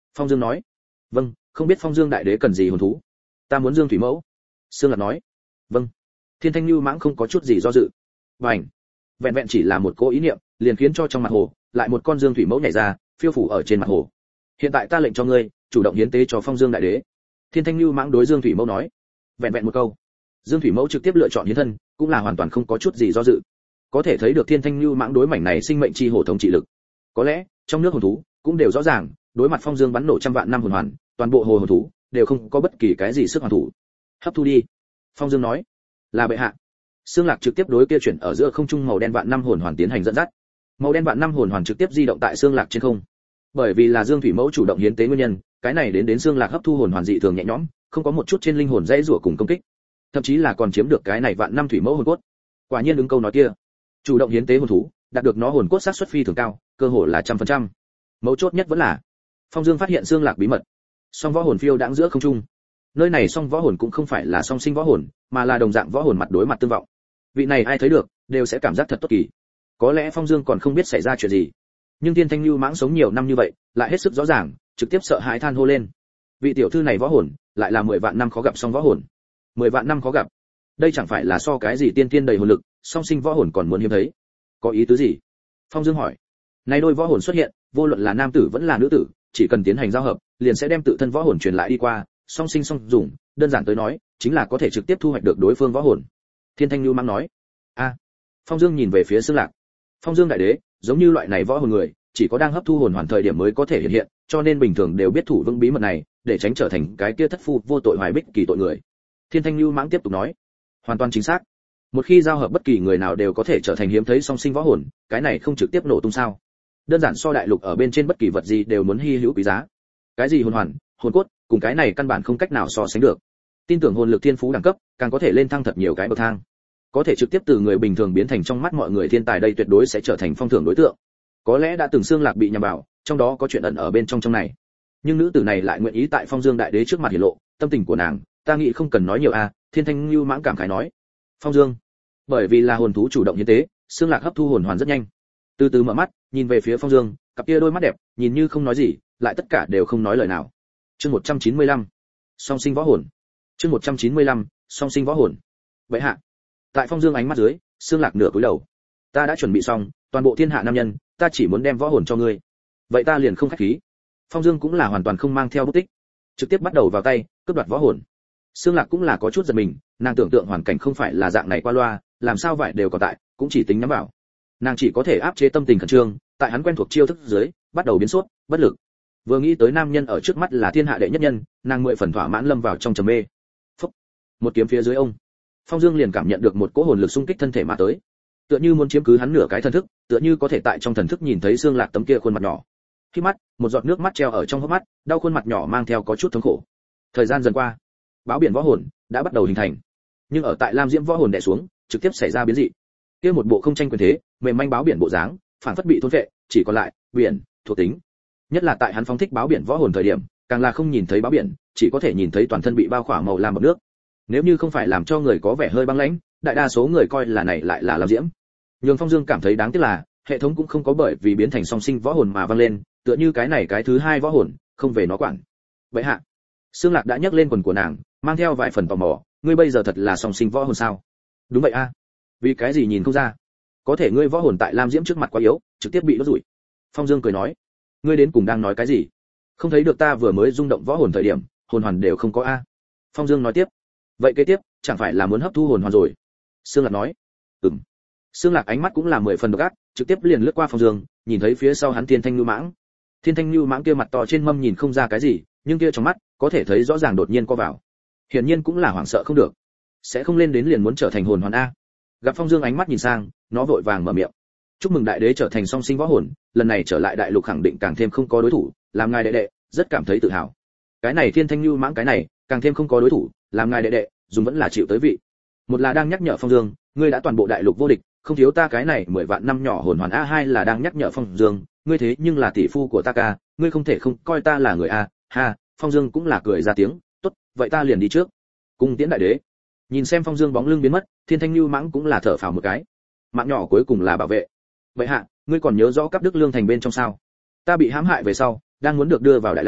Phong Dương nói. Vâng, không biết Phong Dương đại đế cần gì hồn thú? Ta muốn Dương thủy mẫu. Sương Lạc nói. Vâng. Thiên Thanh Nưu Mãng không có chút gì do dự. Bành. Vẹn vẹn chỉ là một cố ý niệm, liền khiến cho trong mặt hồ lại một con Dương thủy mẫu nhảy ra, phiêu phủ ở trên mặt hồ. Hiện tại ta lệnh cho ngươi, chủ động hiến tế cho Phong Dương đại đế. Thiên Thanh Nưu Mãng đối Dương thủy mẫu nói. Vẹn vẹn một câu, Dương thủy mẫu trực tiếp lựa chọn hiến thân, cũng là hoàn toàn không có chút gì do dự. Có thể thấy được Thiên Thanh Nưu Mãng đối mảnh này sinh mệnh chi hồ thống trị lực. Có lẽ trong nước hồn thú cũng đều rõ ràng, đối mặt Phong Dương bắn nổ trăm vạn năm hồn hoàn, toàn bộ hồ hồn thú đều không có bất kỳ cái gì sức hoàn thủ. Hấp thu đi. Phong Dương nói. Là bệ hạ. Sương Lạc trực tiếp đối kia chuyển ở giữa không trung màu đen vạn năm hồn hoàn tiến hành dẫn dắt. Màu đen vạn năm hồn hoàn trực tiếp di động tại Sương Lạc trên không. Bởi vì là Dương thủy mẫu chủ động hiến tế nguyên nhân, cái này đến đến Sương Lạc hấp thu hồn hoàn dị thường nhẹ nhõm, không có một chút trên linh hồn dãy rủa cùng công kích. Thậm chí là còn chiếm được cái này vạn năm thủy mẫu hồn cốt. Quả nhiên đứng câu nói kia, chủ động hiến tế hồn thú, đạt được nó hồn cốt xác suất phi thường cao, cơ hội là trăm phần trăm. Mấu chốt nhất vẫn là, Phong Dương phát hiện Sương Lạc bí mật. Song võ hồn phiêu đãng giữa không trung. Nơi này song võ hồn cũng không phải là song sinh võ hồn, mà là đồng dạng võ hồn mặt đối mặt tương vọng. Vị này ai thấy được, đều sẽ cảm giác thật tốt kỳ. Có lẽ Phong Dương còn không biết xảy ra chuyện gì, nhưng Thiên Thanh Nưu Mãng sống nhiều năm như vậy, lại hết sức rõ ràng, trực tiếp sợ hãi than hô lên. Vị tiểu thư này võ hồn, lại là mười vạn năm khó gặp song võ hồn. mười vạn năm khó gặp. Đây chẳng phải là so cái gì tiên tiên đầy hồn lực, song sinh võ hồn còn muốn hiếm thấy. Có ý tứ gì? Phong Dương hỏi. Nay đôi võ hồn xuất hiện, vô luận là nam tử vẫn là nữ tử, chỉ cần tiến hành giao hợp, liền sẽ đem tự thân võ hồn truyền lại đi qua, song sinh song dùng, đơn giản tới nói, chính là có thể trực tiếp thu hoạch được đối phương võ hồn. Thiên Thanh Nưu Mãng nói. A. Phong Dương nhìn về phía Sương Lạc. Phong Dương đại đế, giống như loại này võ hồn người, chỉ có đang hấp thu hồn hoàn thời điểm mới có thể hiện hiện, cho nên bình thường đều biết thủ vững bí mật này, để tránh trở thành cái kia thất phu vô tội hoài bích kỳ tội người. Thiên Thanh Nưu Mãng tiếp tục nói. Hoàn toàn chính xác. Một khi giao hợp bất kỳ người nào đều có thể trở thành hiếm thấy song sinh võ hồn, cái này không trực tiếp nổ tung sao? Đơn giản so đại lục ở bên trên bất kỳ vật gì đều muốn hi hữu quý giá. Cái gì hồn hoàn, hồn cốt, cùng cái này căn bản không cách nào so sánh được. Tin tưởng hồn lực thiên phú đẳng cấp, càng có thể lên thăng thật nhiều cái bậc thang. Có thể trực tiếp từ người bình thường biến thành trong mắt mọi người thiên tài, đây tuyệt đối sẽ trở thành phong thưởng đối tượng. Có lẽ đã từng Sương Lạc bị nhầm vào, trong đó có chuyện ẩn ở bên trong trong này. Nhưng nữ tử này lại nguyện ý tại Phong Dương đại đế trước mặt hiển lộ tâm tình của nàng, ta nghĩ không cần nói nhiều a. Thiên Thanh Nưu Mãng cảm khái nói. Phong Dương, bởi vì là hồn thú chủ động hiến tế, Sương Lạc hấp thu hồn hoàn rất nhanh. Từ từ mở mắt, nhìn về phía Phong Dương, cặp kia đôi mắt đẹp, nhìn như không nói gì, lại tất cả đều không nói lời nào. Chương một trăm chín mươi lăm, song sinh võ hồn. Chương một trăm chín mươi lăm, song sinh võ hồn. Vậy hạ. Tại Phong Dương ánh mắt dưới, Sương Lạc nửa cúi đầu. Ta đã chuẩn bị xong, toàn bộ thiên hạ nam nhân, ta chỉ muốn đem võ hồn cho ngươi. Vậy ta liền không khách khí. Phong Dương cũng là hoàn toàn không mang theo bút tích, trực tiếp bắt đầu vào tay, cướp đoạt võ hồn. Sương Lạc cũng là có chút giật mình, nàng tưởng tượng hoàn cảnh không phải là dạng này qua loa, làm sao vậy đều còn tại, cũng chỉ tính nhắm vào. Nàng chỉ có thể áp chế tâm tình khẩn trương, tại hắn quen thuộc chiêu thức dưới, bắt đầu biến sốt, bất lực. Vừa nghĩ tới nam nhân ở trước mắt là thiên hạ đệ nhất nhân, nàng mười phần thỏa mãn lâm vào trong trầm mê. Phúc. Một kiếm phía dưới ông, Phong Dương liền cảm nhận được một cỗ hồn lực xung kích thân thể mà tới, tựa như muốn chiếm cứ hắn nửa cái thần thức, tựa như có thể tại trong thần thức nhìn thấy Sương Lạc tấm kia khuôn mặt nhỏ. Khi mắt, một giọt nước mắt treo ở trong hốc mắt, đau khuôn mặt nhỏ mang theo có chút thống khổ. Thời gian dần qua, báo biển võ hồn đã bắt đầu hình thành, nhưng ở tại Lam Diễm võ hồn đè xuống, trực tiếp xảy ra biến dị. Kia một bộ không tranh quyền thế, mềm manh báo biển bộ dáng, phản phất bị thôn phệ, chỉ còn lại biển thuộc tính. Nhất là tại hắn phóng thích báo biển võ hồn thời điểm, càng là không nhìn thấy báo biển, chỉ có thể nhìn thấy toàn thân bị bao khỏa màu lam bọt nước. Nếu như không phải làm cho người có vẻ hơi băng lãnh, đại đa số người coi là này lại là Lam Diễm. Nhưng Phong Dương cảm thấy đáng tiếc là, hệ thống cũng không có bởi vì biến thành song sinh võ hồn mà văng lên, tựa như cái này cái thứ hai võ hồn, không về nó quản. Vậy hạ, Sương Lạc đã nhấc lên quần của nàng, mang theo vài phần tò mò, ngươi bây giờ thật là song sinh võ hồn sao? Đúng vậy a. Vì cái gì nhìn không ra? Có thể ngươi võ hồn tại Lam Diễm trước mặt quá yếu, trực tiếp bị đốt rủi. Phong Dương cười nói, ngươi đến cùng đang nói cái gì? Không thấy được ta vừa mới rung động võ hồn thời điểm, hồn hoàn đều không có a. Phong Dương nói tiếp, vậy kế tiếp, chẳng phải là muốn hấp thu hồn hoàn rồi? Sương Lạc nói, ừm. Sương Lạc ánh mắt cũng là mười phần độc ác, trực tiếp liền lướt qua Phong Dương, nhìn thấy phía sau hắn Thiên Thanh Nưu Mãng. Thiên Thanh Nưu Mãng kia mặt to trên mâm nhìn không ra cái gì, nhưng kia trong mắt, có thể thấy rõ ràng đột nhiên co vào. Hiển nhiên cũng là hoảng sợ không được, sẽ không lên đến liền muốn trở thành hồn hoàn a. Gặp Phong Dương ánh mắt nhìn sang, nó vội vàng mở miệng. Chúc mừng đại đế trở thành song sinh võ hồn, lần này trở lại đại lục khẳng định càng thêm không có đối thủ, làm ngài đệ đệ, rất cảm thấy tự hào. Cái này Thiên Thanh Nưu Mãng cái này, càng thêm không có đối thủ, làm ngài đệ đệ, dùng vẫn là chịu tới vị. Một là đang nhắc nhở Phong Dương, ngươi đã toàn bộ đại lục vô địch, không thiếu ta cái này mười vạn năm nhỏ hồn hoàn a. Hai là đang nhắc nhở Phong Dương, ngươi thế nhưng là tỷ phu của ta ca, ngươi không thể không coi ta là người a. Ha, Phong Dương cũng là cười ra tiếng, tốt, vậy ta liền đi trước. Cung tiễn đại đế. Nhìn xem Phong Dương bóng lưng biến mất, Thiên Thanh Nưu Mãng cũng là thở phào một cái. Mạng nhỏ cuối cùng là bảo vệ. Vậy hạ, ngươi còn nhớ rõ Cáp Đức Lương thành bên trong sao? Ta bị hãm hại về sau, đang muốn được đưa vào đại lao,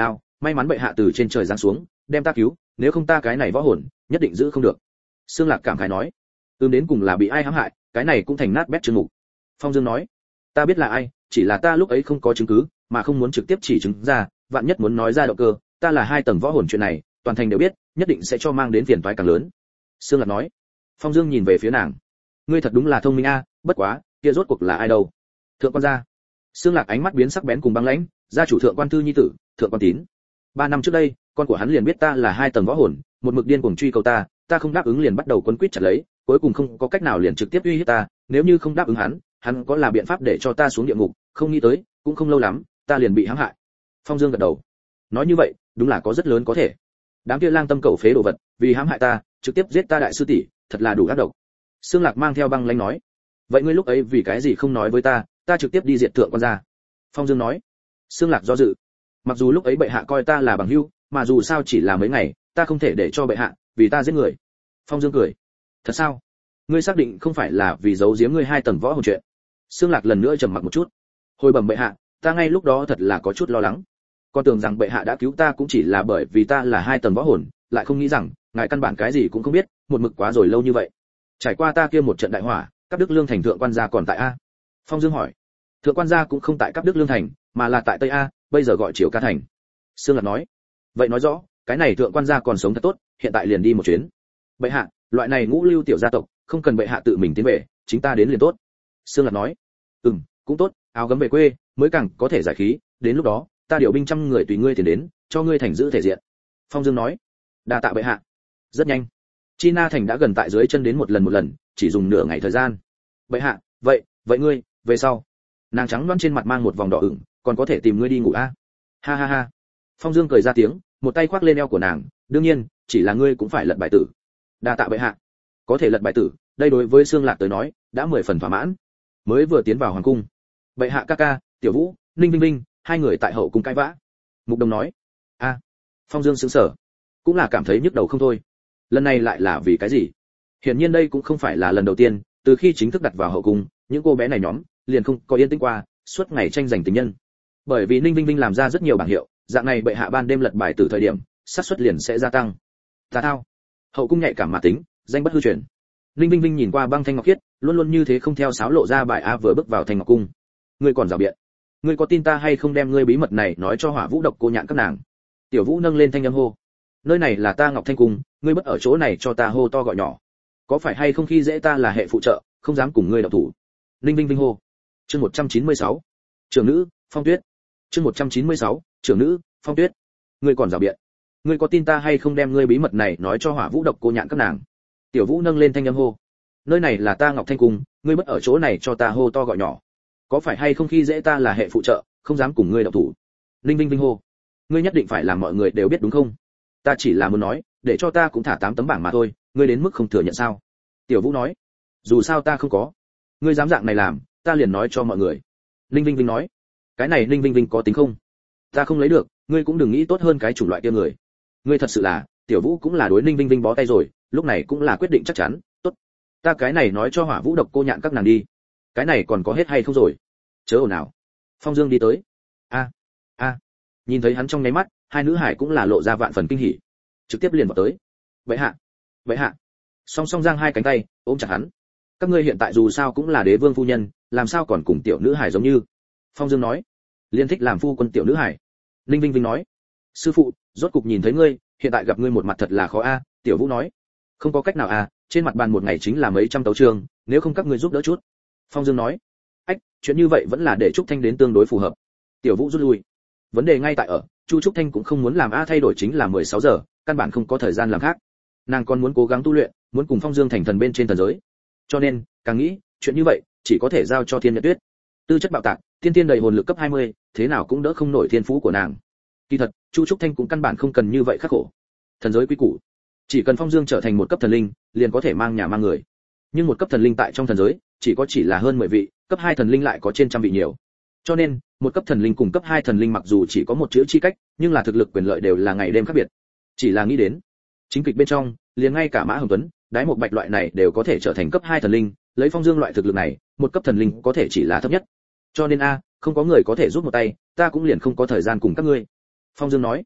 may mắn bệ hạ từ trên trời giáng xuống đem ta cứu, nếu không ta cái này võ hồn nhất định giữ không được. Xương Lạc cảm khái nói. Ừm, đến cùng là bị ai hãm hại, cái này cũng thành nát bét chương mục. Phong Dương nói. Ta biết là ai, chỉ là ta lúc ấy không có chứng cứ, mà không muốn trực tiếp chỉ chứng ra, vạn nhất muốn nói ra động cơ, ta là hai tầng võ hồn chuyện này, toàn thành đều biết, nhất định sẽ cho mang đến phiền toái càng lớn. Xương Lạc nói. Phong Dương nhìn về phía nàng. Ngươi thật đúng là thông minh a, bất quá, kia rốt cuộc là ai đâu? Thượng quan gia. Xương Lạc ánh mắt biến sắc bén cùng băng lãnh, gia chủ Thượng quan Thư nhi tử, Thượng quan Tín. Ba năm trước đây, con của hắn liền biết ta là hai tầng võ hồn, một mực điên cuồng truy cầu ta, ta không đáp ứng liền bắt đầu quấn quýt chặt lấy, cuối cùng không có cách nào liền trực tiếp uy hiếp ta, nếu như không đáp ứng hắn, hắn có là biện pháp để cho ta xuống địa ngục, không nghĩ tới, cũng không lâu lắm, ta liền bị hãm hại. Phong Dương gật đầu. Nói như vậy, đúng là có rất lớn có thể. Đám kia lang tâm cẩu phế đồ vật, vì hãm hại ta, trực tiếp giết ta đại sư tỷ, thật là đủ ác độc. Xương Lạc mang theo băng lãnh nói. Vậy ngươi lúc ấy vì cái gì không nói với ta, ta trực tiếp đi diệt Thượng quan gia? Phong Dương nói. Xương Lạc do dự. Mặc dù lúc ấy bệ hạ coi ta là bằng hữu, mà dù sao chỉ là mấy ngày, ta không thể để cho bệ hạ vì ta giết người. Phong Dương cười. Thật sao? Ngươi xác định không phải là vì giấu giếm ngươi hai tầng võ hồn chuyện? Xương Lạc lần nữa trầm mặc một chút. Hồi bẩm bệ hạ, ta ngay lúc đó thật là có chút lo lắng. Con tưởng rằng bệ hạ đã cứu ta cũng chỉ là bởi vì ta là hai tầng võ hồn, lại không nghĩ rằng ngài căn bản cái gì cũng không biết, một mực quá rồi lâu như vậy. Trải qua ta kia một trận đại hỏa, Cáp Đức Lương thành Thượng quan gia còn tại a? Phong Dương hỏi. Thượng quan gia cũng không tại Cáp Đức Lương thành, mà là tại Tây A, bây giờ gọi Triều Ca thành. Sương Lạc nói. Vậy nói rõ, cái này Thượng quan gia còn sống thật tốt, hiện tại liền đi một chuyến. Bệ hạ, loại này ngũ lưu tiểu gia tộc, không cần bệ hạ tự mình tiến về, chính ta đến liền tốt. Sương Lạc nói. Ừm, cũng tốt, áo gấm về quê, mới càng có thể giải khí, đến lúc đó, ta điều binh trăm người tùy ngươi tiền đến, cho ngươi thành giữ thể diện. Phong Dương nói. Đa tạ bệ hạ. Rất nhanh. China thành đã gần tại dưới chân đến một lần một lần, chỉ dùng nửa ngày thời gian. Bệ hạ, vậy, vậy ngươi, về sau. Nàng trắng loăn trên mặt mang một vòng đỏ ửng, còn có thể tìm ngươi đi ngủ a? Ha ha ha. Phong Dương cười ra tiếng, một tay khoác lên eo của nàng, đương nhiên, chỉ là ngươi cũng phải lật bài tử. Đa tạ bệ hạ. Có thể lật bài tử, đây đối với Xương Lạc tới nói, đã mười phần thỏa mãn. Mới vừa tiến vào hoàng cung. Bệ hạ ca ca, Tiểu Vũ, Ninh Vinh Vinh, hai người tại hậu cung cãi vã. Mục Đồng nói. A. Phong Dương sững sờ, cũng là cảm thấy nhức đầu không thôi. Lần này lại là vì cái gì? Hiển nhiên đây cũng không phải là lần đầu tiên, từ khi chính thức đặt vào hậu cung, những cô bé này nhóm liền không có yên tĩnh qua, suốt ngày tranh giành tình nhân. Bởi vì Ninh Vinh Vinh làm ra rất nhiều bảng hiệu, dạng này bệ hạ ban đêm lật bài từ thời điểm, xác suất liền sẽ gia tăng. Tà thao. Hậu cung nhạy cảm mà tính, danh bất hư truyền. Ninh Vinh Vinh nhìn qua băng thanh ngọc khiết, luôn luôn như thế không theo sáo lộ ra bài a vừa bước vào thanh ngọc cung. Ngươi còn rào biện. Ngươi có tin ta hay không đem ngươi bí mật này nói cho Hỏa Vũ Độc Cô Nhạn các nàng? Tiểu Vũ nâng lên thanh âm hô. Nơi này là ta Ngọc Thanh cung, ngươi bất ở chỗ này cho ta hô to gọi nhỏ. Có phải hay không khi dễ ta là hệ phụ trợ, không dám cùng ngươi động thủ. Ninh Vinh Vinh hô. Chương một trăm chín mươi sáu. Trưởng nữ, Phong Tuyết. Chương một trăm chín mươi sáu. Trưởng nữ, Phong Tuyết. Ngươi còn rào biện. Ngươi có tin ta hay không đem ngươi bí mật này nói cho Hỏa Vũ Độc Cô Nhạn các nàng? Tiểu Vũ nâng lên thanh âm hô. Nơi này là ta Ngọc Thanh cung, ngươi bất ở chỗ này cho ta hô to gọi nhỏ. Có phải hay không khi dễ ta là hệ phụ trợ, không dám cùng ngươi động thủ. Ninh Vinh Vinh hô. Ngươi nhất định phải làm mọi người đều biết đúng không? Ta chỉ là muốn nói, để cho ta cũng thả tám tấm bảng mà thôi, ngươi đến mức không thừa nhận sao? Tiểu Vũ nói. Dù sao ta không có. Ngươi dám dạng này làm, ta liền nói cho mọi người. Ninh Vinh Vinh nói. Cái này Ninh Vinh Vinh có tính không? Ta không lấy được, ngươi cũng đừng nghĩ tốt hơn cái chủng loại kia người. Ngươi thật sự là, Tiểu Vũ cũng là đối Ninh Vinh Vinh bó tay rồi, lúc này cũng là quyết định chắc chắn, tốt. Ta cái này nói cho Hỏa Vũ Độc Cô Nhạn các nàng đi. Cái này còn có hết hay không rồi? Chớ ồn nào. Phong Dương đi tới. A, a. Nhìn thấy hắn trong nháy mắt, hai nữ hải cũng là lộ ra vạn phần kinh hỉ, trực tiếp liền vào tới. Vậy hạ, vậy hạ. Song song giang hai cánh tay, ôm chặt hắn. Các ngươi hiện tại dù sao cũng là đế vương phu nhân, làm sao còn cùng tiểu nữ hải giống như? Phong Dương nói. Liên thích làm phu quân tiểu nữ hải. Ninh Vinh Vinh nói. Sư phụ, rốt cục nhìn thấy ngươi, hiện tại gặp ngươi một mặt thật là khó a. Tiểu Vũ nói. Không có cách nào à, trên mặt bàn một ngày chính là mấy trăm tấu chương, nếu không các ngươi giúp đỡ chút. Phong Dương nói. Ách, chuyện như vậy vẫn là để Trúc Thanh đến tương đối phù hợp. Tiểu Vũ rút lui. Vấn đề ngay tại ở, Chu Trúc Thanh cũng không muốn làm a thay đổi chính là mười sáu giờ, căn bản không có thời gian làm khác. Nàng còn muốn cố gắng tu luyện, muốn cùng Phong Dương thành thần bên trên thần giới. Cho nên, càng nghĩ, chuyện như vậy chỉ có thể giao cho Thiên Nhật Tuyết. Tư chất bạo tạc, tiên tiên đầy hồn lực cấp hai mươi, thế nào cũng đỡ không nổi thiên phú của nàng. Kỳ thật, Chu Trúc Thanh cũng căn bản không cần như vậy khắc khổ. Thần giới quy củ, chỉ cần Phong Dương trở thành một cấp thần linh, liền có thể mang nhà mang người. Nhưng một cấp thần linh tại trong thần giới, chỉ có chỉ là hơn mười vị, cấp hai thần linh lại có trên trăm vị nhiều. Cho nên, một cấp thần linh cùng cấp hai thần linh mặc dù chỉ có một chữ chi cách, nhưng là thực lực quyền lợi đều là ngày đêm khác biệt. Chỉ là nghĩ đến, chính kịch bên trong, liền ngay cả Mã Hồng Tuấn, Đái Một Bạch loại này đều có thể trở thành cấp hai thần linh, lấy Phong Dương loại thực lực này, một cấp thần linh có thể chỉ là thấp nhất. Cho nên a, không có người có thể giúp một tay, ta cũng liền không có thời gian cùng các ngươi. Phong Dương nói.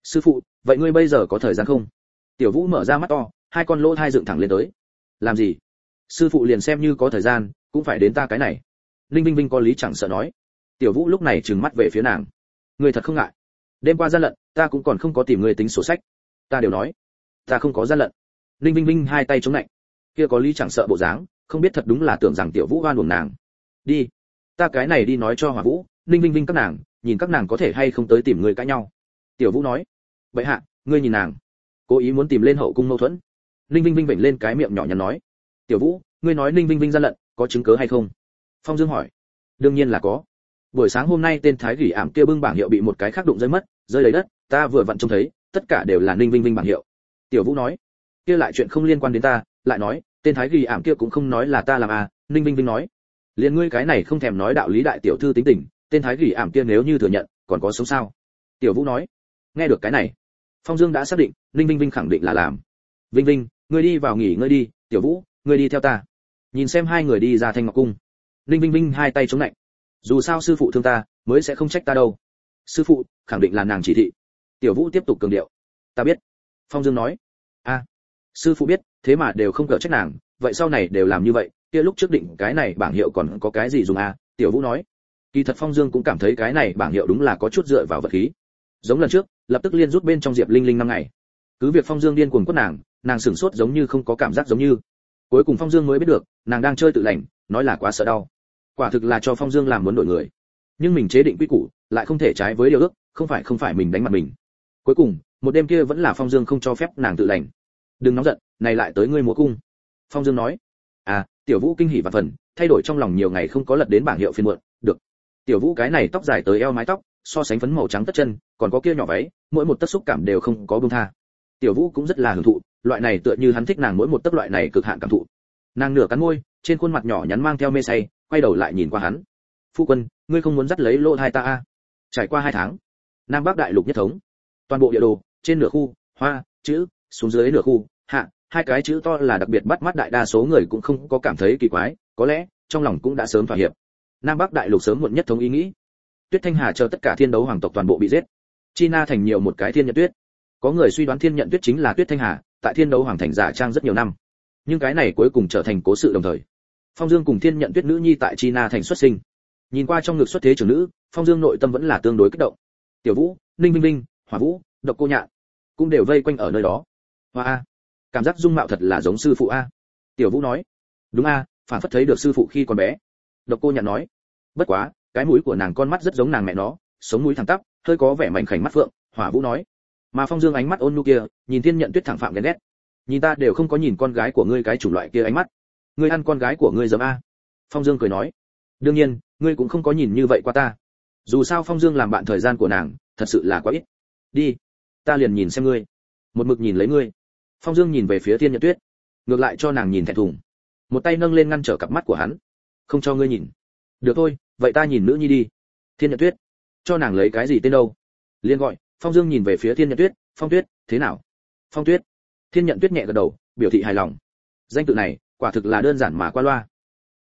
Sư phụ, vậy ngươi bây giờ có thời gian không? Tiểu Vũ mở ra mắt to, hai con lỗ thai dựng thẳng lên tới. Làm gì? Sư phụ liền xem như có thời gian, cũng phải đến ta cái này. Ninh Vinh Vinh có lý chẳng sợ nói. Tiểu Vũ lúc này trừng mắt về phía nàng. Ngươi thật không ngại? Đêm qua gian lận, ta cũng còn không có tìm ngươi tính sổ sách. Ta đều nói, ta không có gian lận. Ninh Vinh Vinh hai tay chống lạnh. Kia có lý chẳng sợ bộ dáng, không biết thật đúng là tưởng rằng Tiểu Vũ oan uổng nàng. Đi, ta cái này đi nói cho Hỏa Vũ, Ninh Vinh Vinh các nàng, nhìn các nàng có thể hay không tới tìm ngươi cãi nhau. Tiểu Vũ nói. Vậy hạ, ngươi nhìn nàng, cố ý muốn tìm lên hậu cung mâu thuẫn. Ninh Vinh Vinh vểnh lên cái miệng nhỏ nhắn nói. Tiểu Vũ, ngươi nói Ninh Vinh Vinh gian lận, có chứng cứ hay không? Phong Dương hỏi. Đương nhiên là có. Buổi sáng hôm nay tên thái gỉ ảm kia bưng bảng hiệu bị một cái khác đụng rơi mất, rơi lấy đất, ta vừa vặn trông thấy, tất cả đều là Ninh Vinh Vinh bảng hiệu. Tiểu Vũ nói. Kia lại chuyện không liên quan đến ta, lại nói, tên thái gỉ ảm kia cũng không nói là ta làm à, Ninh Vinh Vinh nói. Liên ngươi cái này không thèm nói đạo lý đại tiểu thư tính tình, tên thái gỉ ảm kia nếu như thừa nhận, còn có sống sao? Tiểu Vũ nói. Nghe được cái này, Phong Dương đã xác định, Ninh Vinh Vinh khẳng định là làm. Vinh Vinh, ngươi đi vào nghỉ ngơi đi, Tiểu Vũ, ngươi đi theo ta. Nhìn xem hai người đi ra Thanh Ngọc cung. Ninh Vinh Vinh hai tay chống lạnh. Dù sao sư phụ thương ta, mới sẽ không trách ta đâu. Sư phụ, khẳng định là nàng chỉ thị. Tiểu Vũ tiếp tục cường điệu. Ta biết. Phong Dương nói. A, à, sư phụ biết, thế mà đều không cỡ trách nàng, vậy sau này đều làm như vậy, kia lúc trước định cái này bảng hiệu còn có cái gì dùng à? Tiểu Vũ nói. Kỳ thật Phong Dương cũng cảm thấy cái này bảng hiệu đúng là có chút dựa vào vật khí. Giống lần trước, lập tức liên rút bên trong Diệp Linh Linh năm ngày. Cứ việc Phong Dương điên cuồng quất nàng, nàng sửng sốt giống như không có cảm giác giống như. Cuối cùng Phong Dương mới biết được, nàng đang chơi tự lành, nói là quá sợ đau. Quả thực là cho Phong Dương làm muốn đổi người. Nhưng mình chế định quy củ, lại không thể trái với điều ước, không phải không phải mình đánh mặt mình. Cuối cùng, một đêm kia vẫn là Phong Dương không cho phép nàng tự lành. Đừng nóng giận, này lại tới ngươi múa cung. Phong Dương nói. À, Tiểu Vũ kinh hỉ và phần, thay đổi trong lòng nhiều ngày không có lật đến bảng hiệu phiên muộn, được. Tiểu Vũ cái này tóc dài tới eo mái tóc, so sánh phấn màu trắng tất chân, còn có kia nhỏ váy, mỗi một tấc xúc cảm đều không có buông tha. Tiểu Vũ cũng rất là hưởng thụ, loại này tựa như hắn thích nàng mỗi một tấc loại này cực hạn cảm thụ. Nàng nửa cắn môi, trên khuôn mặt nhỏ nhắn mang theo mê say, quay đầu lại nhìn qua hắn. Phu quân, ngươi không muốn dắt lấy lỗ hai ta à? Trải qua hai tháng, Nam Bắc đại lục nhất thống, toàn bộ địa đồ, trên nửa khu, hoa, chữ, xuống dưới nửa khu, hạ, hai cái chữ to là đặc biệt bắt mắt, đại đa số người cũng không có cảm thấy kỳ quái, có lẽ trong lòng cũng đã sớm thỏa hiệp. Nam Bắc đại lục sớm muộn nhất thống ý nghĩ. Tuyết Thanh Hà chờ tất cả thiên đấu hoàng tộc toàn bộ bị giết. China thành nhiều một cái Thiên Nhận Tuyết. Có người suy đoán Thiên Nhận Tuyết chính là Tuyết Thanh Hà, tại thiên đấu hoàng thành giả trang rất nhiều năm. Nhưng cái này cuối cùng trở thành cố sự đồng thời. Phong Dương cùng Thiên Nhận Tuyết nữ nhi tại China thành xuất sinh. Nhìn qua trong ngực xuất thế trưởng nữ, Phong Dương nội tâm vẫn là tương đối kích động. Tiểu Vũ, Ninh Vinh Vinh, Hỏa Vũ, Độc Cô Nhạn cũng đều vây quanh ở nơi đó. Hoa a, cảm giác dung mạo thật là giống sư phụ a. Tiểu Vũ nói. Đúng a, phản phất thấy được sư phụ khi còn bé. Độc Cô Nhạn nói. Bất quá, cái mũi của nàng con mắt rất giống nàng mẹ nó, sống mũi thẳng tắp, hơi có vẻ mảnh khảnh mắt phượng. Hỏa Vũ nói. Mà Phong Dương ánh mắt ôn nhu kia, nhìn Thiên Nhận Tuyết thẳng phạm ghen ghét. Nhìn ta đều không có nhìn con gái của ngươi cái chủng loại kia ánh mắt. Ngươi ăn con gái của ngươi giấm a. Phong Dương cười nói. Đương nhiên, ngươi cũng không có nhìn như vậy qua ta. Dù sao Phong Dương làm bạn thời gian của nàng, thật sự là quá ít. Đi, ta liền nhìn xem ngươi. Một mực nhìn lấy ngươi. Phong Dương nhìn về phía Thiên Nhận Tuyết, ngược lại cho nàng nhìn thẹn thùng. Một tay nâng lên ngăn trở cặp mắt của hắn. Không cho ngươi nhìn. Được thôi, vậy ta nhìn nữ nhi đi. Thiên Nhận Tuyết, cho nàng lấy cái gì tên đâu? Liên gọi. Phong Dương nhìn về phía Thiên Nhận Tuyết, Phong Tuyết, thế nào? Phong Tuyết. Thiên Nhận Tuyết nhẹ gật đầu, biểu thị hài lòng. Danh tự này, quả thực là đơn giản mà qua loa.